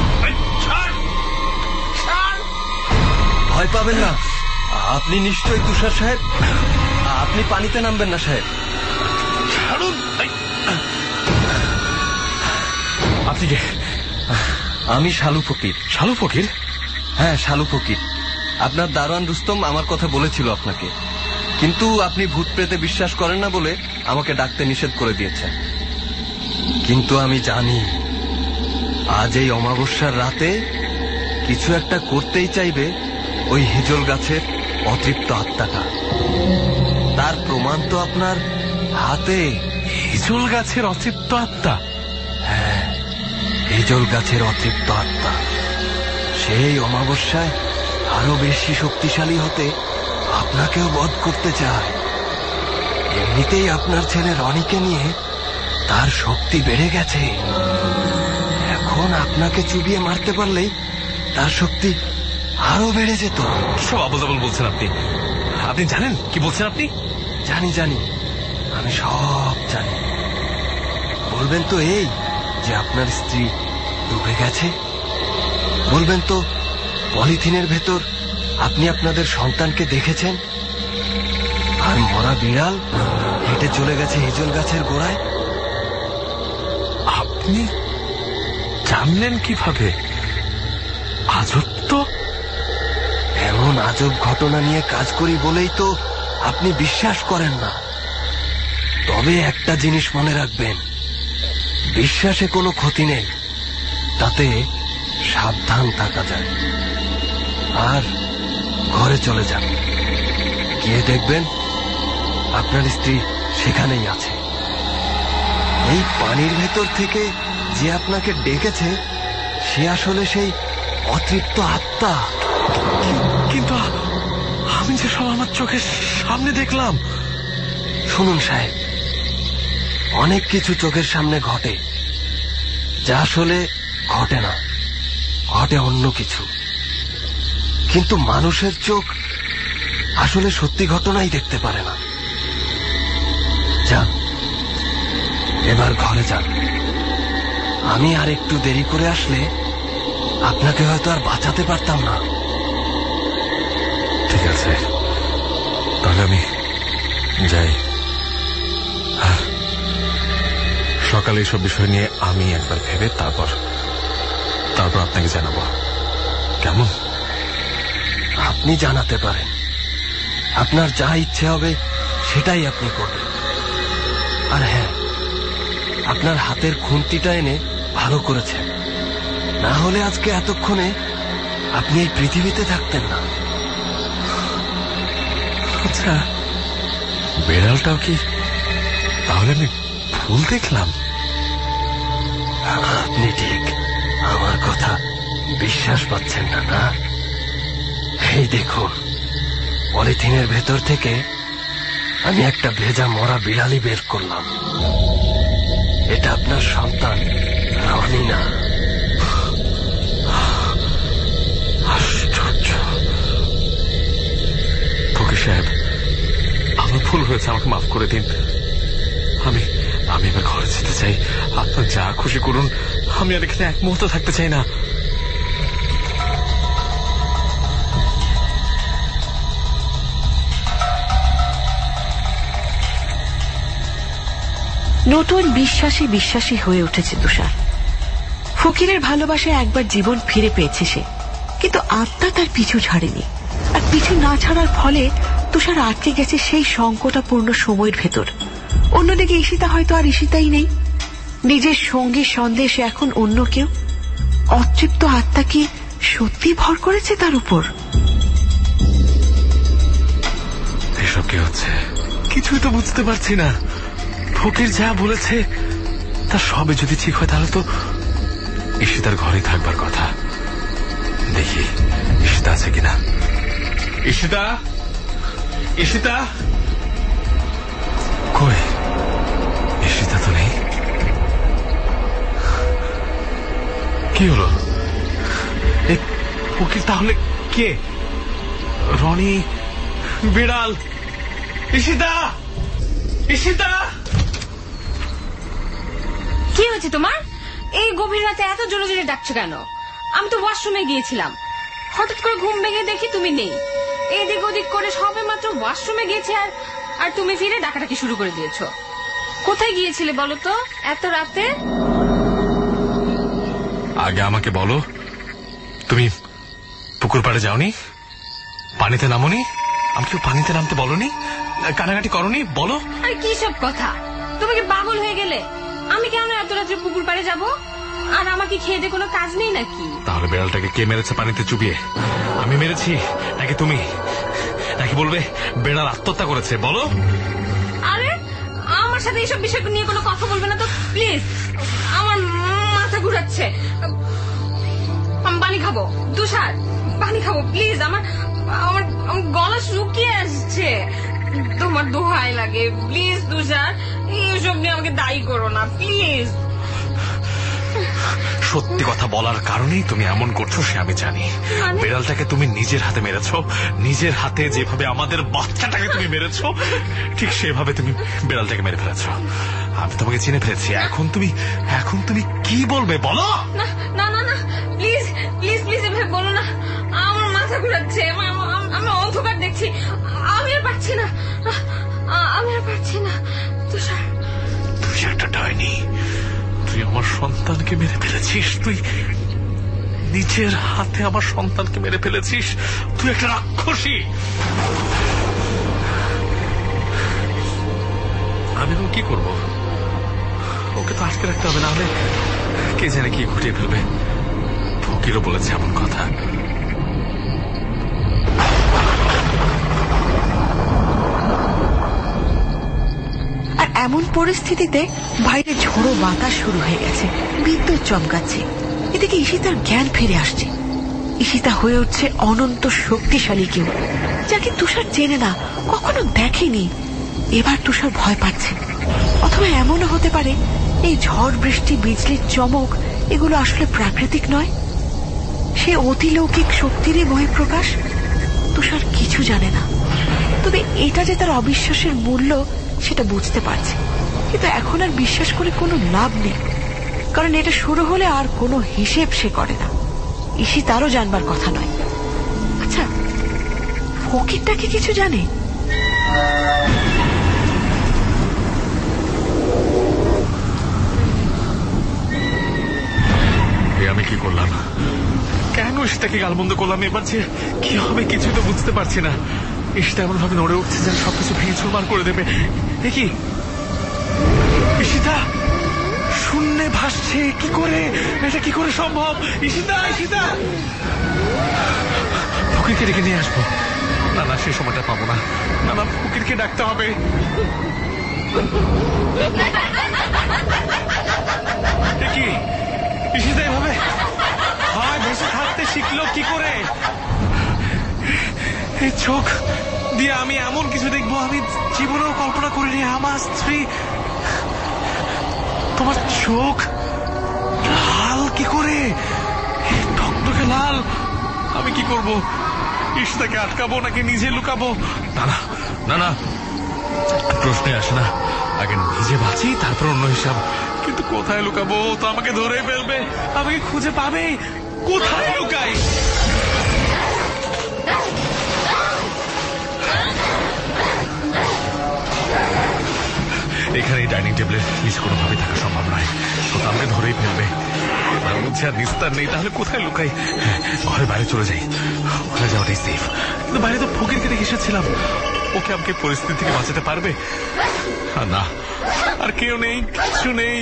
ভয় পাবেন না। আপনি নিশ্চয়ই তুষার সাহেব, আপনি পানিতে নামবেন না সাহেব। ছাড়ুন। আপনি কে? আমি শালু ফকির। শালু ফকির? হ্যাঁ, শালু ফকির। আপনার দারোয়ান রুস্তম আমার কথা বলেছিল আপনাকে। কিন্তু আপনি ভূত প্রেতে বিশ্বাস করেন না বলে আমাকে ডাকতে নিষেধ করে দিয়েছেন। কিন্তু আমি জানি আজ এই অমাবস্যার রাতে কিছু একটা করতেই চাইবে ওই হিজল গাছের অতৃপ্ত আত্মাটা। তার প্রমাণ তো আপনার হাতে। হিজল গাছের অতৃপ্ত আত্মা? হ্যাঁ, হিজল গাছের অতৃপ্ত আত্মা সেই অমাবস্যায় আরো বেশি শক্তিশালী হতে আপনাকেও বধ করতে চায়। এমনিতেই আপনার ছেলে রনিকে নিয়ে তার শক্তি বেড়ে গেছে। এখন আপনাকে চুবিয়ে মারতে পারলেই তার শক্তি আরো বেড়ে যেত। সব আবল তাবল বলছেন আপনি। আপনি জানেন কি বলছেন আপনি? জানি জানি আমি সব জানি। বলবেন তো এই যে আপনার স্ত্রী ডুবে গেছে? বলবেন তো পলিথিনের ভেতর আপনি আপনাদের সন্তানকে দেখেছেন? আর মরা বিড়াল হেঁটে চলে গেছে হিজল গাছের গোড়ায়? আপনি জানলেন কিভাবে? আজব তো। এমন আজব ঘটনা নিয়ে কাজ করি বলেই তো আপনি বিশ্বাস করেন না। তবে একটা জিনিস মনে রাখবেন, বিশ্বাসে কোনো ক্ষতি নেই, তাতে সাবধান থাকা যায়। আর ঘরে চলে যান, গিয়ে দেখবেন আপনার স্ত্রী সেখানেই আছে। এই পানির ভেতর থেকে যে আপনাকে ডেকেছে সে আসলে সেই অতৃপ্ত আত্মা। কিন্তু আমি যে সব আমার চোখের সামনে দেখলাম। শুনুন সাহেব, অনেক কিছু চোখের সামনে ঘটে যা আসলে ঘটে না, ঘটে অন্য কিছু। কিন্তু মানুষের চোখ আসলে সত্যি ঘটনাই দেখতে পারে না। যান, এবার ঘরে যান। আমি আর একটু দেরি করে আসলে আপনাকে হয়তো আর বাঁচাতে পারতাম না। ঠিক আছে, তাহলে আমি যাই। সকালে এইসব বিষয় নিয়ে আমি একবার ভেবে তারপর তারপর আপনাকে জানাবো, কেমন? আপনি জানাতে পারেন, আপনার যা ইচ্ছে হবে সেটাই আপনি করবেন। আর হ্যাঁ, আপনার হাতের খুন্তিটা এনে ভালো করেছেন, না হলে আজকে এতক্ষণে আপনি এই পৃথিবীতে থাকতেন না। আচ্ছা, বেড়ালটাও কি তাহলে আমি ভুল দেখলাম? আপনি ঠিক আমার কথা বিশ্বাস পাচ্ছেন না, না? এই দেখুন, পলিথিনের ভেতর থেকে আমি একটা ভেজা মরা বিড়ালি বের করলাম। এটা আপনার সন্তান রনি না। আশ্চর্য। ফকির সাহেব, আমার ভুল হয়েছে, আমাকে মাফ করে দিন। আমি আমি এবার ঘরে যেতে চাই। আপনার যা খুশি করুন, আমি আর এখানে এক মুহূর্ত থাকতে চাই না। নতুন বিশ্বাসী বিশ্বাসী হয়ে উঠেছে তুষার। ফকিরের ভালোবাসায় একবার জীবন ফিরে পেয়েছে সে, কিন্তু আত্মা তার পিছু ছাড়েনি। আর পিছু না ছাড়ার ফলে তুষার আটকে গেছে সেই সংকটাপূর্ণ সময়ের ভেতর। অন্যদিকে ঈশিতা হয়তো আর ঈশিতাই নেই, নিজের সঙ্গী সন্দেহ এখন অন্য কেউ। অতৃপ্ত আত্মা কি সত্যি ভর করেছে তার উপর? এসব কি হচ্ছে? কিছুই তো বুঝতে পারছি না। ফকির যা বলেছে তার সবে যদি ঠিক হয় তাহলে তো ঈশিতার ঘরে থাকবার কথা। দেখি ঈশিতা আছে কিনা। ঈশিতা, ঈশিতা কই? ঈশিতা তো নেই। কি হলো? এই ফকির তাহলে কে? রনি, বিড়াল, ঈশিতা, ঈশিতা। কি হয়েছে তোমার? এই গভীর রাতে এত জোরে জোরে ডাকছো কেন? আমি তো ওয়াশরুমে গিয়েছিলাম, হঠাৎ করে ঘুম ভেঙে দেখি তুমি নেই। এদিক ওদিক করে সবে মাত্র ওয়াশরুমে গিয়েছি আর আর তুমি ফিরে ডাকাডাকি শুরু করে দিয়েছো। কোথায় গিয়েছিলে বলো তো এত রাতে? আগে আমাকে বলো, তুমি পুকুর পাড়ে যাওনি? পানিতে নামোনি? আমাকে পানিতে নামতে বলনি, কানাকাটি করনি? বলো। আরে কি সব কথা, তুমি কি পাগল হয়ে গেলে? আমি কেন এত রাত্রে পুকুর পাড়ে যাব? আর আমাকে খেয়ে দিয়ে কোনো কাজ নেই নাকি? তাহলে বেড়ালটাকে কে মেরেছে পানিতে চুবিয়ে? আমি মেরেছি নাকি তুমি? নাকি বলবে বেড়াল আত্মহত্যা করেছে? বলো। আরে আমার সাথে এইসব বিষয় নিয়ে কোনো কথা বলবে না তো প্লিজ, আমার মাথা ঘুরাচ্ছে। আমি পানি খাবো তুষার, পানি খাবো প্লিজ। আমার আমার গলা শুকিয়ে আসছে, তোমার দোহাই লাগে প্লিজ তুষার, এইসব নিয়ে আমাকে দায়ী করো না প্লিজ। সত্যি কথা বলার কারণেই তুমি এমন করছো সে আমি জানি। বেড়ালটাকে তুমি নিজের হাতে মেরেছো, নিজের হাতে যেভাবে আমাদের বাচ্চাটাকে তুমি মেরেছো ঠিক সেভাবে তুমি বেড়ালটাকে মেরে ফেলেছো। আমি তোমাকে চিনে ফেলেছি। এখন তুমি এখন তুমি কি বলবে বলো? না না না না প্লিজ প্লিজ প্লিজ এভাবে বলো না, আমার মাথা ঘুরাচ্ছে, আমি অন্ধকার দেখছি, আমি আর পারছি না, আমি আর পারছি না। তুষার, তুই একটা ডাইনি, তুই আমার সন্তানকে মেরে ফেলেছিস, তুই নিজের হাতে আমার সন্তানকে মেরে ফেলেছিস, তুই একটা রাক্ষসী। আমি এখন কি করবো? ওকে তো আটকে রাখতে হবে, না হলে কে জানে কি ঘটিয়ে ফেলবে। ফকিরও বলেছে এমন কথা। আর এমন পরিস্থিতিতে বাইরে ঝোড়ো বাতাস শুরু হয়ে গেছে, বিদ্যুৎ চমকাচ্ছে। এদিকে ঈশিতার জ্ঞান ফিরে আসছে। ঈশিতা হয়ে উঠছে অনন্ত শক্তিশালী কেউ, যাকে তুষার চেনে না, কখনো দেখেনি। এবার তুষার ভয় পাচ্ছে। অথবা এমনও হতে পারে এই ঝড় বৃষ্টি বিজলির চমক এগুলো আসলে প্রাকৃতিক নয়, সে অতিলৌকিক শক্তিরই বহিঃপ্রকাশ। তুষার কিছু জানে না, তবে এটা যে তার অবিশ্বাসের মূল্য সেটা বুঝতে পারছে। কিন্তু এখন আর বিশ্বাস করে কোনো লাভ নেই, কারণ এটা শুরু হলে আর কোনো হিসেব সে করে না। ইসি তারও জানবার কথা নয়। আচ্ছা, ফকিরটা কি কিছু জানে? আমি কি করলাম? কেন সেটাকে গালমন্দ করলাম? এবার যে কি হবে কিছু তো বুঝতে পারছি না। ঈশিতা এমন ভাবে নড়ে উঠছে যেন সবকিছু ভেঙে চুরমার করে দেবে। কি ঈশিতা শূন্যে ভাসছে, কি করে? এটা কি করে সম্ভব? ঈশিতা, ঈশিতা! ফকিরকে ডেকে নিয়ে আসবো। না না, সে সময়টা পাবো না। না না, ফকিরকে ডাকতে হবে। কি ঈশিতা এভাবে হয় বসে থাকতে শিখলো কি করে? এই চোখ দিয়ে আমি এমন কিছু দেখবো আমি জীবনেও কল্পনা করিনি। আমার স্ত্রী, তোমার চোখ লাল কি করে? টকটকে লাল। আমি কি করবো? ঈশিতাকে আটকাবো নাকি নিজে লুকাবো? না না না না, প্রশ্নে আসে না। আগে নিজে বাঁচি, তারপর অন্য হিসাব। কিন্তু কোথায় লুকাবো? তো আমাকে ধরে ফেলবে, আমাকে খুঁজে পাবে। কোথায় লুকাই? এখানে ডাইনিং টেবিলের নিচে কোনোভাবে থাকা সম্ভব নয়। তো আমাকে ধরেই ফেলবে। এবার বুঝছে আর নিস্তার নেই। তাহলে কোথায় লুকাই? ঘরে বাইরে চলে যাই, ওখানে যাওয়াটাই সেফ। কিন্তু বাইরে তো ফকিরকে রেখে এসেছিলাম, ওকে আমাকে পরিস্থিতি থেকে বাঁচাতে পারবে? না, আর কেউ নেই, কিছু নেই।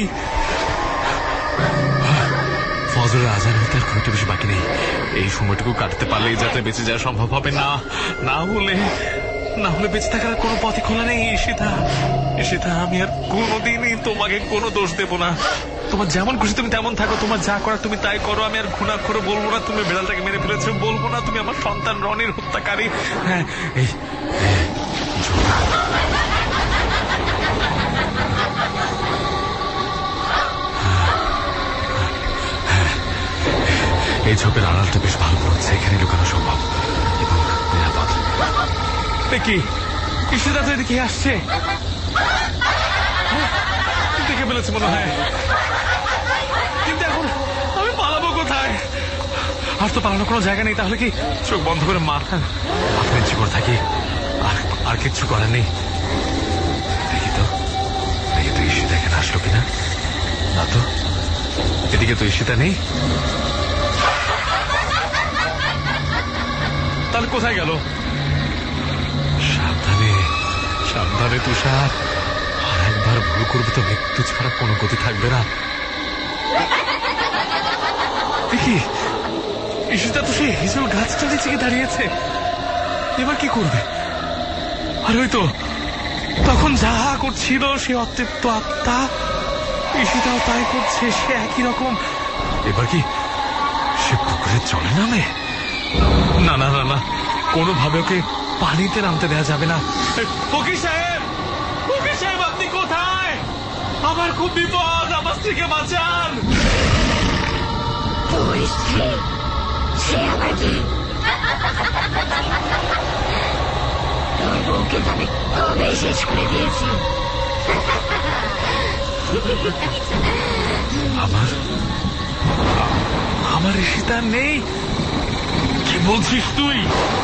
ফজরের আজান হতে আর খুব বেশি বাকি নেই। এই সময়টুকু কাটতে পারলেই যাতে বেঁচে যাওয়া সম্ভব হবে। না না হলে না হলে বেঁচে থাকার কোনো পথই খোলা নেই। ঈশিতা, ঈশিতা, আমি আর কোনোদিনই তোমাকে কোনো দোষ দেব না। তোমার যেমন খুশি তুমি তেমন থাকো, তোমার যা করার তুমি তাই করো। আমি আর ঘুণা করে বলবো না তুমি বেড়ালটাকে মেরে ফেলেছো, বলবো না তুমি আমার সন্তান রনির হত্যাকারী। হ্যাঁ, এই এই ঝোপের আড়ালটা বেশ ভালো পড়ছে, এখানে লুকানো সম্ভব এবং নিরাপদ। কি ঈশিতা তো এদিকে আসছে, দেখে ফেলেছে মনে হয়। কিন্তু এখন আমি পালাবো কোথায়? আর তো পালানোর কোনো জায়গা নেই। তাহলে কি চোখ বন্ধ করে মাথা মাথা নিচু করে থাকি? আর আর কিচ্ছু করার নেই। দেখি তো দেখি তো ঈশিতা এখানে আসলো কিনা। না তো, এদিকে তো ঈশিতা নেই। তাহলে কোথায় গেল? রে তুষার, আর একবার ভুল করবে তো মৃত্যু ছাড়া কোনো গতি থাকবে না। দেখি ঈশিতা তো সেই হিজল গাছটা নিচে দাঁড়িয়েছে, এবার কি করবে? আর ওই তো তখন যাহা করছিল সে অতৃপ্ত আত্মা, ঈশিতাও তাই করছে, সে একই রকম। এবার কি সে পুকুরে জলে নামে? না না না না, কোনোভাবে ওকে পানিতে নামতে দেওয়া যাবে না। ফকির সাহেব, ফকির সাহেব আপনি কোথায়? আমার খুব বিপদ, আমার স্ত্রীকে বাঁচান। তোর স্ত্রী সে আবার কি? তোর বউকে তো আমি কবে শেষ করে দিয়েছি। আমার আমার ঈশিতা নেই? কি বলছিস তুই?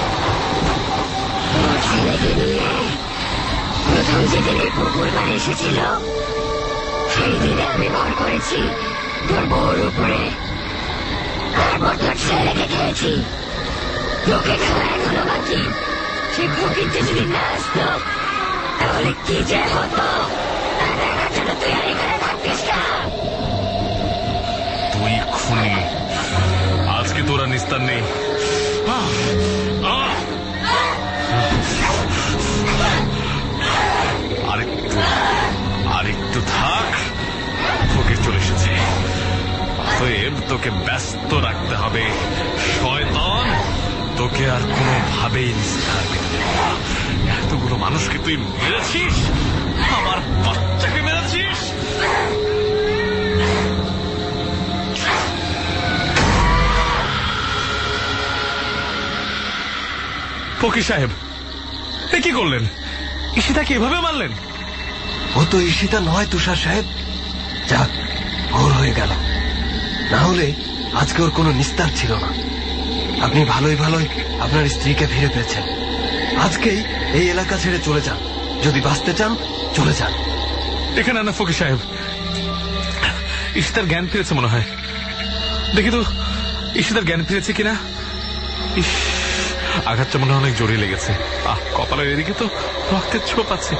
ছেলেকে নিয়ে প্রথম যেদিন এই পুকুর পাড়ে এসেছিল সেই দিনে আমি ভর করেছি তোর বউর উপরে, তারপর তোর ছেলেকে খেয়েছি। তোকে খাওয়া এখনো বাকি। সে ফকিরটা যদি না আসতো তাহলে কি যে হতো তা দেখার জন্য তুই আর এখানে থাকতিস না। তুই খুনি, আজকে তোরা নিস্তার নেই। আরেকটু আরেকটু থাক, ফকির চলে এসেছে। অতএব তোকে ব্যস্ত রাখতে হবে শয়তান, তোকে আর কোনোভাবেই নিস্তার দেবে না। এতগুলো মানুষকে তুই মেরেছিস, আমার বাচ্চাকে মেরেছিস। ফকির সাহেব এ কি করলেন? ঈশিতাকে এভাবে মারলেন? ও তো ঈশিতা নয় তুষার সাহেব। যাক, ভোর হয়ে গেল, না হলে আজকে ওর কোনো নিস্তার ছিল না। আপনি ভালোই ভালোই আপনার স্ত্রীকে ফিরে পেয়েছেন। আজকেই এই এলাকা ছেড়ে চলে যান, যদি বাঁচতে চান চলে যান। এখানে না ফকির সাহেব, ঈশিতার জ্ঞান ফিরেছে মনে হয়। দেখি তো ঈশিতার জ্ঞান ফিরেছে কিনা। ইস, আঘাতটা মনে হয় অনেক জোরে লেগেছে। আহ, কপালের এদিকে তো রক্তের ছোপ আছে।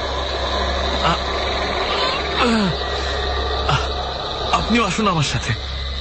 আপনিও আসুন আমার সাথে।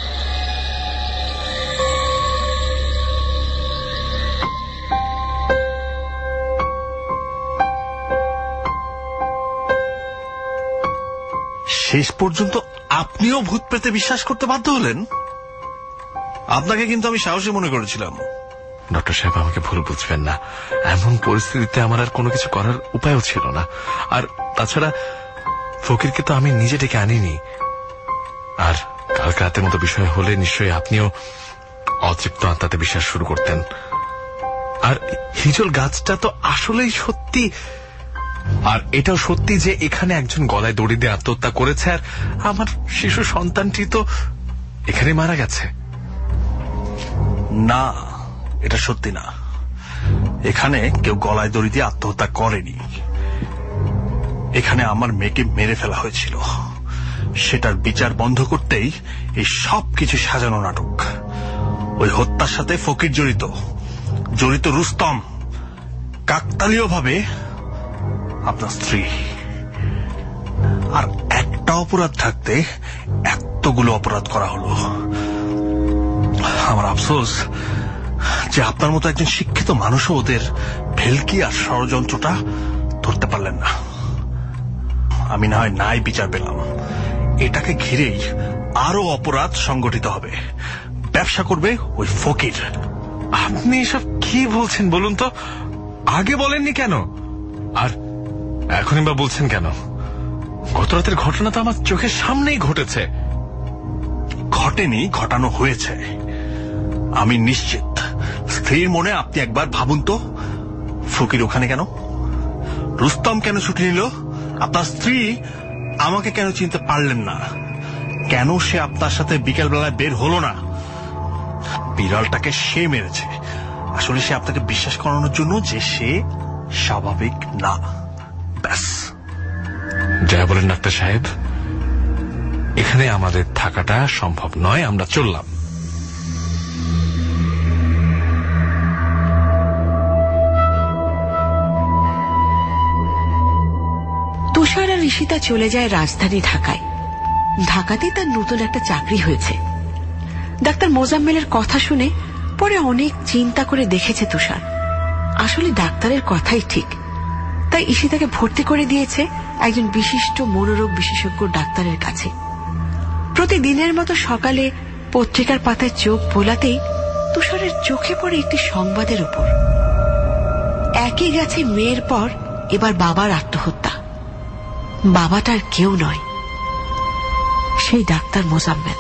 শেষ পর্যন্ত আপনিও ভূত পেতে বিশ্বাস করতে বাধ্য হলেন? আপনাকে কিন্তু আমি সাহসী মনে করেছিলাম। ডক্টর সাহেব, আমাকে ভুল বুঝবেন না, এমন পরিস্থিতিতে আমার আর কোনো কিছু করার উপায়ও ছিল না। আর তাছাড়া ফকিরকে তো আমি নিজে ডেকে আনিনি। আর কালকে রাতের মতো বিষয় হলে নিশ্চয়ই আপনিও অতৃপ্ত আত্মাতে বিশ্বাস শুরু করতেন। আর হিজল গাছটা তো আসলেই সত্যি, আর এটাও সত্যি যে এখানে একজন গলায় দড়ি দিয়ে আত্মহত্যা করেছে, আর আমার শিশু সন্তানটি তো এখানে মারা গেছে। না, এটা সত্যি না। এখানে কেউ গলায় দড়ি দিয়ে আত্মহত্যা করেনি। এখানে আমার মেয়েকে মেরে ফেলা হয়েছিল। সেটার বিচার বন্ধ করতেই এই সব কিছু সাজানো নাটক। ওই হত্যার সাথে ফকির জড়িত, জড়িত রুস্তম, কাকতালীয় ভাবে আপনার স্ত্রী। আর একটা অপরাধ থাকতে এতগুলো অপরাধ করা হলো। আমার আফসোস যে আপনার মতো একজন শিক্ষিত মানুষও ওদের ভেলকি আর ষড়যন্ত্রটা ধরতে পারলেন না। আমি না হয় নাই বিচার পেলাম, এটাকে ঘিরেই আরো অপরাধ সংগঠিত হবে। ব্যবসা করবে ওই ফকির। আপনি এসব কি বলছেন বলুন তো? আগে বলেননি কেন? আর এখনই বা বলছেন কেন? গত রাতের ঘটনা তো আমার চোখের সামনেই ঘটেছে। ঘটেনি, ঘটানো হয়েছে। আমি নিশ্চিত। স্ত্রীর মনে আপনি একবার ভাবুন তো, ফকির ওখানে কেন? রুস্তম কেন ছুটি নিল? আপনার স্ত্রী আমাকে কেন চিনতে পারলেন না? কেন সে আপনার সাথে বিকেল বেলায় বের হলো না? বিড়ালটাকে সে মেরেছে আসলে সে আপনাকে বিশ্বাস করানোর জন্য যে সে স্বাভাবিক না। ব্যাস। যা বলেন ডাক্তার সাহেব, এখানে আমাদের থাকাটা সম্ভব নয়, আমরা চললাম। ঈশিতা চলে যায় রাজধানী ঢাকায়। ঢাকাতেই তার নতুন একটা চাকরি হয়েছে। ডাক্তার মোজাম্মেলের কথা শুনে পরে অনেক চিন্তা করে দেখেছে তুষার, আসলে ডাক্তারের কথাই ঠিক। তাই ঈশিতাকে ভর্তি করে দিয়েছে একজন বিশিষ্ট মনোরোগ বিশেষজ্ঞ ডাক্তারের কাছে। প্রতিদিনের মতো সকালে পত্রিকার পাতায় চোখ বোলাতেই তুষারের চোখে পড়ে একটি সংবাদের উপর। একই গেছে মেয়ের পর এবার বাবার আত্মহত্যা। বাবাটার কেউ নয়, সেই ডাক্তার মোজাম্মেল।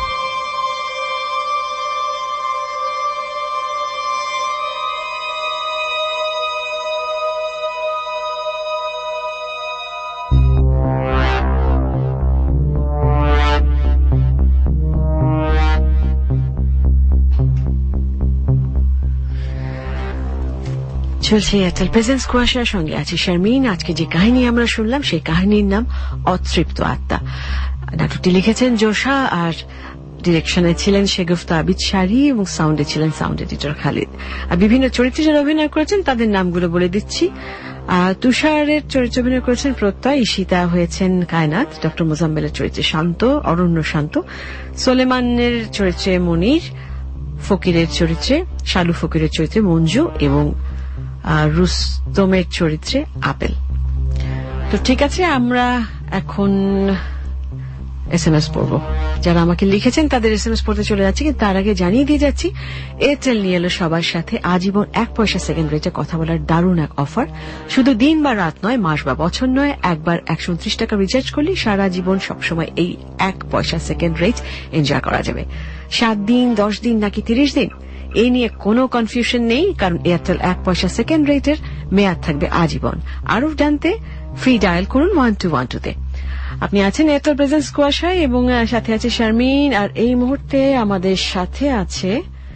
চলছে এয়ারটেল প্রেজেন্স কুয়াশার সঙ্গে আছে শারমিন। আজকে যে কাহিনী আমরা শুনলাম সেই কাহিনীর নাম অতৃপ্ত আত্মা। নাটকটি লিখেছেন জোশা, আর ডিরেকশনে ছিলেন শেগুফতা আবিদ শাড়ি এবং সাউন্ডে ছিলেন সাউন্ড এডিটর খালিদ। আর বিভিন্ন চরিত্রে যারা অভিনয় করেছেন তাদের নামগুলো বলে দিচ্ছি। তুষারের চরিত্রে অভিনয় করেছেন প্রত্যয়, ঈশিতা হয়েছেন কায়নাত, ডক্টর মোজাম্মেলের চরিত্রে শান্ত অরণ্য শান্ত, সোলেমানের চরিত্রে মনির, ফকিরের চরিত্রে শালু ফকিরের চরিত্রে মঞ্জু এবং রুস্তমের চরিত্রে আপেল। তো ঠিক আছে, আমরা এখন এস এম এস পড়ব। যারা আমাকে লিখেছেন তাদের এস এম এস পড়তে চলে যাচ্ছি, কিন্তু তার আগে জানিয়ে দিয়ে যাচ্ছি এয়ারটেল নিয়ে এলো সবার সাথে আজীবন এক পয়সা সেকেন্ড রেটে কথা বলার দারুণ এক অফার। শুধু দিন বা রাত নয়, মাস বা বছর নয়, একবার একশো উনত্রিশ টাকা রিচার্জ করলে সারা জীবন সবসময় এই এক পয়সা সেকেন্ড রেট এনজয় করা যাবে। সাত দিন, দশ দিন নাকি তিরিশ দিন, এই নিয়ে কোনো কনফিউশন নেই, কারণ এয়ারটেল এক পয়সা সেকেন্ড রেটের মেয়াদ থাকবে আজীবন। আরও জানতে ফ্রি ডায়াল করুন ওয়ান টু ওয়ান টু তে। আপনি আছেন এয়ারটেল প্রেজেন্স কুয়াশায় এবং সাথে আছে শারমিন, আর এই মুহূর্তে আমাদের সাথে আছে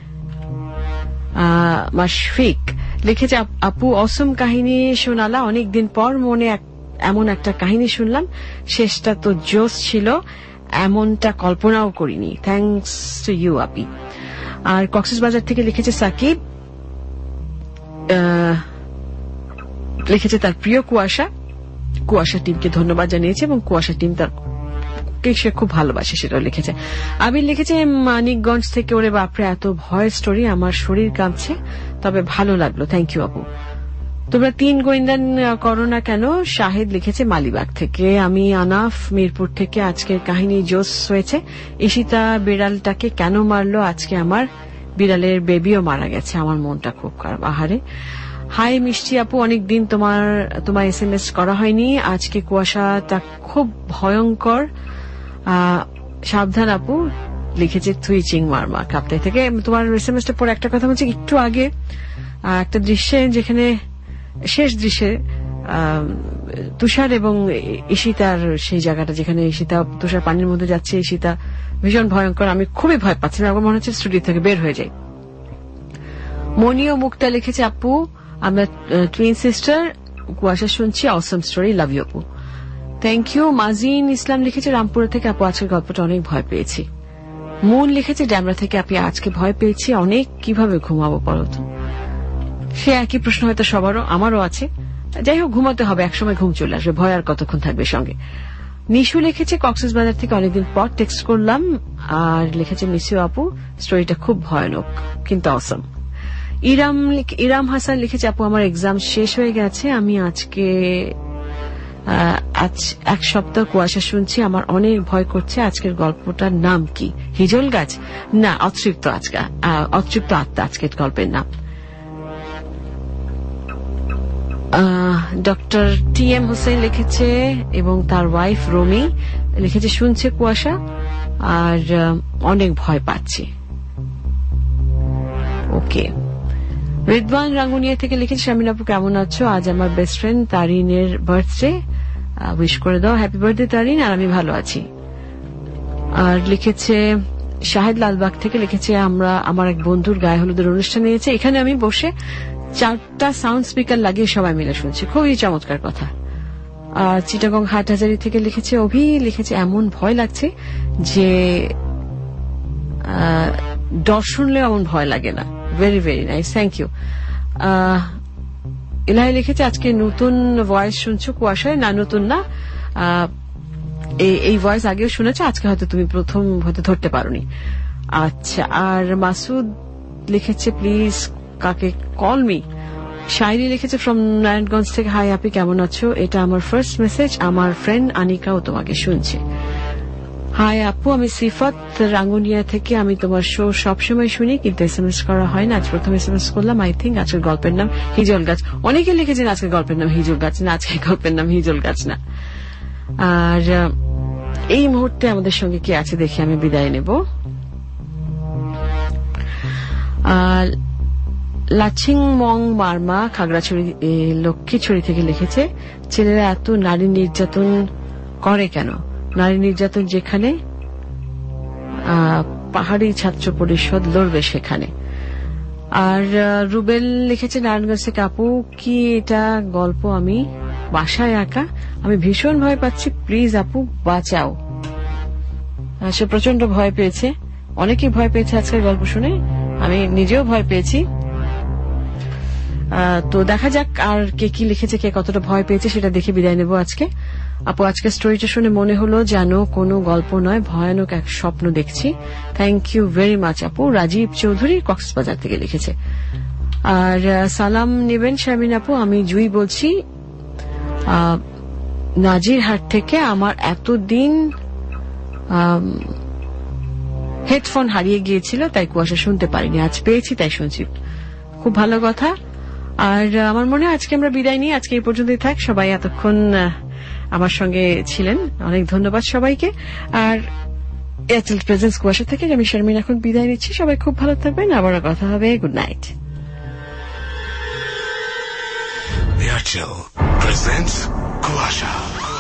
মাশফিক। লিখেছে, আপু অসম কাহিনী শোনালা, অনেকদিন পর মনে এমন একটা কাহিনী শুনলাম, শেষটা তো জোস ছিল, এমনটা কল্পনাও করিনি। থ্যাংকস টু ইউ আপি। আর কক্সবাজার থেকে লিখেছে সাকিব, লিখেছে তার প্রিয় কুয়াশা, কুয়াশা টিমকে ধন্যবাদ জানিয়েছে এবং কুয়াশা টিম তার সে খুব ভালোবাসে সেটাও লিখেছে। আবির লিখেছে মানিকগঞ্জ থেকে, ওরে বাপরে এত ভয় স্টোরি, আমার শরীর কাঁপছে, তবে ভালো লাগলো, থ্যাংক ইউ আপু। তোমরা তিন গোয়েন্দান করো না কেন? শাহিদ লিখেছে মালিবাগ থেকে। আমি আনাফ মিরপুর থেকে। আজকের কাহিনী জোস হয়েছে। ঈশিতা বিড়ালটাকে কেন মারলো? আজকে আমার বিড়ালের বেবিও মারা গেছে, আমার মনটা খুব খারাপ। আহারে। হাই মিষ্টি আপু, অনেকদিন তোমার তোমার এস এম এস করা হয়নি। আজকে কুয়াশাটা খুব ভয়ঙ্কর, সাবধান আপু, লিখেছে তুই চিং মারমা কাপ্তাই থেকে। তোমার এস এম এসটা পরে একটা কথা বলছি, একটু আগে একটা দৃশ্যে, যেখানে শেষ দৃশ্যে তুষার এবং ঈশিতার সেই জায়গাটা, যেখানে ঈশিতা তুষার পানির মধ্যে যাচ্ছে, ঈশিতা ভীষণ ভয়ঙ্কর, আমি খুবই ভয় পাচ্ছি, আমার মনে হচ্ছে স্টুডিও থেকে বের হয়ে যাই। মনি ও মুক্তা লিখেছে, আপু আমরা টুইন সিস্টার, কুয়াশা শুনছি, অসম স্টোরি, লাভ ইউ আপু। Thank you. মাজিন ইসলাম লিখেছে রামপুরা থেকে, আপু আজকের গল্পটা অনেক ভয় পেয়েছি। মুন লিখেছে ড্যামরা থেকে, আপনি আজকে ভয় পেয়েছি অনেক, কিভাবে ঘুমাবো বলতো? সে একই প্রশ্ন হয়তো সবারও, আমারও আছে। যাই হোক, ঘুমাতে হবে, একসময় ঘুম চলে আসবে, ভয় আর কতক্ষণ থাকবে সঙ্গে। নিশু লিখেছে কক্সবাজার থেকে, অনেকদিন পর টেক্সট করলাম, আর লিখেছে মিস ইউ আপু, স্টোরিটা খুব ভয়ানক কিন্তু অসম। ইরাম ইরাম হাসান লিখেছে, আপু আমার এক্সাম শেষ হয়ে গেছে, আমি আজকে আজ এক সপ্তাহ কুয়াশা শুনছি, আমার অনেক ভয় করছে। আজকের গল্পটার নাম কি? হিজল গাছ? না, অতৃপ্ত আজকা অতৃপ্ত আত্মা আজকের গল্পের নাম। ডক্টর টি এম হোসেন লিখেছে এবং তার ওয়াইফ রমি লিখেছে, শুনছে কুয়াশা আর অনেক ভয় পাচ্ছি। ওকে। রিদওয়ান রাঙ্গুনিয়া থেকে লিখেছে, শামিন আপু কেমন আছো? আজ আমার বেস্ট ফ্রেন্ড তারিনের বার্থডে, উইশ করে দাও, হ্যাপি বার্থডে তারিন। আর আমি ভালো আছি। আর লিখেছে শাহেদ লালবাগ থেকে, লিখেছে আমরা আমার এক বন্ধুর গায়ে হলুদের অনুষ্ঠান নিয়েছে, এখানে আমি বসে চারটা সাউন্ড স্পিকার লাগিয়ে সবাই মিলে শুনছি, খুবই চমৎকার কথা। আর চিটাগং হাটহাজারি থেকে লিখেছে অভি, লিখেছে এমন ভয় লাগছে যে ডর শুনলেও এমন ভয় লাগে না। Very very nice, thank you. Elahi লিখেছে, আজকে নতুন ভয়েস শুনছো কুয়াশায়? না, নতুন না, এই ভয়েস আগেও শুনেছো, আজকে হয়তো তুমি প্রথম হয়তো ধরতে পারোনি। আচ্ছা, আর মাসুদ লিখেছে প্লিজ কাকে কল মি। শায়রি লিখেছে ফ্রম নারায়ণগঞ্জ থেকে, হাই আপনি কেমন আছো, এটা আমার ফার্স্ট মেসেজ, আমার ফ্রেন্ড আনিকাও তোমাকে শুনছে। হাই আপু, আমি সিফাত রাঙ্গুনিয়া থেকে, আমি তোমার শো সবসময় শুনি কিন্তু এস এম এস করা হয় না, আজ প্রথম এস এম এস করলাম। আই থিঙ্ক আজকের গল্পের নাম হিজল গাছ। অনেকে লিখেছেন আজকের গল্পের নাম হিজল গাছ না, আজকের গল্পের নাম হিজল গাছ না। আর এই মুহূর্তে আমাদের সঙ্গে কি আছে দেখে আমি বিদায় নেব। লাচিং মং মার্মা খাগড়াছড়ি লক্ষ্মীছড়ি থেকে লিখেছে, ছেলেরা এত নারী নির্যাতন করে কেন? নারী নির্যাতন যেখানে পাহাড়ি ছাত্র পরিষদ লড়বে সেখানে। আর রুবেল লিখেছে নারায়ণগঞ্জ থেকে, আপু কি এটা গল্প? আমি বাসায় একা, আমি ভীষণ ভয় পাচ্ছি, প্লিজ আপু বাঁচাও। সে প্রচন্ড ভয় পেয়েছে, অনেকেই ভয় পেয়েছে আজকের গল্প শুনে, আমি নিজেও ভয় পেয়েছি। তো দেখা যাক আর কে কি লিখেছে, কে কতটা ভয় পেয়েছে সেটা দেখে বিদায় নেব আজকে। আপু আজকের স্টোরিটা শুনে মনে হলো যেন কোনো গল্প নয়, ভয়ানক এক স্বপ্ন দেখছি। থ্যাংক ইউ ভেরি মাচ আপু। রাজীব চৌধুরী কক্সবাজার থেকে লিখেছে। আর সালাম নেবেন শারমিন আপু, আমি জুই বলছি নাজিরহাট থেকে। আমার এতদিন হেডফোন হারিয়ে গিয়েছিল, তাই কুয়াশা শুনতে পারিনি, আজ পেয়েছি তাই শুনছি, খুব ভালো কথা। আর আমার মনে হয় আজকে আমরা বিদায় নিই, আজকে এই পর্যন্তই থাক। সবাই এতক্ষণ আমার সঙ্গে ছিলেন, অনেক ধন্যবাদ সবাইকে। আর এয়ারটেল প্রেজেন্স কুয়াশা থেকে আমি শারমিন এখন বিদায় নিচ্ছি। সবাই খুব ভালো থাকবেন, আবার কথা হবে। Good night. Airtel presents Kuasha.